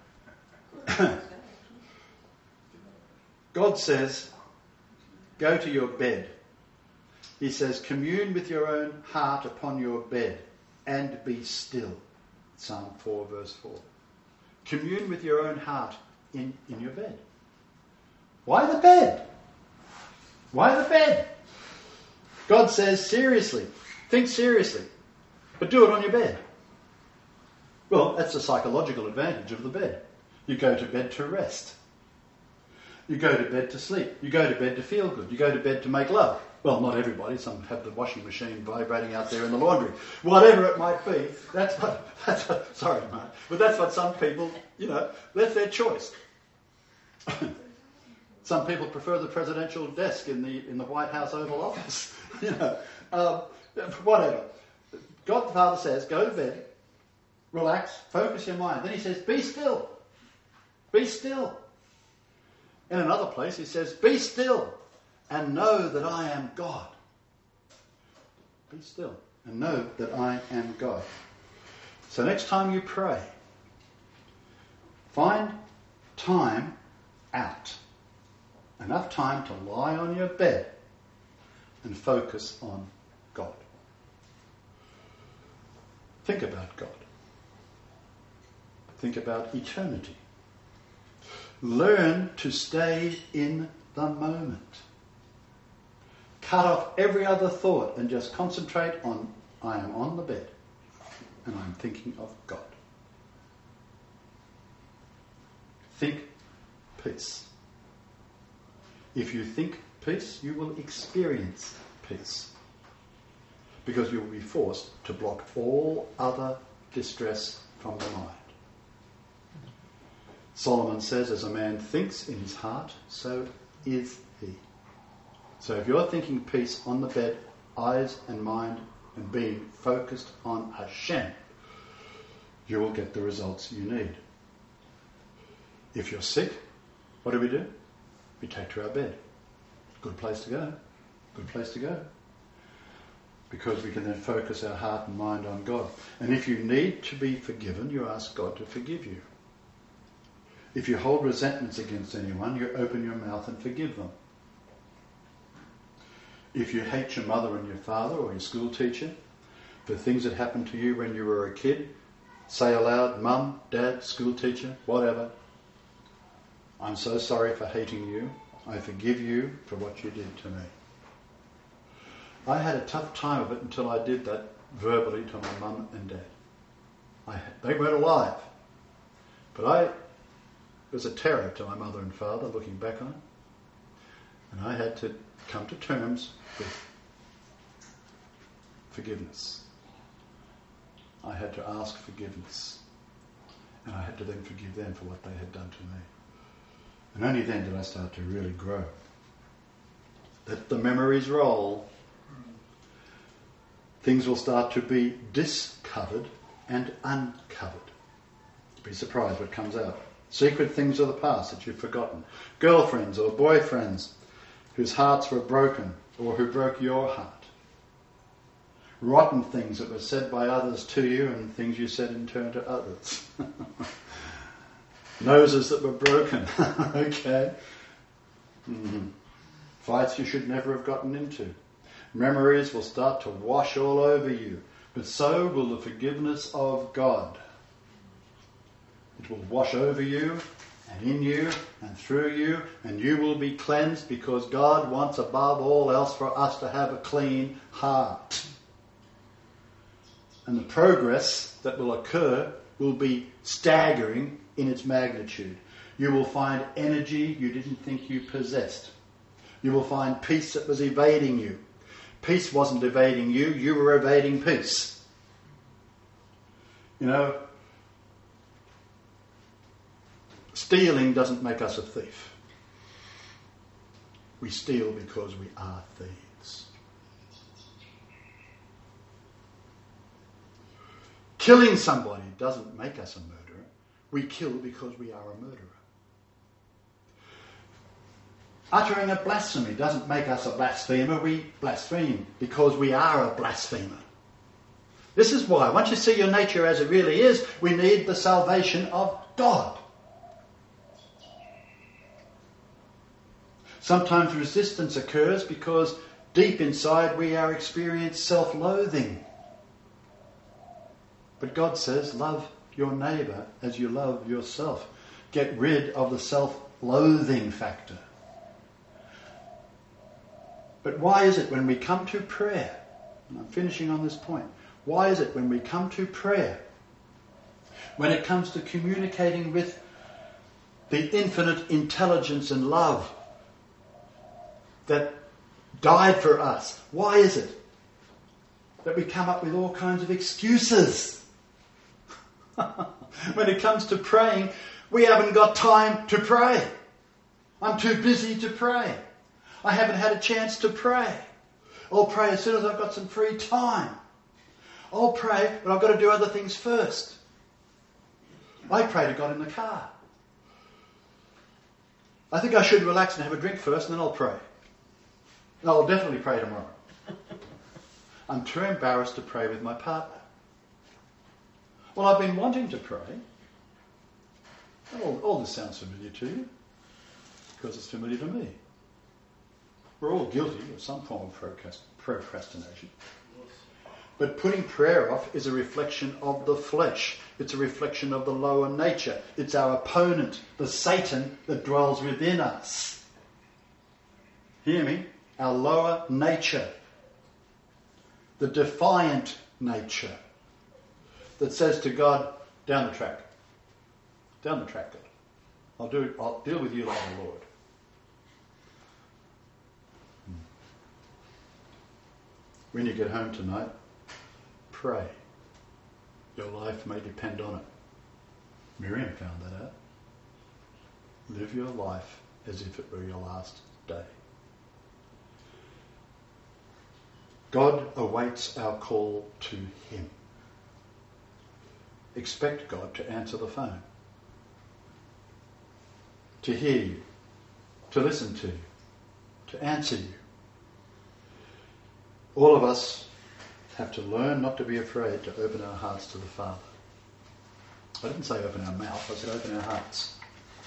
God says, go to your bed. He says, commune with your own heart upon your bed and be still. Psalm four, verse four. Commune with your own heart in, in your bed. Why the bed? Why the bed? God says, seriously, think seriously, but do it on your bed. Well, that's the psychological advantage of the bed. You go to bed to rest. You go to bed to sleep. You go to bed to feel good. You go to bed to make love. Well, not everybody. Some have the washing machine vibrating out there in the laundry. Whatever it might be, that's what, that's what sorry, Mark, but that's what some people, you know, that's their choice. Some people prefer the presidential desk in the in the White House Oval Office. you know, um, whatever. God the Father says, go to bed, relax, focus your mind. Then he says, be still. Be still. In another place he says, be still and know that I am God. Be still and know that I am God. So next time you pray, find time out. Enough time to lie on your bed and focus on God. Think about God. Think about eternity. Learn to stay in the moment. Cut off every other thought and just concentrate on, I am on the bed and I'm thinking of God. Think peace. If you think peace, you will experience peace. Because you will be forced to block all other distress from the mind. Solomon says, as a man thinks in his heart, so is he. So if you're thinking peace on the bed, eyes and mind and being focused on Hashem, you will get the results you need. If you're sick, what do we do? We take to our bed. Good place to go. Good place to go. Because we can then focus our heart and mind on God. And if you need to be forgiven, you ask God to forgive you. If you hold resentments against anyone, you open your mouth and forgive them. If you hate your mother and your father or your school teacher for things that happened to you when you were a kid, say aloud, Mum, Dad, school teacher, whatever, I'm so sorry for hating you. I forgive you for what you did to me. I had a tough time of it until I did that verbally to my mum and dad. I, they weren't alive. But I was a terror to my mother and father looking back on it. And I had to come to terms with forgiveness. I had to ask forgiveness. And I had to then forgive them for what they had done to me. And only then did I start to really grow. Let the memories roll. Things will start to be discovered and uncovered. Be surprised what comes out. Secret things of the past that you've forgotten. Girlfriends or boyfriends whose hearts were broken or who broke your heart. Rotten things that were said by others to you and things you said in turn to others. Noses that were broken. Okay. Mm-hmm. Fights you should never have gotten into. Memories will start to wash all over you, but so will the forgiveness of God. It will wash over you and in you and through you, and you will be cleansed because God wants above all else for us to have a clean heart. And the progress that will occur will be staggering in its magnitude. You will find energy you didn't think you possessed. You will find peace that was evading you. Peace wasn't evading you, you were evading peace. You know, stealing doesn't make us a thief. We steal because we are thieves. Killing somebody doesn't make us a murderer. We kill because we are a murderer. Uttering a blasphemy doesn't make us a blasphemer. We blaspheme because we are a blasphemer. This is why, once you see your nature as it really is, we need the salvation of God. Sometimes resistance occurs because deep inside we are experiencing self-loathing. But God says, love your neighbour as you love yourself. Get rid of the self-loathing factor. But why is it when we come to prayer, and I'm finishing on this point, why is it when we come to prayer, when it comes to communicating with the infinite intelligence and love that died for us, why is it that we come up with all kinds of excuses? When it comes to praying, we haven't got time to pray. I'm too busy to pray. I haven't had a chance to pray. I'll pray as soon as I've got some free time. I'll pray, but I've got to do other things first. I pray to God in the car. I think I should relax and have a drink first, and then I'll pray. And I'll definitely pray tomorrow. I'm too embarrassed to pray with my partner. Well, I've been wanting to pray. All, all this sounds familiar to you, because it's familiar to me. We're all guilty of some form of procrastination. But putting prayer off is a reflection of the flesh. It's a reflection of the lower nature. It's our opponent, the Satan that dwells within us. Hear me? Our lower nature. The defiant nature that says to God, down the track. Down the track, God. I'll do it. I'll deal with you like the Lord. When you get home tonight, pray. Your life may depend on it. Miriam found that out. Live your life as if it were your last day. God awaits our call to Him. Expect God to answer the phone, to hear you, to listen to you, to answer you. All of us have to learn not to be afraid to open our hearts to the Father. I didn't say open our mouth, I said open our hearts.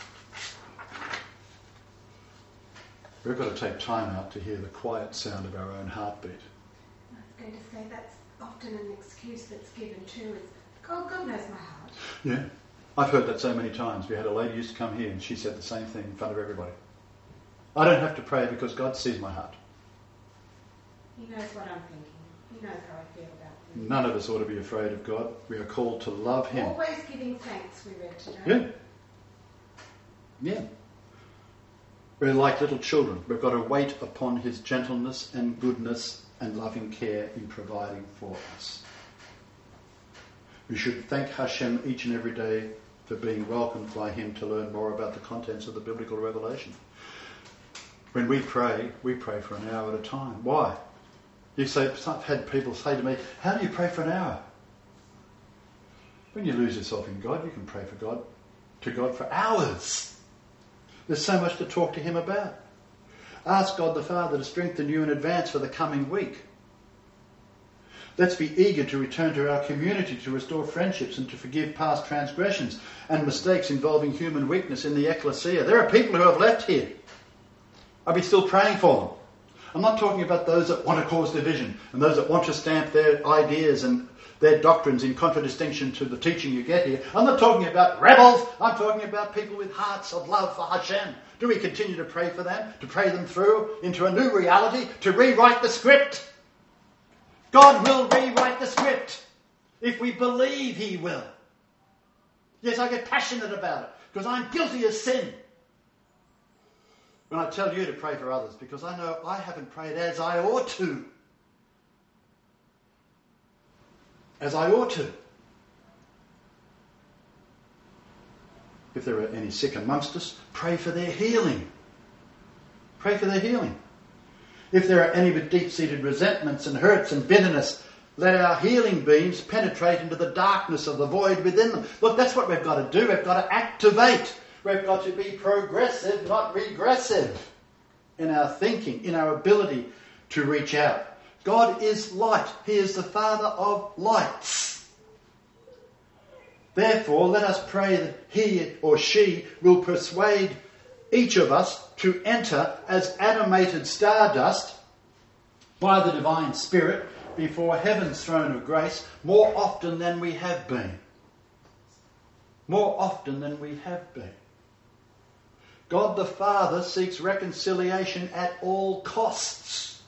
We've got to take time out to hear the quiet sound of our own heartbeat. I was going to say that's often an excuse that's given too, is, God, God knows my heart. Yeah, I've heard that so many times. We had a lady used to come here and she said the same thing in front of everybody. I don't have to pray because God sees my heart. He knows what I'm thinking. He knows how I feel about things. None of us ought to be afraid of God. We are called to love Him. Always giving thanks, we read today. Yeah. Yeah. We're like little children. We've got to wait upon His gentleness and goodness and loving care in providing for us. We should thank Hashem each and every day for being welcomed by Him to learn more about the contents of the biblical revelation. When we pray, we pray for an hour at a time. Why? You say, I've had people say to me, how do you pray for an hour? When you lose yourself in God, you can pray for God, to God for hours. There's so much to talk to him about. Ask God the Father to strengthen you in advance for the coming week. Let's be eager to return to our community, to restore friendships and to forgive past transgressions and mistakes involving human weakness in the ecclesia. There are people who have left here. I'll be still praying for them. I'm not talking about those that want to cause division and those that want to stamp their ideas and their doctrines in contradistinction to the teaching you get here. I'm not talking about rebels. I'm talking about people with hearts of love for Hashem. Do we continue to pray for them, to pray them through into a new reality, to rewrite the script? God will rewrite the script if we believe he will. Yes, I get passionate about it because I'm guilty of sin. When I tell you to pray for others, because I know I haven't prayed as I ought to. As I ought to. If there are any sick amongst us, pray for their healing. Pray for their healing. If there are any with deep-seated resentments and hurts and bitterness, let our healing beams penetrate into the darkness of the void within them. Look, that's what we've got to do. We've got to activate. We've got to be progressive, not regressive in our thinking, in our ability to reach out. God is light. He is the Father of lights. Therefore, let us pray that he or she will persuade each of us to enter as animated stardust by the divine Spirit before heaven's throne of grace more often than we have been. More often than we have been. God the Father seeks reconciliation at all costs.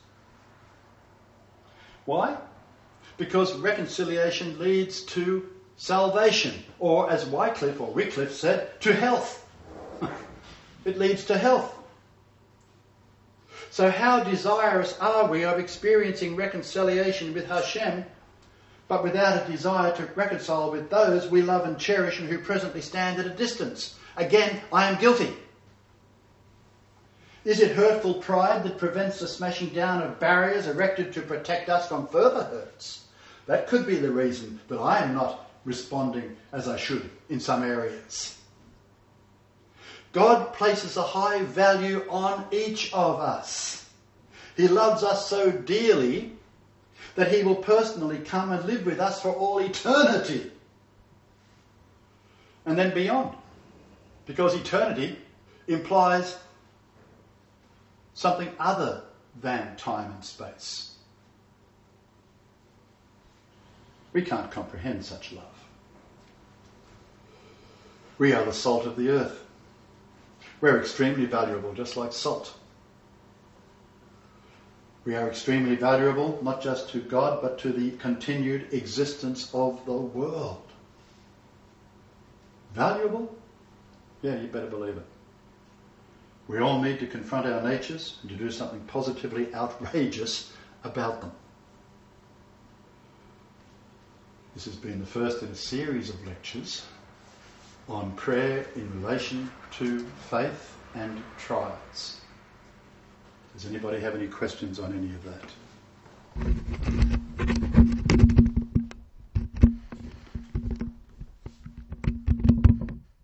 Why? Because reconciliation leads to salvation, or as Wycliffe or Wycliffe said, to health. It leads to health. So how desirous are we of experiencing reconciliation with Hashem, but without a desire to reconcile with those we love and cherish and who presently stand at a distance? Again, I am guilty. Is it hurtful pride that prevents the smashing down of barriers erected to protect us from further hurts? That could be the reason that I am not responding as I should in some areas. God places a high value on each of us. He loves us so dearly that he will personally come and live with us for all eternity. And then beyond. Because eternity implies something other than time and space. We can't comprehend such love. We are the salt of the earth. We're extremely valuable, just like salt. We are extremely valuable, not just to God, but to the continued existence of the world. Valuable? Yeah, you better believe it. We all need to confront our natures and to do something positively outrageous about them. This has been the first in a series of lectures on prayer in relation to faith and trials. Does anybody have any questions on any of that?